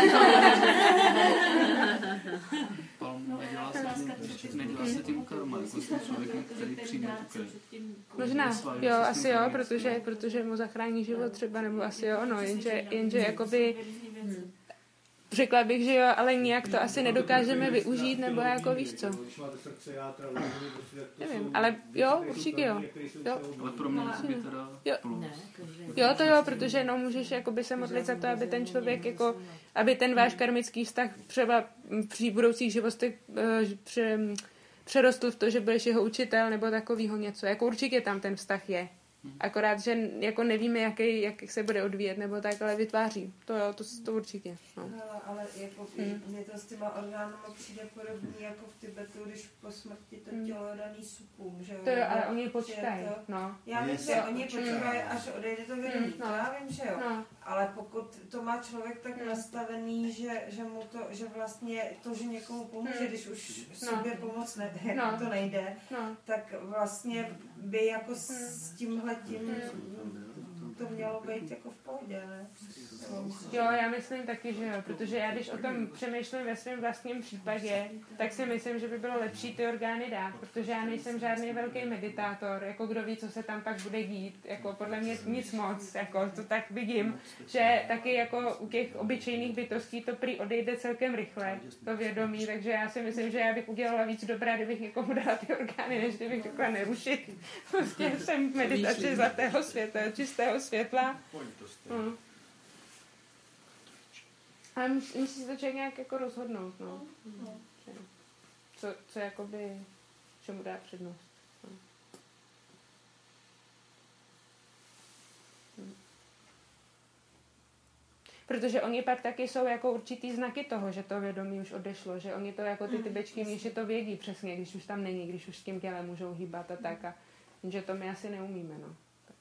Palmu nedělá se tím, nedělá se tím karma, jako s tím člověkem, který přijme tu krev. Možná, Nesváží jo, se s asi tím jo, krví. protože, protože mu zachrání život třeba, nebo asi jo, no, jenže, jenže jakoby, řekla bych, že jo, ale nijak to asi nedokážeme využít, nebo jako víš co. Když máte srdce, játra, lůžny, prostě, tak to Nevím, jsou- ale jo, to jsou určitě jo. kameny, které jsou Jo. celou- Ale pro mě musí být teda Jo. plus. Ne, každý. Jo, to jo, protože no, můžeš jakoby se modlit za to, aby ten člověk, jako, aby ten váš karmický vztah třeba při budoucích životech eh, pře, přerostl v to, že budeš jeho učitel nebo takovýho něco. Jako určitě tam ten vztah je. Akorát, že jako nevíme, jaký, jak se bude odvíjet, nebo tak, ale vytváří. To jo, to, to určitě. No. Ale, ale jako Hmm. mě to s těma orgánama přijde podobný jako v Tibetu, když po smrti to tělo je daný supům, že jo? To jo, ale Že oni počkají, to- no. Já vím, Yes. že oni Mm. počkají, až odejde to vědomí, Mm, no. to já vím, že jo. No. Ale pokud to má člověk tak Mm. nastavený, že, že mu to, že vlastně to, že někomu pomůže, Mm. když už No. sobě pomoct ne, No. to nejde, No. tak vlastně by jako s tímhletím to mělo být jako v pohodě, ne? Jo, já myslím taky, že jo, protože já když o tom přemýšlím ve svém vlastním případě, tak si myslím, že by bylo lepší ty orgány dát, protože já nejsem žádný velký meditátor, jako kdo ví, co se tam pak bude dít, jako podle mě nic moc, jako to tak vidím, že taky jako u těch obyčejných bytostí to prý odejde celkem rychle, to vědomí, takže já si myslím, že já bych udělala víc dobrá, kdybych někomu dala ty orgány, než kdybych řekla nerušit. Prostě jsem v meditaci zlatého světla, čistého světla. Hmm. Ale musí, musí se to člověk nějak jako rozhodnout, no. Že Co, co jakoby, čemu dá přednost. No. Hm. Protože oni pak taky jsou jako určitý znaky toho, že to vědomí už odešlo, že oni to jako ty tibetští mniši to vědí přesně, když už tam není, když už s tím tělem můžou hýbat a tak a že to my asi neumíme, no.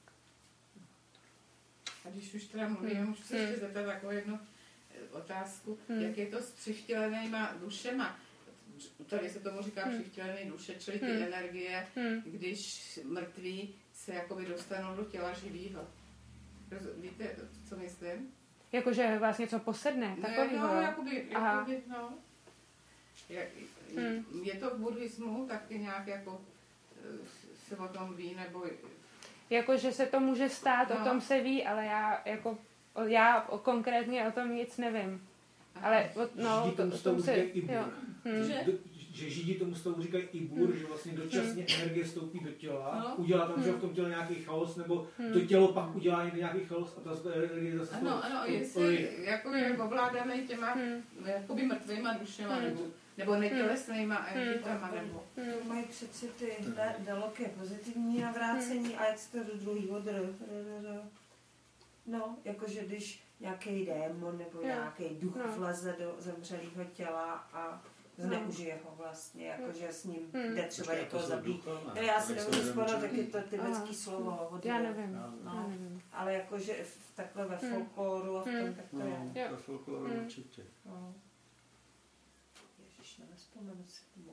A když už teda mluvím, Hmm. můžu se ještě zeptat takovou jednu otázku, Hmm. jak je to s přivtělenýma dušema. Tady se tomu říká Hmm. přivtělený duše, čili ty Hmm. energie, Hmm. když mrtví se jakoby dostanou do těla živýho. Roz- Víte, co myslím? Jakože vás něco posedne, takovýho. Ne, no, jakoby, Aha. jakoby, no. Jak, Hmm. Je to v buddhismu taky nějak jako eh, se o tom ví, nebo Jakože se to může stát, No. o tom se ví, ale já jako o- já o, konkrétně o tom nic nevím. Ale o, no, Židi to, tomu o z toho tom se, říkají i jo. bur. Hm. Že? Do- Že židi tomu z toho říkají i bur, Hmm. že vlastně dočasně energie vstoupí do těla, No. udělá tam že Hmm. v tom těle nějaký chaos, nebo Hmm. to tělo pak udělá někde nějaký chaos a ta energie zase Ano, ano, to- jestli jako je Hmm. ovládaný těma Hm. jakoby mrtvýma dušema, Hmm. nebo, nebo netělesnýma entitama, nebo... To mají přeci ty da- daloké pozitivní navrácení a jak se to do druhého dr, dr, dr. No, jakože když nějaký démon nebo Jo. nějaký duch No. vleze do zemřelého těla a zneužije ho vlastně, jakože s ním Hmm. jde třeba někoho zabít. No, já si nemůžu vzpomenout, tak je to tibetský Aha. slovo. od Já dvou. nevím, No. já nevím. Ale jakože v- takhle ve Hmm. folkloru a v tom, Hmm. tak to No, je. Jo. ve folkloru Hmm. určitě. No. Ježiš, nevzpomenu si tomu.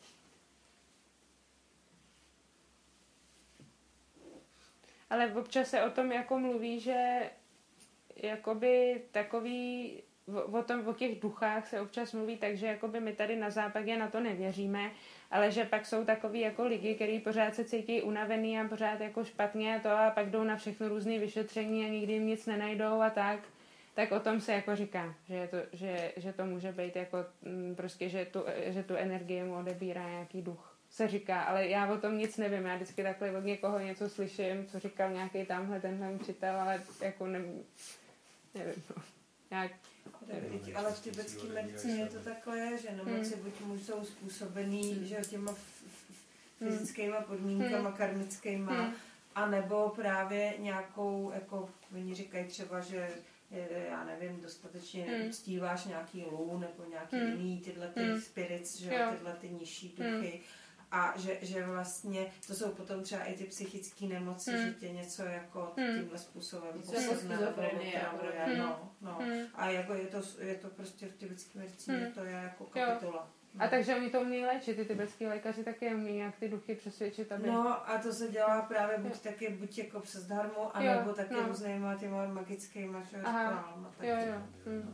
Ale občas se o tom jako mluví, že jakoby takový, o, o tom, o těch duchách se občas mluví, takže jakoby my tady na západě na to nevěříme, ale že pak jsou takový jako lidi, kteří pořád se cítí unavený a pořád jako špatně a to a pak jdou na všechno různé vyšetření a nikdy jim nic nenajdou a tak, tak o tom se jako říká, že, je to, že, že to může být jako mm, prostě, že tu, že tu energii mu odebírá nějaký duch. Se říká, ale já o tom nic nevím. Já vždycky takhle od někoho něco slyším, co říkal nějaký tamhle tenhle učitel, ale jako nevím. Nevím, no. Jak, Teď, ale v tibetské medicíně to takhle je, že nemoci Hmm. buď můžou způsobený že těma f- f- Hmm. fyzickýma podmínkama, Hmm. karmickýma, Hmm. a nebo právě nějakou, jako oni říkají třeba, že je, já nevím, dostatečně Hmm. uctíváš nějaký lů nebo nějaký Hmm. jiný tyhle ty Hmm. spirits, že Jo. tyhle ty nižší duchy. A že, že vlastně to jsou potom třeba i ty psychické nemoci, Hmm. že tě něco jako Hmm. tímhle způsobem Něco jako posedne nebo schizofrenie, otravuje, Hmm. no, no. Hmm. A jako je to, je to prostě v tibetské medicíně, Hmm. to je jako Jo. kapitola. a takže oni to umějí léčit, ty tibetský lékaři taky umí nějak ty duchy přesvědčit, aby... No a to se dělá právě buď Jo. taky, buď jako přes dharmu, Jo, anebo taky no. různýma těma magickýma že, Aha. rituálma. Tak Jo, to- jo. Hm.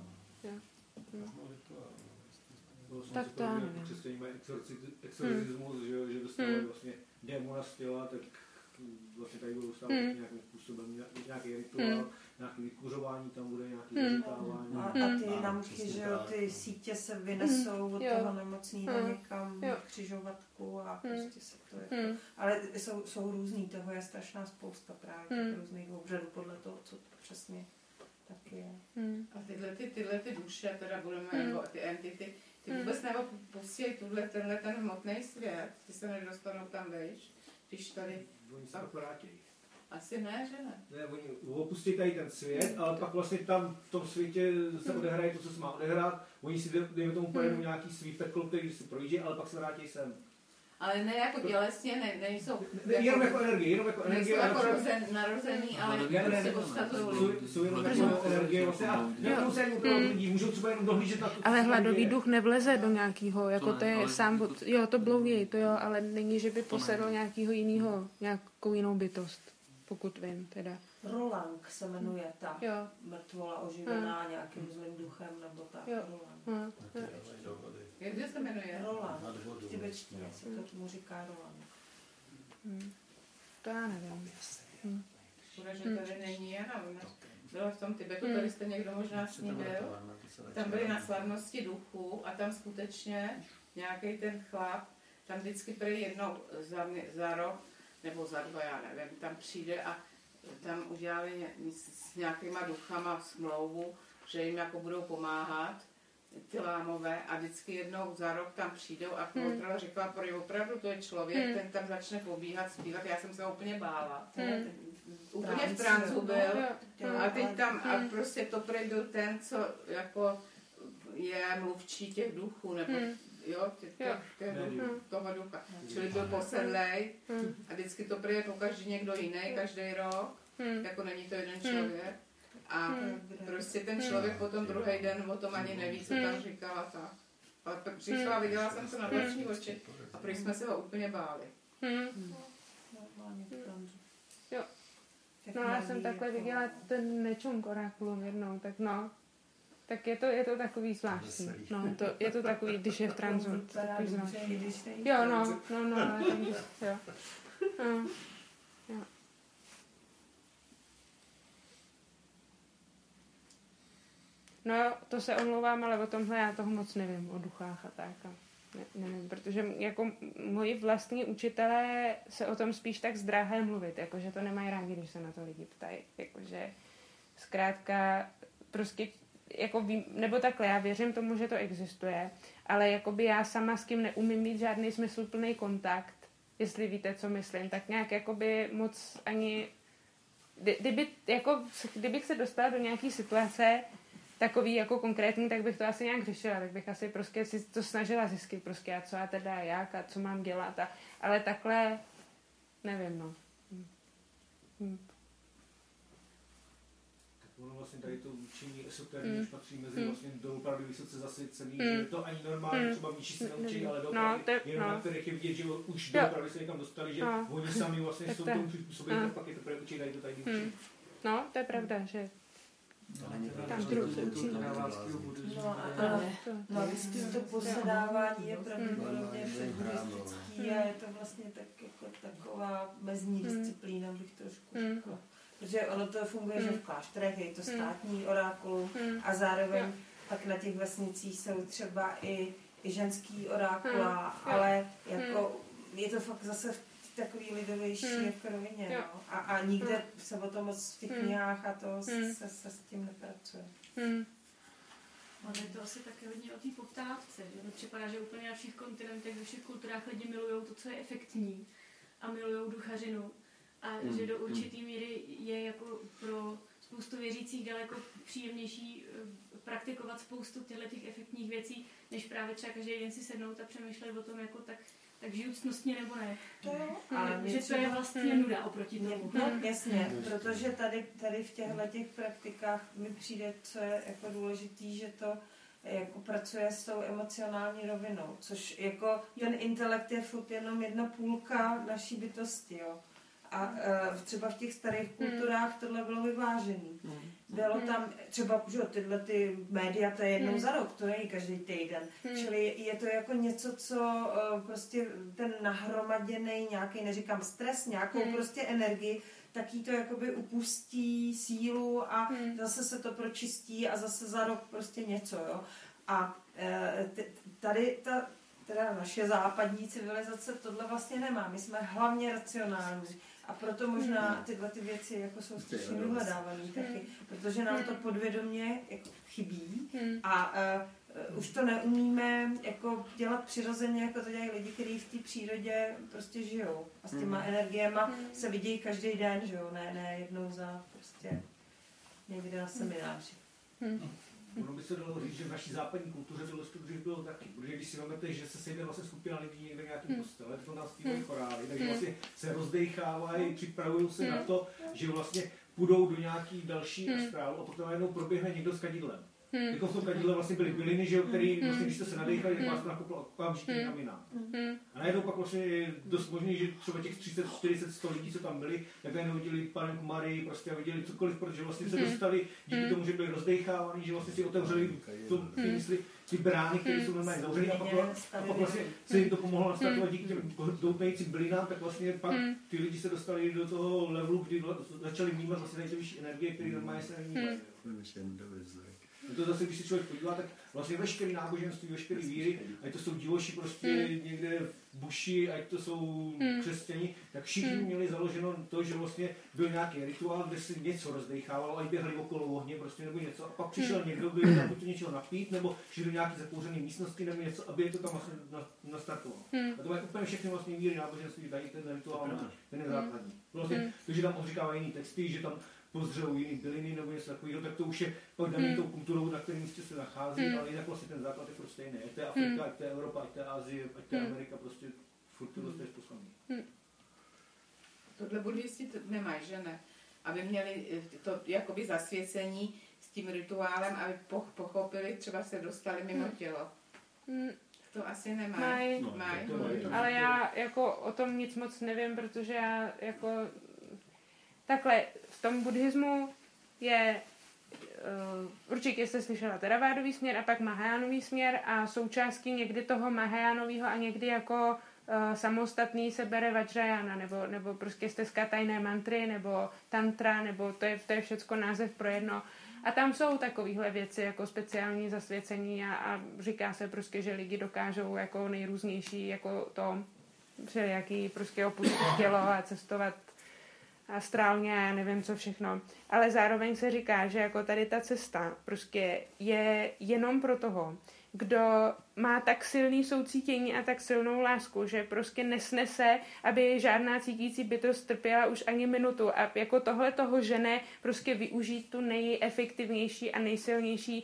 Vlastně Tak se to já jako nevím. křesťané mají exorci- exorcismus, že, že dostávají vlastně démona z těla, tak vlastně tady budou dostávat Hmm. nějakým způsobem nějaký, nějaký rituál, Hmm. nějaký vykuřování, tam bude nějaký Hmm. zařítávání. A, Hmm. a ty Ano, namchy, přesně že jo, tak. ty sítě se vynesou od Jo. toho nemocného Hmm. někam Jo. křižovatku a Hmm. prostě se to je. Hm. Ale jsou, jsou různý, toho je strašná spousta právě, Hmm. těch různých obřadů podle toho, co to přesně taky je. Hm. A tyhle, ty, tyhle ty duše, teda budeme, Hmm. nebo ty entity, ty Hmm. vůbec nebo pustí tuhle, tenhle ten hmotný svět, ty se nedostanou tam vejš, když tady, Oni se to vrátí. Asi ne, že ne. Ne, oni opustí tady ten svět, ale pak vlastně tam v tom světě se odehraje to, co se má odehrát. Oni si dejme tomu pojedou hmm. nějaký svý peklo, který si projíždí, ale pak se vrátí sem. Ale ne jako tělesně, ne, nejsou... Ne, jako, jenom jako energie, jenom jako energie. Nejsou jako rozen, narozený, ale prostě podstatují. Jsou jenom jako energie, vlastně a nemusí ani opravdu lidí, můžou třeba jenom dohlížet na to, ale hladový duch nevleze do nějakého, jako to je sám, od, jo, to blouvěj, to jo, ale není, že by posedl nějakého jiného, nějakou jinou bytost, pokud vím, teda. Rolang se jmenuje ta jo. mrtvola oživená hmm. nějakým zlým duchem, nebo tak. Jo. Rolang. Hmm. Jak se jmenuje? Roland. V tibetštině se to tomu říká Roland. Hmm. To já nevím. Hmm. Bude, že tady není Jana. Byla v tom Tibetu, tady jste někdo možná s ní byl. Tam byly na slavnosti duchů a tam skutečně nějaký ten chlap, tam vždycky prý jednou za, za rok, nebo za dva, já nevím, tam přijde a tam udělali s nějakýma duchama smlouvu, že jim jako budou pomáhat ty lámové a vždycky jednou za rok tam přijdou a hmm. říkala, prý opravdu to je člověk, hmm. ten tam začne pobíhat, zpívat, já jsem se úplně bála. Hmm. Úplně v trancu byl a teď tam a prostě to prý byl ten, co jako je mluvčí těch duchů, nebo jo, tě, tě, tě, toho ducha. Čili byl posedlej a vždycky to prý je po každý někdo jiný, každý rok, jako není to jeden člověk. A prostě ten člověk potom druhý den o tom ani neví, co tam říkala ta. Ale přišla a viděla jsem se na vlastní oči a prý jsme se ho úplně báli. Jo. No já jsem takhle viděla ten Nečung orákulum jednou, tak no. Tak je to, je to takový zvláštní. No, to, je to takový, když je v tranzu. Takový zvláštní. Jo, no, no, no, ale tam, jo. No, jo. No, to se omlouvám, ale o tomhle já toho moc nevím, o duchách a tak. A ne, nevím, protože jako moji vlastní učitelé se o tom spíš tak zdráhají mluvit, jakože to nemají rádi, když se na to lidi ptají. Jakože zkrátka prostě jako vím, nebo takhle, já věřím tomu, že to existuje, ale jakoby já sama s tím neumím mít žádný smysluplný kontakt, jestli víte, co myslím, tak nějak jakoby moc ani, kdyby, jako, kdybych se dostala do nějaký situace takový jako konkrétní, tak bych to asi nějak řešila, tak bych asi prostě si to snažila zjistit, prostě a co já teda jak a co mám dělat, a, ale takhle nevím, no. Hm. Hm. Ono vlastně tady to učení esoteriky mm. už patří mezi mm. vlastně do opravdu vysoce zasvěcený, mm. že je to ani normálně, mm. třeba nižší se neučí, ale do no, te, jenom no. na kterých je vidět, že už do opravdu se někam dostali, že no. oni sami vlastně jsou te, tomu přizpůsobení, no. tak pak je to právě učí, dají to tady učí. Mm. No, to je pravda, že tam druhý se učí. No, vždycky to posedávání je pravděpodobně předbuddhistický a je to vlastně tak jako taková mezní disciplína, bych trošku řekla. Protože ono to funguje, že v klášterech je to státní orákulum a zároveň pak na těch vesnicích jsou třeba i, i ženský orákula, ale jako je to fakt zase v takový lidovější hmm. jako rovině, no. A, a nikde hmm. se o tom moc v těch hmm. knihách a to hmm. se, se s tím nepracuje. Hmm. Ale je to asi také hodně o té poptávce, že to připadá, že úplně na všech kontinentech, ve všech kulturách lidi milují to, co je efektní a milují duchařinu. A hmm. že do určitý míry je jako pro spoustu věřících daleko příjemnější praktikovat spoustu těchto těch efektních věcí, než právě třeba každý den si sednout a přemýšlet o tom, jako tak tak žiju ctnostně nebo ne. To jo, ale že to je vlastně hmm. nuda oproti tomu. No, jasně, protože tady, tady v těchto těch praktikách mi přijde, co je jako důležitý, že to jako pracuje s tou emocionální rovinou, což jako ten intelekt je furt jenom jedna půlka naší bytosti, jo. A uh, třeba v těch starých kulturách tohle bylo vyvážený. Bylo tam třeba, že tyhle ty média, to je jednou hmm. za rok, to není každý týden. Hmm. Čili je to jako něco, co uh, prostě ten nahromaděný nějaký, neříkám stres, nějakou hmm. prostě energii, tak jí to jakoby upustí sílu a hmm. zase se to pročistí a zase za rok prostě něco, jo. A uh, t- tady ta teda naše západní civilizace tohle vlastně nemá. My jsme hlavně racionální. A proto možná tyhle ty věci jako jsou strašně vyhledávané taky, protože nám to podvědomě jako chybí a uh, uh, už to neumíme jako dělat přirozeně, jako to dělají lidi, kteří v té přírodě prostě žijou. A s těma mm. energiema mm. se vidějí každý den, že jo, ne, ne jednou za prostě někde na semináři. Mm. Ono by se dalo říct, že v naší západní kultuře bylo to dřív bylo taky, protože když si vezmete, že se sejde vlastně skupina lidí někde v nějakém hmm. kostele, to nás zpívají chorály, takže vlastně se rozdejchávají, připravují se na to, že vlastně půjdou do nějaký další astrálu a potom najednou proběhne někdo s kadidlem. Hmm. Jako v tom kadidle vlastně byly byliny, že jo, který vlastně, když jste se nadechali, tak vás to nakoplo okamžitě někam jinam. A najednou pak vlastně je dost možný, že třeba těch třicet, čtyřicet, sto lidí, co tam byli, tak najednou viděli panenku Marii, prostě a viděli cokoliv, protože vlastně se dostali díky tomu, že byli rozdechávaní, že vlastně si otevřeli to, ty, mysli, ty brány, které jsou normálně zavřené a pak, a pak vlastně se jim to pomohlo nastartovat díky těm doutnajícím bylinám, tak vlastně pak ty lidi se dostali do toho levelu, kdy začali vnímat vlastně nejvyšší energie, které normálně se nevnímají. To zase, když se člověk podívá, tak vlastně veškerý náboženství, veškerý víry, ať to jsou divoši prostě mm. někde v buši, ať to jsou mm. křesťani, tak všichni mm. měli založeno to, že vlastně byl nějaký rituál, kde se něco rozdechávalo, ať běhali okolo ohně prostě nebo něco. A pak přišel mm. někdo, kdo tam buď něčeho napít, nebo šli do nějaké zakouřené místnosti nebo něco, aby je to tam vlastně nastartovalo. Mm. A to mají úplně všechny vlastně víry náboženství, dají ten rituál, mm. ten je základní. Vlastně, mm. to, že tam odříkávají jiný texty, že tam pozřou jiný byliny nebo něco takového, tak to už je pak daný mm. tou kulturou, na kterém místě se nachází, mm. ale jinak vlastně ten základ je prostě stejný. Ať to je Afrika, mm. ať to je Evropa, ať to je Asie, ať to je Amerika, prostě furt to dostaješ poslední. Mm. Tohle buddhisti nemají, že ne? Aby měli to jakoby zasvěcení s tím rituálem, aby pochopili, třeba se dostali mimo mm. tělo. Mm. To asi nemají. Maj. No, Maj. Ale já jako o tom nic moc nevím, protože já jako takhle, v tom buddhismu je, uh, určitě jste slyšela Theravádový směr a pak Mahajánový směr a součástí někdy toho Mahajánového a někdy jako uh, samostatný se bere Vajrayana, nebo, nebo prostě stezka tajné mantry, nebo tantra, nebo to je, to je všecko název pro jedno. A tam jsou takovéhle věci, jako speciální zasvěcení a, a říká se prostě, že lidi dokážou jako nejrůznější, jako to, všelijaký prostě opustit tělo a cestovat astrálně a já nevím co všechno. Ale zároveň se říká, že jako tady ta cesta prostě je jenom pro toho, kdo má tak silný soucítění a tak silnou lásku, že prostě nesnese, aby žádná cítící bytost trpěla už ani minutu a jako tohle toho žene prostě využít tu nejefektivnější a nejsilnější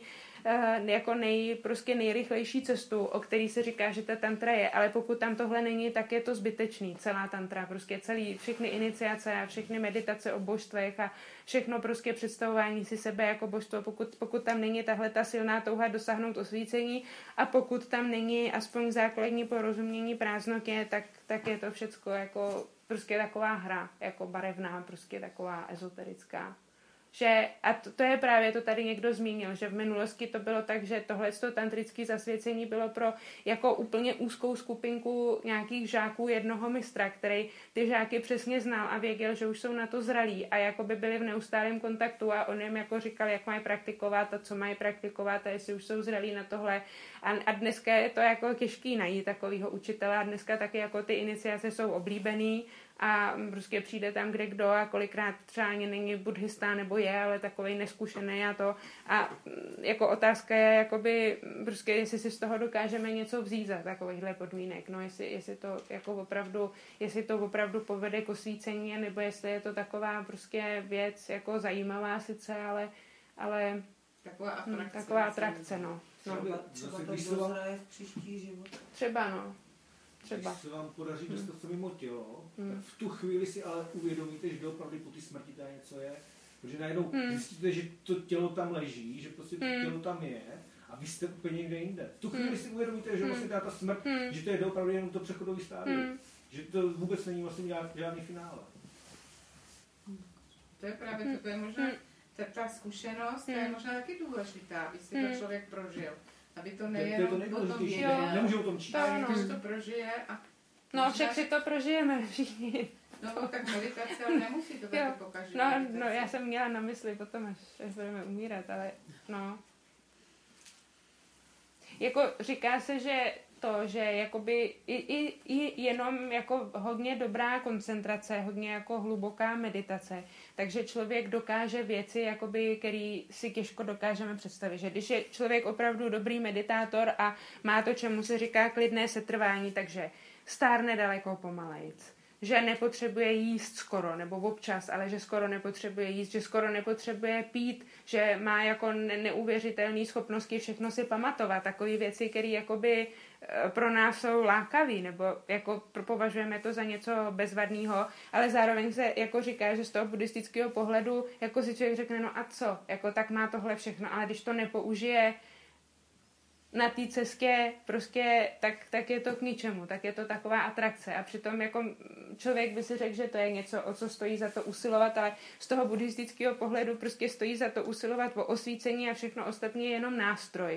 jako nej, prostě nejrychlejší cestu, o který se říká, že ta tantra je, ale pokud tam tohle není, tak je to zbytečný, celá tantra, prostě celý, všechny iniciace a všechny meditace o božstvech a všechno prostě představování si sebe jako božstvo, pokud, pokud tam není tahle ta silná touha dosáhnout osvícení a pokud tam není aspoň základní porozumění prázdnotě, tak, tak je to všecko jako prostě taková hra, jako barevná, prostě taková ezoterická. Že, a to, to je právě, to tady někdo zmínil, že v minulosti to bylo tak, že tohleto tantrické zasvěcení bylo pro jako úplně úzkou skupinku nějakých žáků jednoho mistra, který ty žáky přesně znal a věděl, že už jsou na to zralí a jako by byli v neustálém kontaktu a on jim jako říkal, jak mají praktikovat a co mají praktikovat a jestli už jsou zralí na tohle. A, a dneska je to jako těžký najít takovýho učitele a dneska taky jako ty iniciace jsou oblíbený a prostě přijde tam kde kdo a kolikrát třeba ani není buddhista nebo je, ale takovej neskušený a to. A jako otázka je, jakoby, prostě jestli si z toho dokážeme něco vzít za takovýchhle podmínek. No, jestli, jestli to jako opravdu, jestli to opravdu povede k osvícení, nebo jestli je to taková prostě věc jako zajímavá sice, ale, ale taková atrakce, hm, taková atrakce no. no. Třeba, třeba to dozraje v příští život. Třeba no. Třeba. Když se vám podaří hmm. dostat se mimo tělo, hmm. tak v tu chvíli si ale uvědomíte, že doopravdy po té smrti tady něco je. Protože najednou hmm. zjistíte, že to tělo tam leží, že prostě to hmm. tělo tam je a vy jste úplně někde jinde. V tu chvíli hmm. si uvědomíte, že vlastně ta smrt, hmm. že to je doopravdy jenom to přechodový stádium. Hmm. Že to vůbec není vlastně žádný finále. To je právě to, to je možná, ta, ta zkušenost, hmm. to je možná taky důležitá, aby si hmm. to člověk prožil. Aby to nejenom to o tom jde, nemůžu o tom číst. Ale když to prožije a... No, však si to prožijeme všichni. No, tak meditace, ale nemusí to taky pokaždé. No, no, já jsem měla na mysli potom, až, až budeme umírat, ale no. Jako říká se, že to, že jakoby i, i, i jenom jako hodně dobrá koncentrace, hodně jako hluboká meditace, takže člověk dokáže věci, jakoby, který si těžko dokážeme představit. Že když je člověk opravdu dobrý meditátor a má to, čemu se říká klidné setrvání, takže stárne daleko pomalejc, že nepotřebuje jíst skoro, nebo občas, ale že skoro nepotřebuje jíst, že skoro nepotřebuje pít, že má jako ne- neuvěřitelné schopnosti všechno si pamatovat, takové věci, které jakoby pro nás jsou lákavé, nebo jako považujeme to za něco bezvadného, ale zároveň se jako říká, že z toho buddhistického pohledu jako si člověk řekne, no a co, jako tak má tohle všechno, ale když to nepoužije na té cestě prostě, tak, tak je to k ničemu, tak je to taková atrakce a přitom jako člověk by si řekl, že to je něco, o co stojí za to usilovat, ale z toho buddhistického pohledu prostě stojí za to usilovat o osvícení a všechno ostatní je jenom nástroj.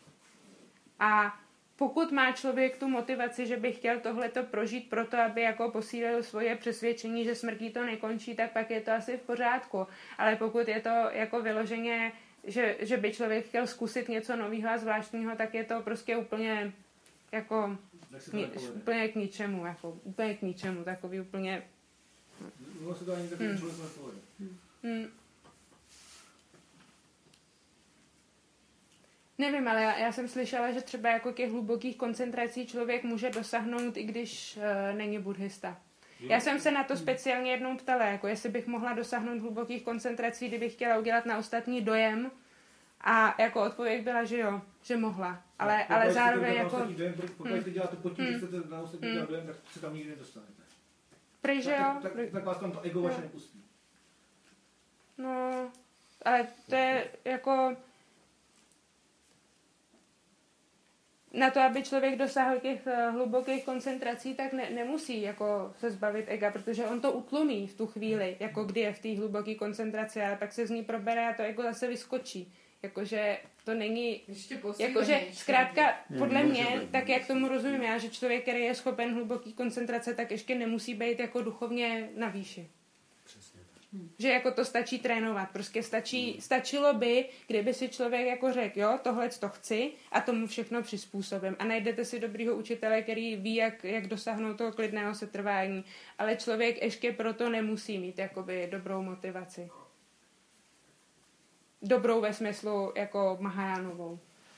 A pokud má člověk tu motivaci, že by chtěl tohleto prožít proto, aby jako posílil svoje přesvědčení, že smrtí to nekončí, tak pak je to asi v pořádku. Ale pokud je to jako vyloženě Že, že by člověk chtěl zkusit něco nového a zvláštního, tak je to prostě úplně jako ni, úplně k ničemu, jako úplně k ničemu, takový úplně... No se to ani takový hmm. člověk nepovede. Hmm. Nevím, ale já, já jsem slyšela, že třeba jako těch hlubokých koncentrací člověk může dosáhnout, i když uh, není buddhista. Já jsem se na to speciálně jednou ptala, jako jestli bych mohla dosáhnout hlubokých koncentrací, kdybych chtěla udělat na ostatní dojem. A jako odpověď byla, že jo, že mohla. Ale, no, ale zároveň jako... Dojem, pokud hmm. děláte pod tím, hmm. že chcete na ostatní hmm. dojem, tak se tam nikdy nedostanete. Prý, že jo? Tak, tak, tak vás tam to ego vaše nepustí. No, ale to je jako... Na to, aby člověk dosáhl těch hlubokých koncentrací, tak ne, nemusí jako se zbavit ega, protože on to utlumí v tu chvíli, jako kdy je v té hluboké koncentraci, ale pak se z ní probere a to ego zase vyskočí. Jakože to není... Jakože zkrátka, podle mě, tak jak tomu rozumím já, že člověk, který je schopen hluboký koncentrace, tak ještě nemusí být jako duchovně na výši. Hmm. Že jako to stačí trénovat. Prostě stačí, hmm. stačilo by, kdyby si člověk jako řekl, jo, tohle to chci a tomu všechno přizpůsobím. A najdete si dobrýho učitele, který ví, jak, jak dosáhnout toho klidného setrvání. Ale člověk ještě proto nemusí mít jakoby dobrou motivaci. Dobrou ve smyslu jako Mahajánovou.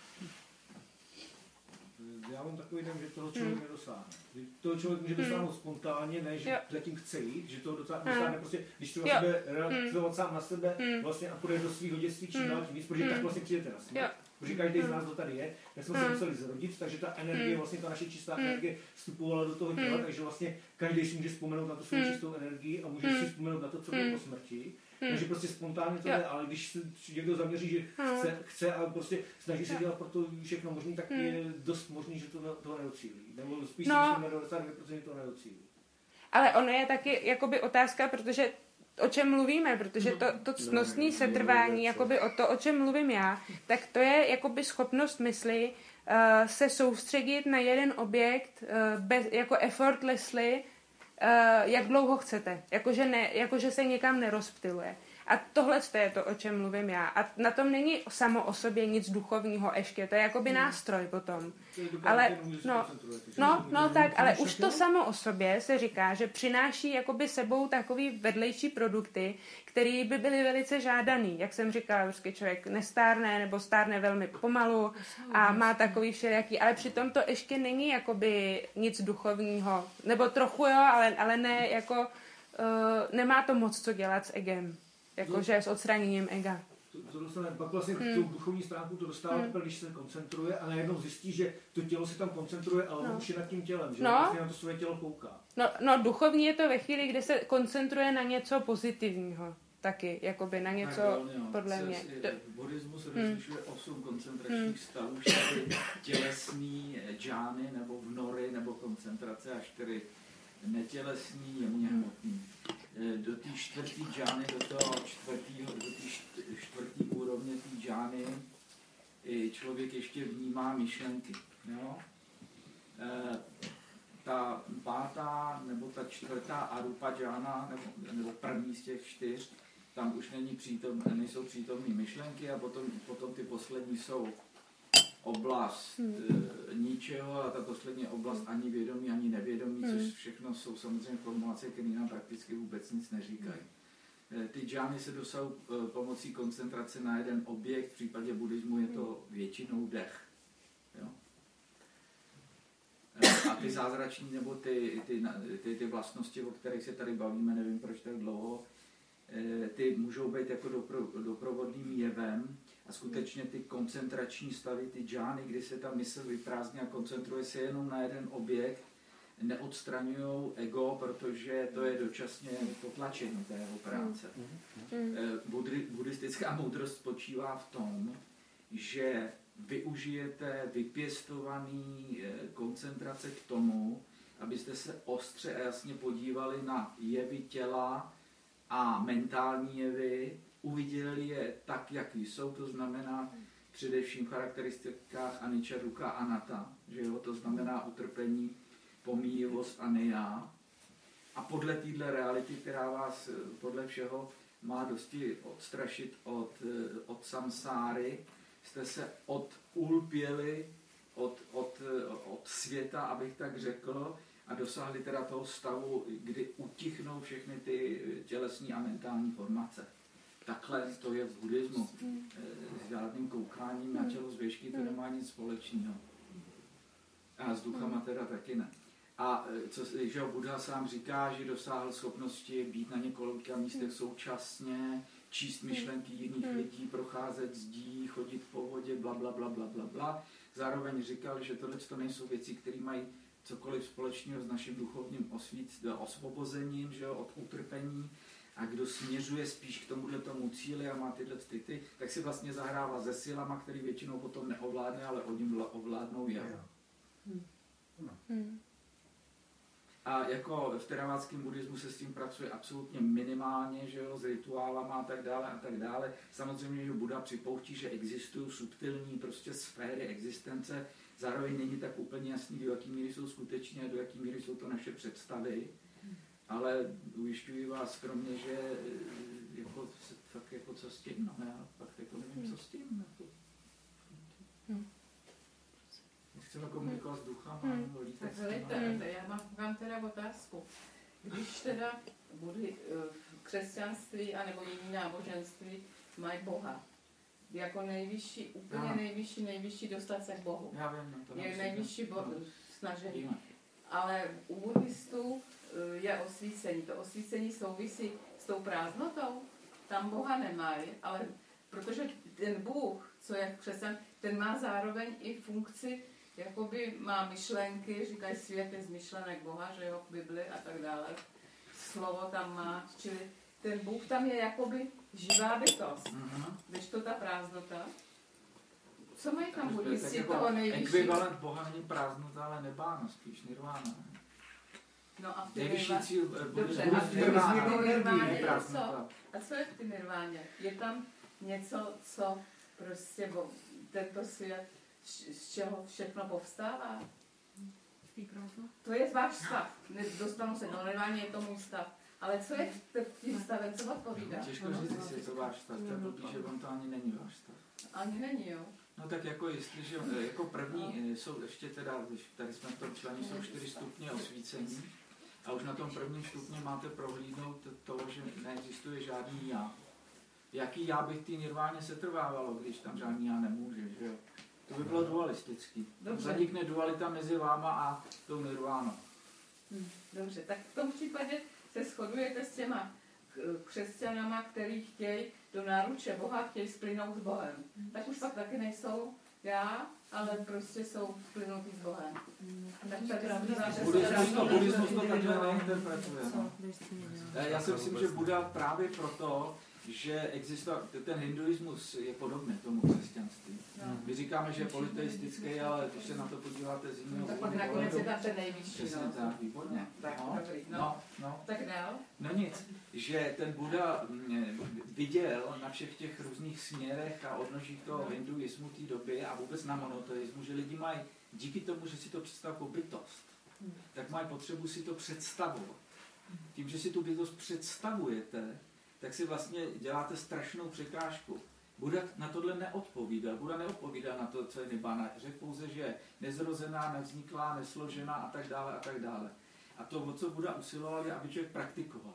Já mám takový den, že toho člověk hmm. nedosáhne. Toho člověk může dosáhnout hmm. spontánně, ne, že jo. zatím chce jít, že toho dosáhne hmm. prostě, když třeba sebe relativovat hmm. sám na sebe hmm. vlastně a půjde do svého dětství čím dál tím víc, protože hmm. tak vlastně přijdete na smrt. Protože každý z nás, kdo tady je, tak jsme hmm. se museli zrodit, takže ta energie, vlastně ta naše čistá hmm. energie vstupovala do toho těla, hmm. takže vlastně každý si může vzpomenout na tu svou hmm. čistou energii a může hmm. si vzpomenout na to, co bylo po smrti. Hmm. Takže prostě spontánně to jde, ale když se někdo zaměří, že chce, chce a prostě snaží se dělat pro to všechno možné, tak hmm. je dost možný, že to toho nedocílí. Nebo spíš no. si devadesát dvě procent toho nedocílí. Ale ono je taky jakoby otázka, protože o čem mluvíme, protože to, to ctnostní setrvání, jakoby o to, o čem mluvím já, tak to je jakoby schopnost mysli uh, se soustředit na jeden objekt uh, bez, jako effortlessly, Uh, jak dlouho chcete, jakože, ne, jakože se někam nerozptyluje. A tohle je to, o čem mluvím já. A na tom není samo o sobě nic duchovního ještě, to je jakoby hmm. nástroj potom. Ale, no, no, no tak, ale už to samo o sobě se říká, že přináší jakoby sebou takový vedlejší produkty, které by byly velice žádaný. Jak jsem říkala, ruský člověk nestárne nebo stárne velmi pomalu a má takový všelijaký, ale přitom to ještě není jakoby nic duchovního. Nebo trochu jo, ale, ale ne jako uh, nemá to moc co dělat s egem. Jakože s odstraněním ega. To, to dostane, pak vlastně hmm. tu duchovní stránku to dostává, hmm. když se koncentruje a najednou zjistí, že to tělo se tam koncentruje, ale no. už je nad tím tělem, že no. vlastně na to své tělo kouká. No, no duchovní je to ve chvíli, kdy se koncentruje na něco pozitivního. Taky, jakoby na něco, tak, podle mě. V buddhismu se rozlišuje hmm. osm koncentračních hmm. stavů, čtyři tělesný džány nebo vnory nebo koncentrace a čtyři netělesný, jemně hmotný. Do té čtvrtý džány, do toho čtvrtýho, do té čtvrtý úrovně té džány člověk ještě vnímá myšlenky. Jo? E, ta pátá nebo ta čtvrtá arupa džána, nebo, nebo první z těch čtyř, tam už není přítom, nejsou přítomné myšlenky a potom, potom ty poslední jsou. oblast hmm. ničeho a ta poslední oblast ani vědomí, ani nevědomí, hmm. což všechno jsou samozřejmě formulace, které nám prakticky vůbec nic neříkají. Ty džány se dosahují pomocí koncentrace na jeden objekt, v případě buddhismu je to většinou dech. Jo? A ty zázrační nebo ty, ty, ty, ty vlastnosti, o kterých se tady bavíme, nevím proč tak dlouho, ty můžou být jako dopro, doprovodným jevem a skutečně ty koncentrační stavy, ty džány, kdy se ta mysl vyprázdní a koncentruje se jenom na jeden objekt, neodstraňují ego, protože to je dočasně potlačení té jeho práce. Budri, buddhistická moudrost spočívá v tom, že využijete vypěstovaný koncentrace k tomu, abyste se ostře a jasně podívali na jevy těla a mentální jevy, uviděli je tak, jak jsou, to znamená především v charakteristikách anicca, dukkha, anatta, že jo, to znamená utrpení, pomíjivost a nejá. A podle téhle reality, která vás podle všeho má dosti odstrašit od, od samsáry, jste se odulpěli od, od, od světa, abych tak řekl, a dosáhli teda toho stavu, kdy utichnou všechny ty tělesní a mentální formace. Takhle to je v buddhismu. S žádným koukáním na tělo zvěšky to nemá nic společného. A s duchama teda taky ne. A co, že Buddha sám říká, že dosáhl schopnosti být na několika místech současně, číst myšlenky jiných lidí, procházet zdí, chodit po vodě, bla, bla, bla, bla, bla, bla. Zároveň říkal, že tohle to nejsou věci, které mají cokoliv společného s naším duchovním osvíc, osvobozením, že jo, od utrpení. A kdo směřuje spíš k tomuhle tomu cíli a má tyhle ty, tak si vlastně zahrává se silama, který většinou potom neovládne, ale od ním ovládnou jeho. Hmm. A jako v teraváckém buddhismu se s tím pracuje absolutně minimálně, že jo, s rituálama a tak dále a tak dále. Samozřejmě, že Buddha připouští, že existují subtilní prostě sféry existence, zároveň není tak úplně jasný, do jaký míry jsou skutečně a do jaký míry jsou to naše představy. Ale ujišťuji vás skromně, že jako, fakt jako co s tím, no já fakt jako nevím, co s tím. Jako. Hmm. Chceme komunikovat s duchama, hmm. Tak hledajte, já mám, mám teda otázku. Když teda budy, křesťanství anebo jiný náboženství mají Boha, jako nejvyšší, úplně já. nejvyšší, nejvyšší dostat se k Bohu. Já vím, no, to je nejvyšší bo- snažení. Ale u buddhistů je osvícení. To osvícení souvisí s tou prázdnotou. Tam Boha nemají, ale protože ten Bůh, co je křesťan, ten má zároveň i funkci, jakoby má myšlenky, říkají svět je z myšlenek Boha, že jo, v Bibli a tak dále. Slovo tam má, čili ten Bůh tam je jakoby živá bytost. Mm-hmm. Když to ta prázdnota. Co mají tam buddhisti jako toho nejvyšší? Ekvivalent Boha není prázdnota, ale nebáno, spíš nirvána. No a v té nejvyšší cíl Dobře, a v nirváně je co? A co je v té nirváně? Je tam něco, co prostě tento svět, z čeho všechno povstává? To je váš stav. Dostanu se do nirváně, je to můj stav. Ale co je v tím stavem, co odpovídá? Těžko říct, jestli je to váš stav, protože on to ani není váš stav. Ani není, jo. No tak jako jestliže, jako první jsou ještě teda, když tady jsme v tom člení, jsou čtyři stupně osvícení a už na tom prvním stupni máte prohlídnout to, že neexistuje žádný já. Jaký já bych té nirváně setrvávalo, když tam žádný já nemůže, že jo? To by bylo dualistický. Zanikne dualita mezi váma a tou nirvánou. Hm, dobře, tak v tom případě se shodujete s těma křesťanama, který chtějí do náruče Boha, chtějí splynout s Bohem. Tak už pak taky nejsou já, ale prostě jsou splynutí s Bohem. Tak tady buddhismus to takhle neinterpretuje. Já si myslím, že Buddha právě proto, že existuje, ten hinduismus je podobný tomu křesťanství. No. My říkáme, že je politeistický, ale když se na to podíváte z jiného tak pak nakonec je tam ten nejvyšší. No. Tak, výborně. Tak, no, dobrý. No. No, no. Tak dál. No nic, že ten Buddha viděl na všech těch různých směrech a odnožích toho hinduismu té doby a vůbec na monoteismu, že lidi mají, díky tomu, že si to představují jako bytost, tak mají potřebu si to představovat. Tím, že si tu bytost představujete, tak si vlastně děláte strašnou překážku. Buddha na tohle neodpovídal. Buddha neodpovídal na to, co je nibbána. Řekl pouze, že je nezrozená, nevzniklá, nesložená a tak dále a tak dále. A to, o co Buddha usiloval, je, aby člověk praktikoval.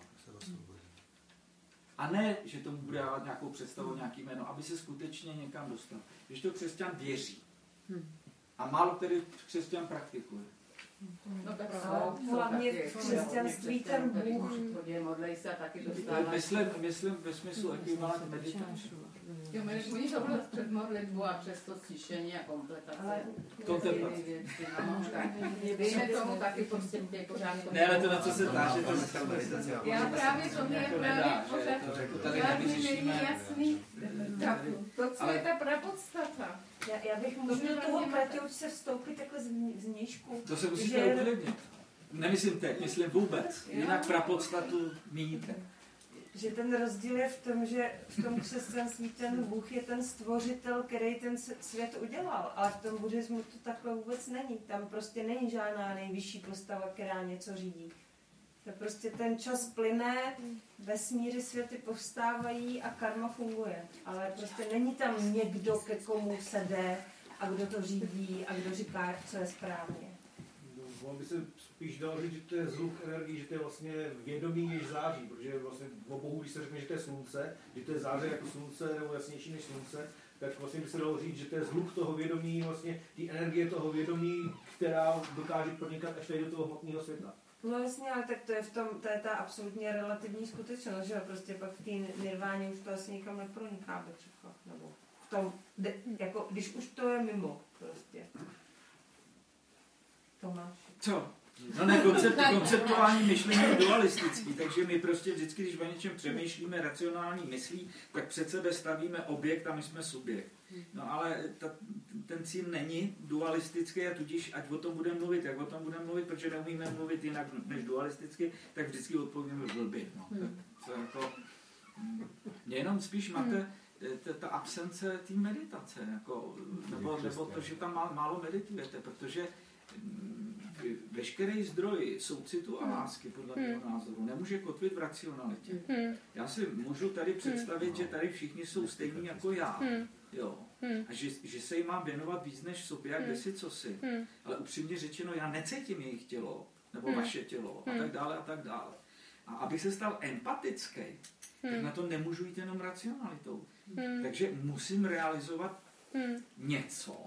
A ne, že tomu bude dávat nějakou představu, nějaký jméno, aby se skutečně někam dostal. Když to křesťan věří. A málo tedy křesťan praktikuje. No tak jsou, hlavně v křesťanství ten Bůh. Modlej se a taky dostávají. Myslím, myslím ve smyslu ekvivalent meditace. Jo, oni to bylo před modlitbu a přes to stišení a kompletace. Ale kontemplace. Dejme tomu taky prostě pořád. Ne, ale to, na co se táže, to nechal meditace. Já právě to mě právě pořád není jasný. To, co je ta prapodstata. Já, já bych můžu do toho Kratěučce vstoupit takhle z vnějšku. To se musíte že... uklidnit. Nemyslím teď, myslím vůbec. Jinak prapodstatu míníte. Že ten rozdíl je v tom, že v tom křesťanství ten Bůh je ten stvořitel, který ten svět udělal. Ale v tom buddhismu to takhle vůbec není. Tam prostě není žádná nejvyšší postava, která něco řídí. To prostě ten čas plyne, vesmíry, světy povstávají a karma funguje. Ale prostě není tam někdo, ke komu se jde a kdo to řídí a kdo říká, co je správně. No, on by se spíš dal říct, že to je zhluk energii, že to je vlastně vědomí než září, protože vlastně o Bohu, když se řekne, že to je slunce, že to je záře jako slunce nebo jasnější než slunce, tak vlastně by se dalo říct, že to je zhluk toho vědomí, vlastně ty energie toho vědomí, která dokáže pronikat až tady do toho hmotného světa. No jasně, ale tak to je v tom, to je ta absolutně relativní skutečnost, že jo, prostě pak v té nirváně už to asi nikam neproniká, třeba, nebo v tom, de, jako, když už to je mimo, prostě. Tomáš. Co? No ne, koncept, konceptuální myšlení je dualistický, takže my prostě vždycky, když o něčem přemýšlíme racionální myslí, tak před sebe stavíme objekt a my jsme subjekt. No ale ta, ten cíl není dualistický a tudíž, ať o tom budeme mluvit, jak o tom budeme mluvit, protože neumíme mluvit jinak než dualisticky, tak vždycky odpovíme blbě. No. Hmm. To jako, mě jenom spíš máte ta, ta absence té meditace, jako, nebo, nebo to, že tam málo meditujete, protože veškerý zdroj soucitu a lásky, podle mého názoru, nemůže kotvit v racionalitě. Já si můžu tady představit, že tady všichni jsou stejní jako já. Jo. A že, že se jim mám věnovat víc než sobě, jak si cosi. Ale upřímně řečeno, já necítím jejich tělo, nebo vaše tělo, a tak dále, a tak dále. A abych se stal empatický, tak na to nemůžu jít jenom racionalitou. Takže musím realizovat něco,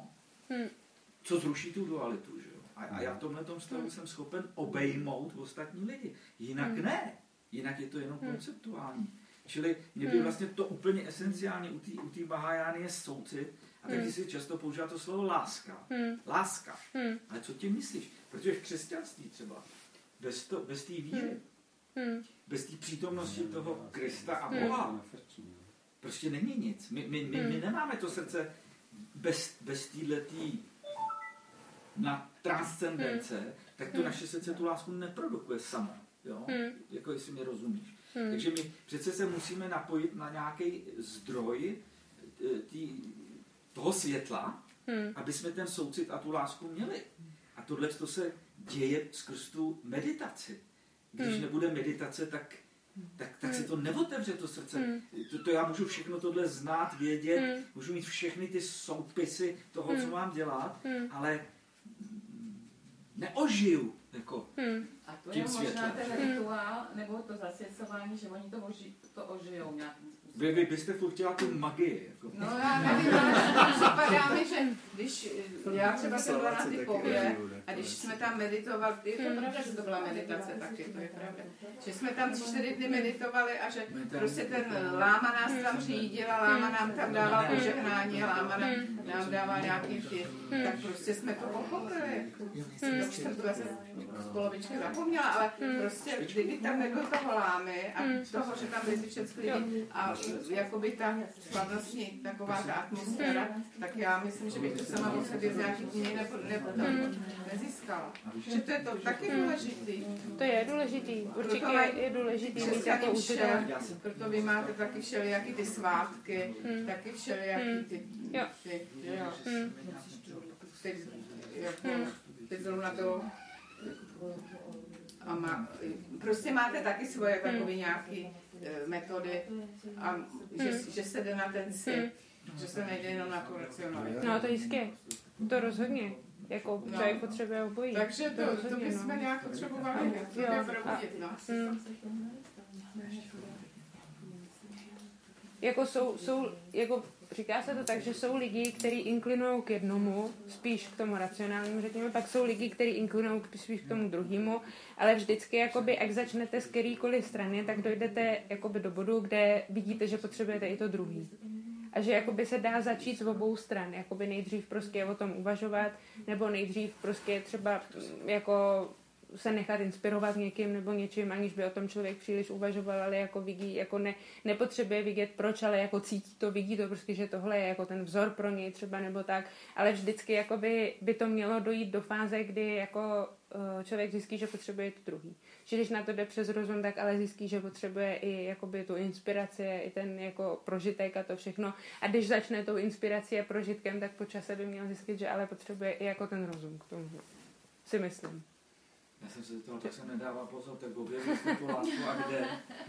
co zruší tu dualitu. Že? A, a já v tomhle stavu jsem schopen obejmout ostatní lidi. Jinak ne. Jinak je to jenom konceptuální. Čili mě by vlastně to úplně esenciálně u té Mahajány je soucit. A taky si často používá to slovo láska. Láska. Ale co tím myslíš? Protože v křesťanství třeba bez, to, bez té víry, bez té přítomnosti toho Krista a Boha prostě není nic. My, my, my, my nemáme to srdce bez, bez téhletý na transcendence, tak to naše srdce tu lásku neprodukuje samo. Jo? Jako jestli mě rozumíš. Takže my přece se musíme napojit na nějaký zdroj tý, toho světla, aby jsme ten soucit a tu lásku měli. A tohle to se děje skrz tu meditaci. Když nebude meditace, tak, tak, tak se to neotevře to srdce. To, to já můžu všechno tohle znát, vědět, můžu mít všechny ty soupisy toho, co mám dělat, ale neožiju jako hmm. A to je možná ten rituál, nebo to zasvěcování, že oni to, oži, to ožijou nějakým způsobem. Vy, vy byste furt chtěla tu magii. Jako. No já nevím, ale připadá mi, že když já třeba jsem byla na Typově a když jsme tam meditovali, je to pravda, že to byla meditace taky, to je pravda. Že jsme tam čtyři dny meditovali a že prostě ten láma nás tam řídil a láma nám tam dával požehnání a láma nám, nám dával nějaký ty, tak prostě jsme to pochopili. Tak jsem to vlastně z polovičky zapomněla, ale prostě kdyby tam nebyl toho lámy a toho, že tam byli všechny lidi a jakoby ta skladnostní taková ta atmosféra, tak já myslím, že bych to sama o sobě z nějakých dní nebo, nebo tam nezískala. Že to je to taky důležitý. To je důležitý, určitě je, je důležitý mít jako učitel. Proto vy máte taky všelijaký ty svátky, hmm. taky všelijaký ty, jo. ty, jo. Hmm. ty, jako, ty zrovna to a má, prostě máte taky svoje takové nějaké metody a že, že se jde na ten cit. Že se nejde jenom na koracionalitu. No to jistě, to rozhodně. Jako No. člověk potřebuje obojí. Takže to, rozhodně, to bychom no. nějak potřebovali Jo, probudit nás. Mm. Jako jsou, jsou, jako říká se to tak, že jsou lidi, kteří inklinují k jednomu, spíš k tomu racionálnímu, řekněme, pak jsou lidi, kteří inklinují spíš k tomu druhému, ale vždycky, jakoby, jak začnete z kterýkoliv strany, tak dojdete jakoby, do bodu, kde vidíte, že potřebujete i to druhý. A že jakoby se dá začít z obou stran, jakoby nejdřív prostě o tom uvažovat, nebo nejdřív prostě třeba jako se nechat inspirovat někým nebo něčím, aniž by o tom člověk příliš uvažoval, ale jako vidí, jako ne, nepotřebuje vidět proč, ale jako cítí to, vidí to prostě, že tohle je jako ten vzor pro něj třeba nebo tak, ale vždycky jakoby by to mělo dojít do fáze, kdy jako uh, člověk zjistí, že potřebuje to druhý. Že když na to jde přes rozum, tak ale zjistí, že potřebuje i jakoby tu inspiraci, i ten jako prožitek a to všechno. A když začne tou inspirací a prožitkem, tak po čase by měl zjistit, že ale potřebuje i jako ten rozum k tomu. Si myslím. Já jsem si toho tak se nedává pozor, tak objevil jsem tu lásku a kde.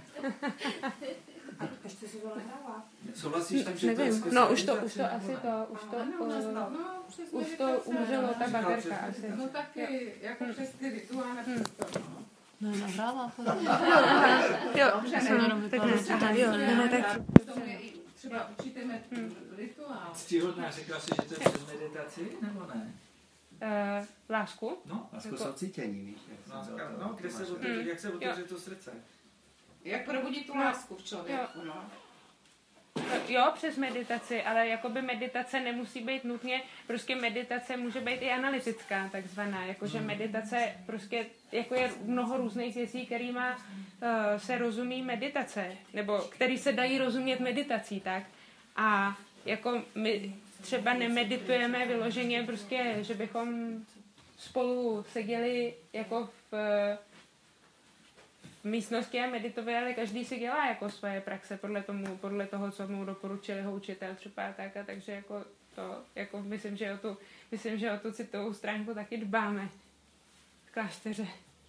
Ještě si to nedává. Souhlasíš tím, že to je Nevím, skrz no už to, meditaci, už to nebo asi ne? to, už to, Ano, uh, no, no, přes už to meditace, umřelo, ta no. baterka asi. No taky, jako přes ty rituály, přes to, no. No, nahrává. Jo, Dobře, jsem ne, jenom vypadala. Aha, jo, no, tak. To mě i třeba určitě met rituál. Ctihodná, řekla jsi, že to je přes meditaci, nebo ne? Uh, lásku? No, Lásku soucítění, víš. jak jsem láska, říkal, no, to kde se máš- otevře, jak se Jo. otevře to srdce. Jak probudit tu No. lásku v člověku, no. Jo, přes meditaci, ale jakoby meditace nemusí být nutně, prostě meditace může být i analytická, takzvaná, jakože meditace prostě, jako je mnoho různých věcí, kterýma uh, se rozumí meditace, nebo který se dají rozumět meditací, tak. A jako my třeba nemeditujeme vyloženě prostě, že bychom spolu seděli jako v v místnosti a meditovali, ale každý si dělá jako svoje praxe podle, tomu, podle toho, co mu doporučil jeho učitel třeba tak a takže jako to, jako myslím, že o tu, myslím, že o tu citovou stránku taky dbáme v klášteře.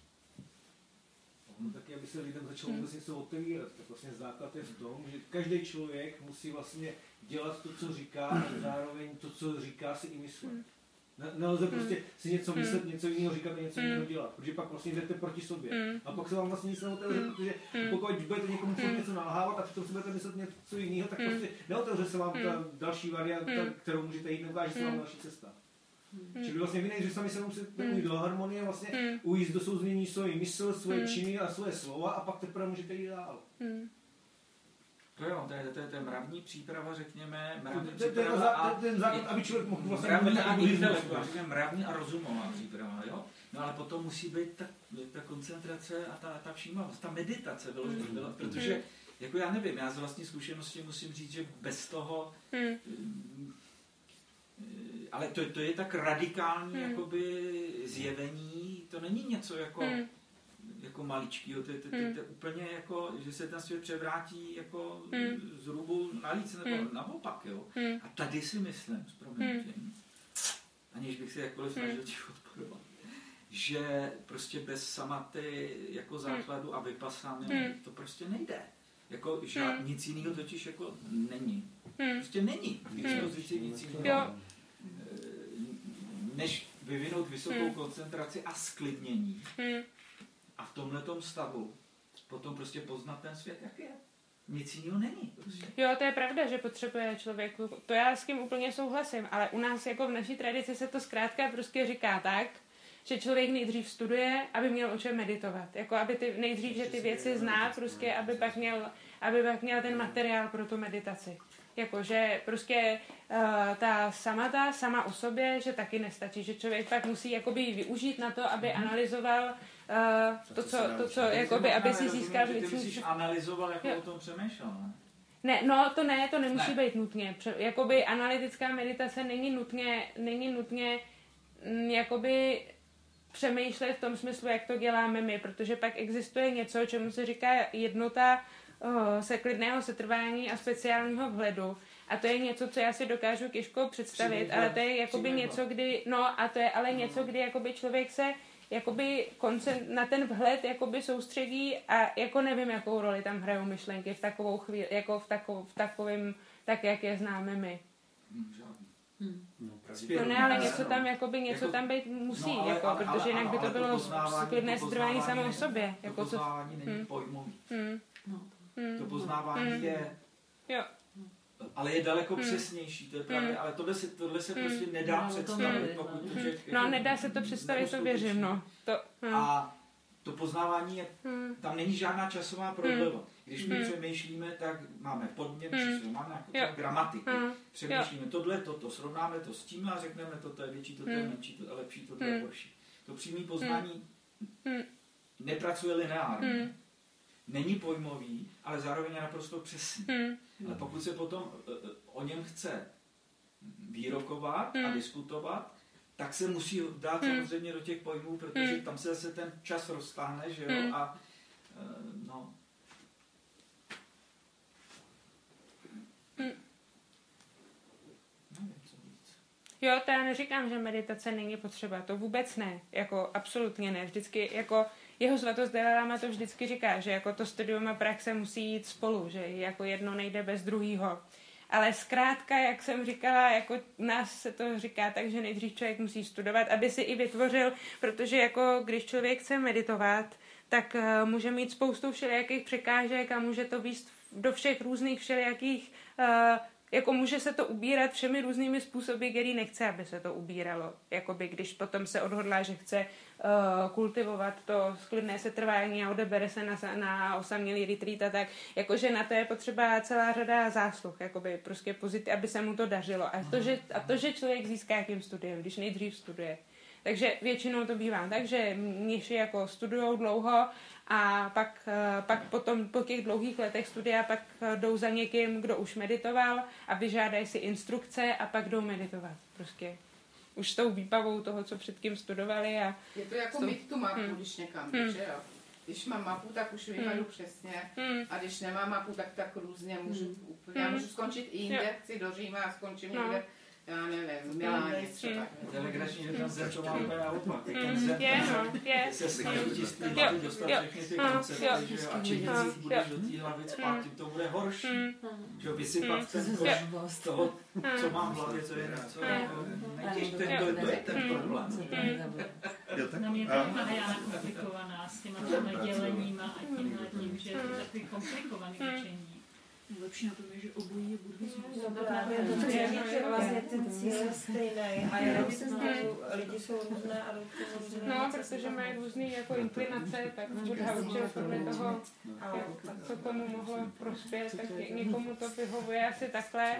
No taky, aby se lidem začalo vůbec něco otevírat, tak vlastně základ je v tom, že každý člověk musí vlastně dělat to, co říká, a zároveň to, co říká, si i myslet. Ne- Nelze prostě si něco myslet, něco jiného říkat a něco jiného dělat, protože pak vlastně jdete proti sobě. A pak se vám vlastně nic neotevře, protože pokud budete někomu furt něco nalhávat a přitom si budete myslet něco jiného, tak prostě neotevře se vám ta další varianta, kterou můžete jít, neukáže se vám další cesta. Čili vlastně vy nejdřív sami se musíte ujít do harmonie, vlastně ujít do souznění svoji mysl, svoje činy a svoje slova a pak teprve můžete jít dál. To jo, to je, to je, to je mravní příprava, řekněme, mravní To je ten příprava zá- a ten základ, aby člověk mohl vlastně mravní mluvit a takový intelektuální, zmysl. řekněme mravní a rozumová příprava, jo? No ale potom musí být ta, ta koncentrace a ta, ta všímavost, ta meditace, vyloženě, byla, protože, jako já nevím, já z vlastní zkušenosti musím říct, že bez toho, mm, ale to, to je tak radikální jakoby zjevení, to není něco jako jako maličkýho, to je, to, to, to je úplně jako, že se ten svět převrátí jako Hmm. z rubu na líc, nebo Hmm. naopak, jo. Hmm. A tady si myslím, s proměnutím, aniž bych se jakkoliv snažil ti odporovat, že prostě bez samaty jako základu a vypasány Hmm. to prostě nejde. Jako žád, Hmm. nic jiného totiž jako není. Hmm. Prostě není. K dispozici nic jiného. Jo. Než vyvinout vysokou Hmm. koncentraci a sklidnění. Hmm. A v tomhletom stavu potom prostě poznat ten svět, jak je. Nic jiného není. Prostě. Jo, to je pravda, že potřebuje člověk, to já s tím úplně souhlasím, ale u nás jako v naší tradici se to zkrátka prostě říká tak, že člověk nejdřív studuje, aby měl o čem meditovat. Jako aby ty, nejdřív, že ty věci zná, prostě, aby pak měl, aby pak měl ten materiál pro tu meditaci. Jakože prostě uh, ta samata sama o sobě, že taky nestačí, že člověk pak musí jakoby ji využít na to, aby analyzoval uh, to, co, to, co jakoby, aby si získal Ty věcí. myslíš analyzoval, jako Jo. o tom přemýšlel, ne? Ne, no to ne, to nemusí Ne. být nutně. Pře- jakoby analytická meditace není nutně, není nutně mm, jakoby přemýšlet v tom smyslu, jak to děláme my, protože pak existuje něco, čemu se říká jednota oh, se klidného setrvání a speciálního vhledu. A to je něco, co já si dokážu těžko představit, Přímý ale vhled, to je jakoby přímý něco, vhled. kdy, no a to je ale něco, kdy jakoby člověk se jakoby koncent, na ten vhled jakoby soustředí a jako nevím, jakou roli tam hrajou myšlenky v takovou chvíli, jako v, takov, v takovém, tak jak je známe my. Hmm, žádný. Hmm. No, to ne, ale něco tam, jakoby, něco jako, tam být musí, no, ale, jako, ale, protože jinak by to bylo sklidné strvání samo o sobě. To jako poznávání co, není hmm. pojmový. Hmm. Hmm. To poznávání hmm. je... Jo. Ale je daleko hmm. přesnější, to je právě, hmm. ale tohle se, tohle se hmm. prostě nedá no, představit, hmm. pokud to člověk... No, nedá se to představit, to věřím, no. To, hmm. A to poznávání je, hmm. tam není žádná časová prodleva. Když my hmm. přemýšlíme, tak máme podmět, hmm. číslo, máme nějakou gramatiku. Hmm. Přemýšlíme tohle, toto, srovnáme to s tím a řekneme, toto je větší, toto je menší, toto je lepší, toto je horší. To přímé poznání hmm. nepracuje lineárně. Hmm. Není pojmový, ale zároveň je naprosto přesný. Hmm. Ale pokud se potom o něm chce výrokovat hmm. a diskutovat, tak se musí dát hmm. samozřejmě do těch pojmů, protože hmm. tam se zase ten čas roztáhne, že jo, hmm. a no. Hmm. Nevím, co říct. Jo, to já neříkám, že meditace není potřeba, to vůbec ne, jako absolutně ne, vždycky jako jeho svatost Dalai Lama to vždycky říká, že jako to studium a praxe musí jít spolu, že jako jedno nejde bez druhýho. Ale zkrátka, jak jsem říkala, jako u nás se to říká tak, že nejdřív člověk musí studovat, aby si i vytvořil, protože jako když člověk chce meditovat, tak uh, může mít spoustu všelijakých překážek a může to víct do všech různých všelijakých, uh, jako může se to ubírat všemi různými způsoby, který nechce, aby se to ubíralo. Jakoby když potom se odhodlá, že chce uh, kultivovat to sklidné setrvání a odebere se na, na osamělý retreat a tak, jakože na to je potřeba celá řada zásluh, jakoby prostě pozit, aby se mu to dařilo. A to, že, a to, že člověk získá jakým studiem, když nejdřív studuje. Takže většinou to bývá tak, že mniši jako studujou dlouho a pak, pak potom po těch dlouhých letech studia pak jdou za někým, kdo už meditoval a vyžádají si instrukce a pak jdou meditovat. Prostě už s tou výbavou toho, co předtím studovali. A je to jako tou... mít tu mapu, hmm. když někam jde, hmm. že jo? Když mám mapu, tak už vyvedu hmm. přesně hmm. a když nemám mapu, tak tak různě můžu hmm. úplně, já můžu skončit i jinde, chci do Říma a skončím no. někde, já nevím, v Miláně třeba. Delegrační, že ten zen to má úplně naopak. Ten zen se snaží z té hlavy dostat všechny ty koncepty, že jo, a čím víc budeš do té hlavy spát, tím to bude horší. Že jo, vysypat ten koš z toho, co mám v hlavě, co je něco, to je ten problém. Na mě to je Mahajana komplikovaná s těma děleníma a tímhle tím, že je to takový komplikovaný učení. Lepší na tom je, že obojí je buddhismus. No právě to říct, že vlastně ten cíl je stejný a jenom se znovu, lidi jsou různé a jdou k tomu různé. No, protože mají různé jako inklinace, tak Buddha učil podle toho, co tomu mohlo prospět, tak někomu to vyhovuje asi takhle.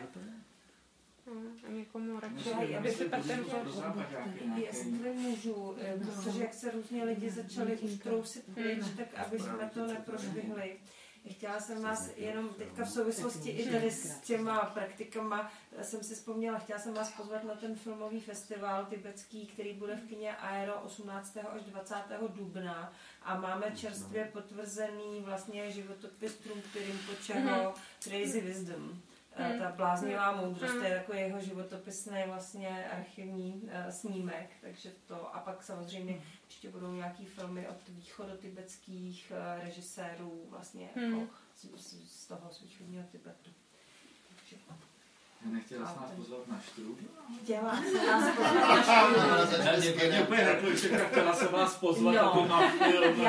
A někomu radši vysypat ten koš. Jestli můžu, protože jak se různě lidi začali trousit pryč, tak aby jsme to neprošvihli. Chtěla jsem vás jenom teďka v souvislosti i tady s těma praktikama, jsem si vzpomněla, chtěla jsem vás pozvat na ten filmový festival tibetský, který bude v kině Aero osmnáctého až dvacátého dubna a máme čerstvě potvrzený vlastně životopis Trungpa Rinpocheho Crazy Wisdom. Hmm. Ta bláznivá moudrost, to je jako jeho životopisný vlastně archivní uh, snímek, takže to a pak samozřejmě ještě budou nějaký filmy od východotibetských uh, režisérů vlastně hmm. jako z, z, z toho východního Tibetu. Takže, nechtěla jsi nás pozvat na štru? Chtěla jsem nás pozvat na štru. Mě úplně nekluček, tak chtěla jsem vás pozvat jako na film.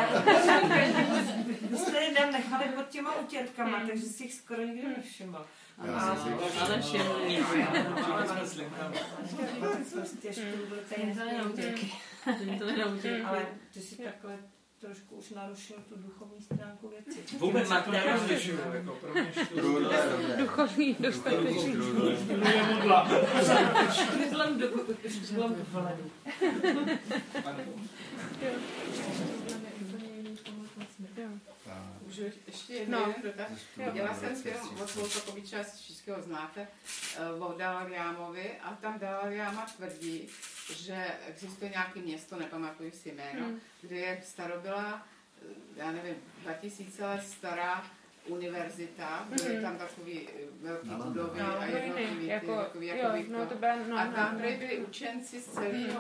Vy jste lidem nechali pod těma utěrkama, takže si jich skoro nikdo nevšiml. Ale všimli. Ale ty si takhle trošku už narušil tu duchovní stránku věci. Vůbec na to nerozlišuju, jako pro mě štru. Duchovní dostatečný. Štru je modla. Štrudlem do vledu. Můžu ještě jednou no. dotaz. Dělala jsem film od Voltokoviča, všichni ho znáte, o Dalai Lámovi a tam Dalai Lama tvrdí, že existuje nějaké město, nepamatuju si jméno, hmm. kde je starobylá, já nevím, dva tisíce let stará univerzita, byly mm-hmm. tam takový velký budovy no, a jednotlivý jako, takový, jako jo, no, to byla, no, a tam no, byli učenci z celého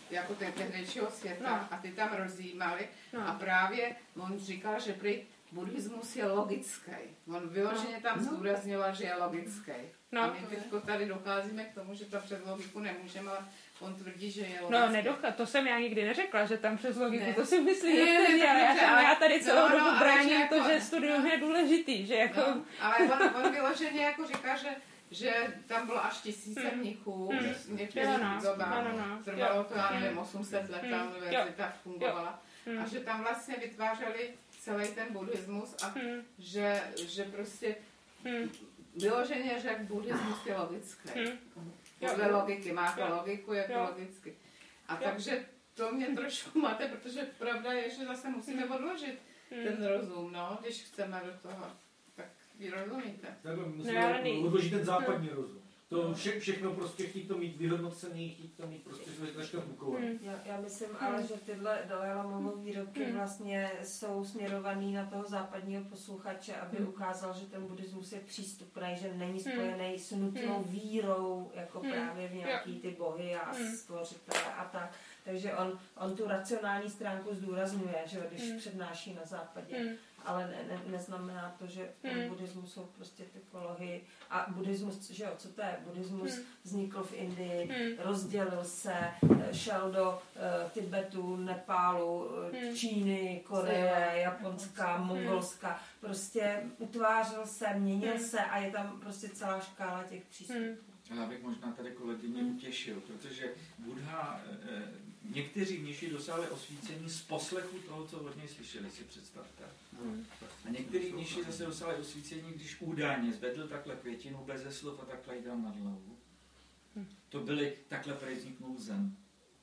jako ten tehdejšího světa No. a ty tam rozjímali No. a právě on říkal, že prý buddhismus je logický. On vyloženě tam zdůrazňoval, že je logický. No. A my teď tady docházíme k tomu, že to přes logiku nemůžeme, ale on tvrdí, že je logický. No, nedochá, to jsem já nikdy neřekla, že tam přes logiku, Ne. to si myslím, Ne, že ne, ne, ale já, dobře, jsem, ale- já tady celou no, no, dobu ale bráním že to, jako- že studium je důležitý, že jako... No, ale on, on vyloženě jako říká, že, že tam bylo až tisíce Hmm. mnichů, Hmm. v některých Jo, no. dobách. No, no, no. Trvalo Jo. to, já nevím, Hmm. osm set let, ta Hmm. univerzita fungovala. Hmm. A že tam vlastně vytvářeli celý ten buddhismus a Hmm. že, že prostě Hmm. vyloženě řekl, buddhismus je logický. Hmm. Podle Jo. logiky, má to Jo. logiku, je to Jo. logicky. A Jo. takže to mě trošku máte, protože pravda je, že zase musíme odložit Hmm. ten rozum, no, když chceme do toho. Tak vy rozumíte. Takhle No, musíme ale nej- odložit ten západní rozum. To vše, všechno prostě chtít to mít vyhodnocený, chtít to mít prostě zaškatulkovaný. Hmm. Já, já myslím ale, že tyhle Dalaj Lamové výroky Hmm. vlastně jsou směrovaný na toho západního posluchače, aby Hmm. ukázal, že ten buddhismus je přístupný, že není Hmm. spojený s nutnou vírou, jako Hmm. právě v nějaký ty bohy a Hmm. stvořitele a tak. Takže on, on tu racionální stránku zdůrazňuje, že jo, když Hmm. přednáší na západě. Hmm. Ale ne, ne, neznamená to, že v tom Hmm. buddhismu jsou prostě typologie. A buddhismus, že jo, co to je? Buddhismus Hmm. vznikl v Indii, Hmm. rozdělil se, šel do uh, Tibetu, Nepálu, uh, Hmm. Číny, Koreje, Japonska, Mongolska. Prostě utvářel se, měnil Hmm. se a je tam prostě celá škála těch přístupů. Hmm. Já bych možná tady kolegyně utěšil, protože Buddha, eh, někteří mniši dosáhli osvícení z poslechu toho, co od něj slyšeli, si představte. Hmm. A některý mniši zase dostali osvícení, když údajně zvedl takhle květinu beze slov a takhle jí dal nad hlavu. To byly, takhle prej vzniknul zen.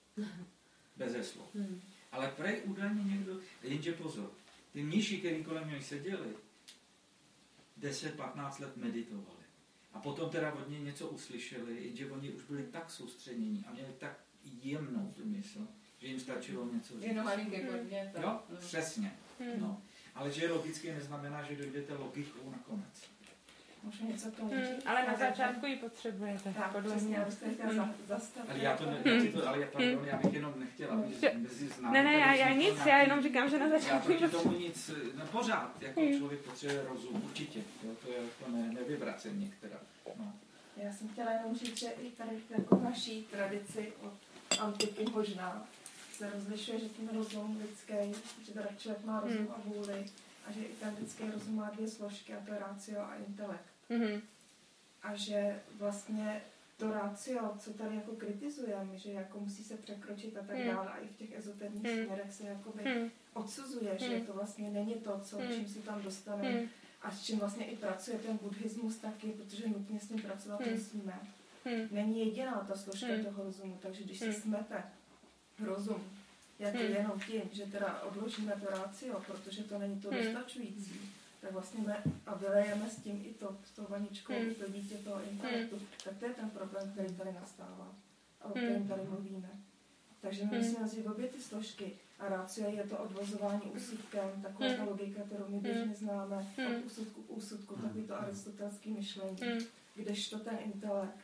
Beze slov. Ale prej údajně někdo, jenže pozor, ty mniši, který kolem něj seděli, deset patnáct let meditovali. A potom teda od něj něco uslyšeli, jenže oni už byli tak soustředění a měli tak jemnou tu mysl, že jim stačilo něco říct. Jenom malinké podnět. Jo, přesně. No. Ale že logicky neznamená, že dojdete logikou nakonec. Můžu něco k tomu Hmm, říct? ale na začátku ji potřebujete. Tak, podle přesně, mě. já bych to chtěla za- zastavit. Ale já to ne, já si to, ale já, pardon, já bych jenom nechtěla, aby Že- mezi známi Ne, ne, já, tady já vzniklo nic, nějaký- já jenom říkám, že na Já začátku proti ji tomu nic, no pořád, jako Hmm. člověk potřebuje rozum, určitě, jo, to je jako ne, nevyvracen některá. No. Já jsem chtěla jenom říct, že i tady v jako naší tradici od antiky možná se rozlišuje, že ten rozum lidský, že teda člověk má rozum Hmm. a vůli a že i ten lidský rozum má dvě složky a to je ratio a intelekt. Mhm. A že vlastně to ratio, co tady jako kritizujeme, že jako musí se překročit a tak Hmm. dále a i v těch ezoterních Hmm. směrech se jakoby Hmm. odsuzuje, že Hmm. to vlastně není to, co, Hmm. čím si tam dostaneme Hmm. a s čím vlastně i pracuje ten buddhismus taky, protože nutně s tím pracovat Hmm. musíme. Hmm. Není jediná ta složka Hmm. toho rozumu, takže když Hmm. si smete rozum, jako Hmm. jenom tím, že teda odložíme to ratio, protože to není to Hmm. dostačující, tak vlastně my a vylejeme s tím i to, s tou vaničkou, Hmm. to dítě toho intelektu, tak to je ten problém, který tady nastává a o kterém tady mluvíme. Takže my Hmm. musíme vzít obě ty složky a ratio je to odvozování úsudkem, taková ta Hmm. logika, kterou my běžně známe, od úsudku k úsudku, takový to aristotelský myšlení. Hmm. Kdežto ten intelekt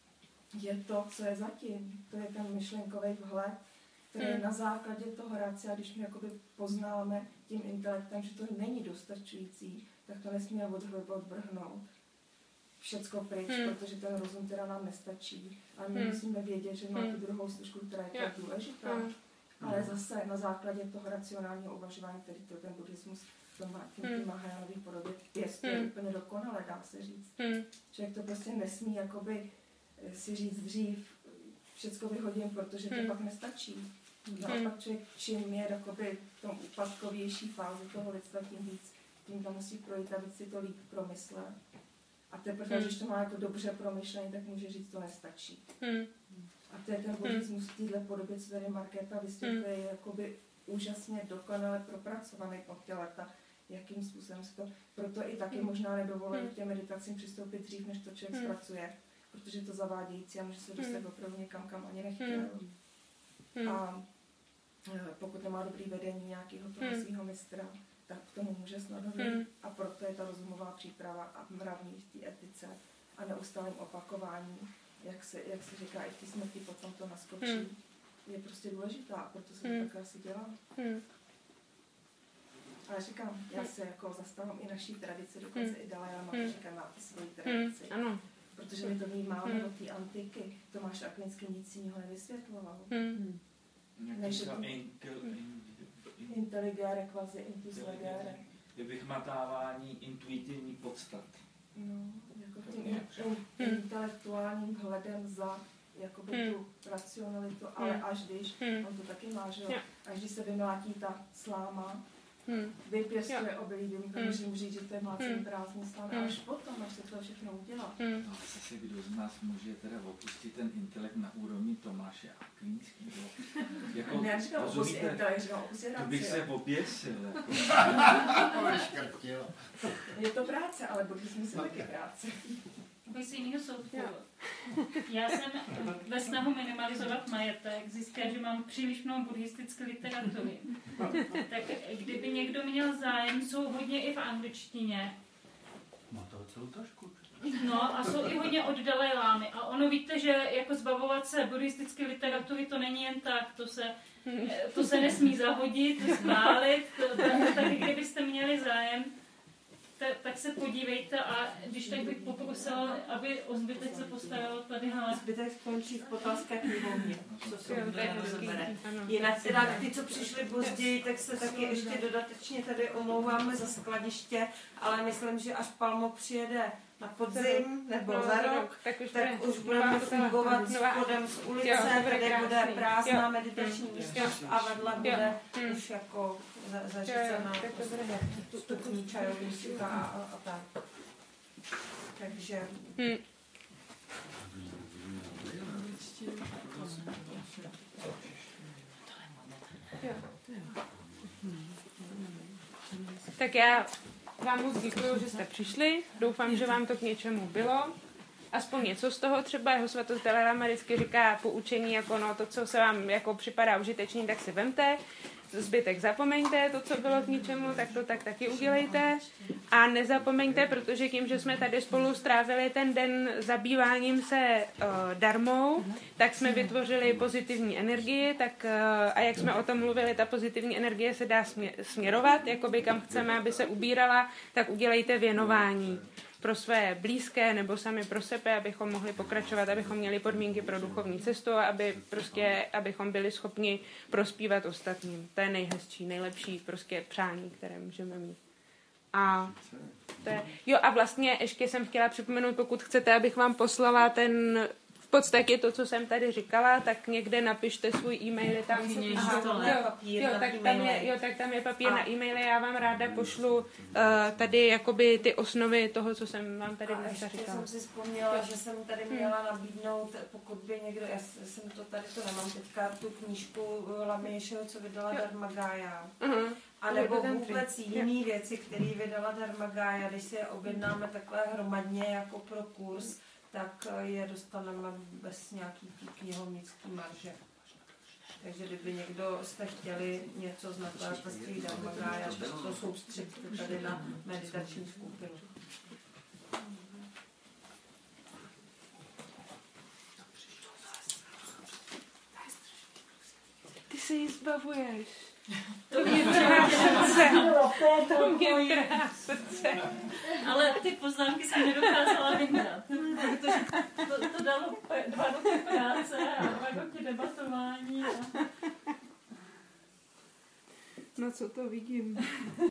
je to, co je zatím. To je ten myšlenkový vhled, který Hmm. na základě toho racia, když my jakoby poznáme tím intelektem, že to není dostačující, tak to nesmíme od- odvrhnout. Všecko pryč, Hmm. protože ten rozum teda nám nestačí. Ale my Hmm. musíme vědět, že má Hmm. tu druhou složku, která je Jo. tak důležitá. Hmm. Ale zase na základě toho racionálního uvažování, který to ten buddhismus v tom Hmm. Mahajánový podobě pěstuje Hmm. úplně dokonale, dá se říct. Hmm. Člověk to prostě nesmí jakoby eh, si říct dřív, všecko vyhodím, protože to Hmm. pak nestačí. Naopak člověk, čím je jakoby v tom úpadkovější fázi toho lidstva, tím víc, tím to musí projít, aby si to líp promyslel. A teprve, Hmm. když to má jako dobře promyšlený, tak může říct, to nestačí. Hmm. A to je ten buddhismus v této podobě, co tady Markéta vysvětluje, je jakoby úžasně dokonale propracovaný od těch leta, jakým způsobem se to, proto i taky Hmm. možná nedovoluje Hmm. k těm meditacím přistoupit dřív, než to člověk Hmm. zpracuje, protože je to zavádějící a může se dostat Hmm. opravdu někam, kam ani nechtěl. Hmm. A e, pokud nemá dobrý vedení nějakého toho Hmm. svého mistra, tak k tomu může snadno Hmm. dojít. A proto je ta rozumová příprava a mravní v té etice a neustálém opakování, jak se, jak se říká, i v té smrti potom to naskočí. Hmm. je prostě důležitá a proto se to Hmm. tak asi dělá. Hmm. Ale říkám, já se jako zastávám i naší tradici, dokonce Hmm. i Dalaj Lama Hmm. říká, má svoji Hmm. tradici. Ano. Protože my to vnímáme Hmm. od té antiky. Tomáš Akvinský nic jiného nevysvětloval. Hmm. Než Jak to- to intel, in, in, Intelligere quasi intus legere. vychmatávání intuitivní podstat. No, jako tím in, in, intelektuálním hledem za jakoby Hmm. tu racionalitu, ale Hmm. až když, Hmm. on to taky má, že jo, Jo. až když se vymlátí ta sláma, Hmm. vypěstuje obilí, vím, Hmm. můžu říct, že to je mlácení Hmm. prázdný stan, Hmm. a až potom, až se to všechno udělá. Hmm. No, zase kdo z nás může teda opustit ten intelekt na úrovni Tomáše Akvinského? Jako, Já říkám opustit rozumíte, intelekt, říkám opustit to bych se raci. oběsil. Jako. Je to práce, ale buddhismus je taky práce. Takový z jiného soudku. Já jsem ve snahu minimalizovat majetek zjistila, že mám příliš mnoho buddhistické literatury. Tak kdyby někdo měl zájem, jsou hodně i v angličtině. Má toho celou tašku. No a jsou i hodně od Dalaj Lámy. A ono víte, že jako zbavovat se buddhistické literatury to není jen tak, to se, to se nesmí zahodit, spálit. To, tak, tak kdybyste měli zájem, tak, tak se podívejte a když tak bych poprosila, aby o zbytek se postaralo tady hele. Zbytek skončí v Potalské knihovně, co se Jo, to je hezký. rozebere. Ano. Jinak teda ty, co přišli později, tak se taky ještě dodatečně tady omlouváme za skladiště, ale myslím, že až Palmo přijede na podzim nebo No, za rok, tak už, tak bude už budeme nová fungovat s nová- vchodem z ulice, Jo, to bude tady bude krásný. prázdná Jo. meditační Mm. místnost Jo. a vedle bude Mm. už jako za- Jo, jo, zařízená tak to bude. vstupní čajovnička a, a, a tak. Takže Hmm. Jo. Tak já vám moc děkuju, že jste přišli. Doufám, že vám to k něčemu bylo. Aspoň něco z toho, třeba jeho svatost Dalaj Lama vždycky říká poučení, jako no, to, co se vám jako připadá užitečný, tak si vemte. Zbytek zapomeňte, to, co bylo k ničemu, tak to tak taky udělejte. A nezapomeňte, protože tím, že jsme tady spolu strávili ten den zabýváním se uh, darmou, tak jsme vytvořili pozitivní energii, tak uh, a jak jsme o tom mluvili, ta pozitivní energie se dá smě- směrovat, jakoby kam chceme, aby se ubírala, tak udělejte věnování pro své blízké nebo sami pro sebe, abychom mohli pokračovat, abychom měli podmínky pro duchovní cestu a aby prostě, abychom byli schopni prospívat ostatním. To je nejhezčí, nejlepší prostě přání, které můžeme mít. A to je, jo a vlastně ještě jsem chtěla připomenout, pokud chcete, abych vám poslala ten v podstatě to, co jsem tady říkala, tak někde napište svůj e-mail, je tam Aha, jo, papír jo, na tak tam e-maily. je, jo, tak tam je papír A- na e-maily, já vám ráda pošlu uh, tady jakoby ty osnovy toho, co jsem vám tady A dneska ještě říkala. jsem si vzpomněla, Jo. že jsem tady Hmm. měla nabídnout, pokud by někdo, já jsem to tady to nemám teďka, tu knížku Laměšeho, co vydala Jo. Dharmagaya. Uh-huh. A nebo To je ten vůbec print. jiný věci, které vydala Dharmagaya, když si je objednáme takhle hromadně jako pro kurz, tak je dostaneme bez nějaký tý knihovnický marže. Takže kdyby někdo jste chtěli něco z nakladatelství Dharmagaya, tak to soustředíte tady na meditační skupinu. Ty se jí zbavuješ. To mě trhá srdce. To mě trhá srdce. Ale ty poznámky jsem nedokázala vyndat, protože to, to dalo dva roky práce a dva roky debatování. A... No co to vidím.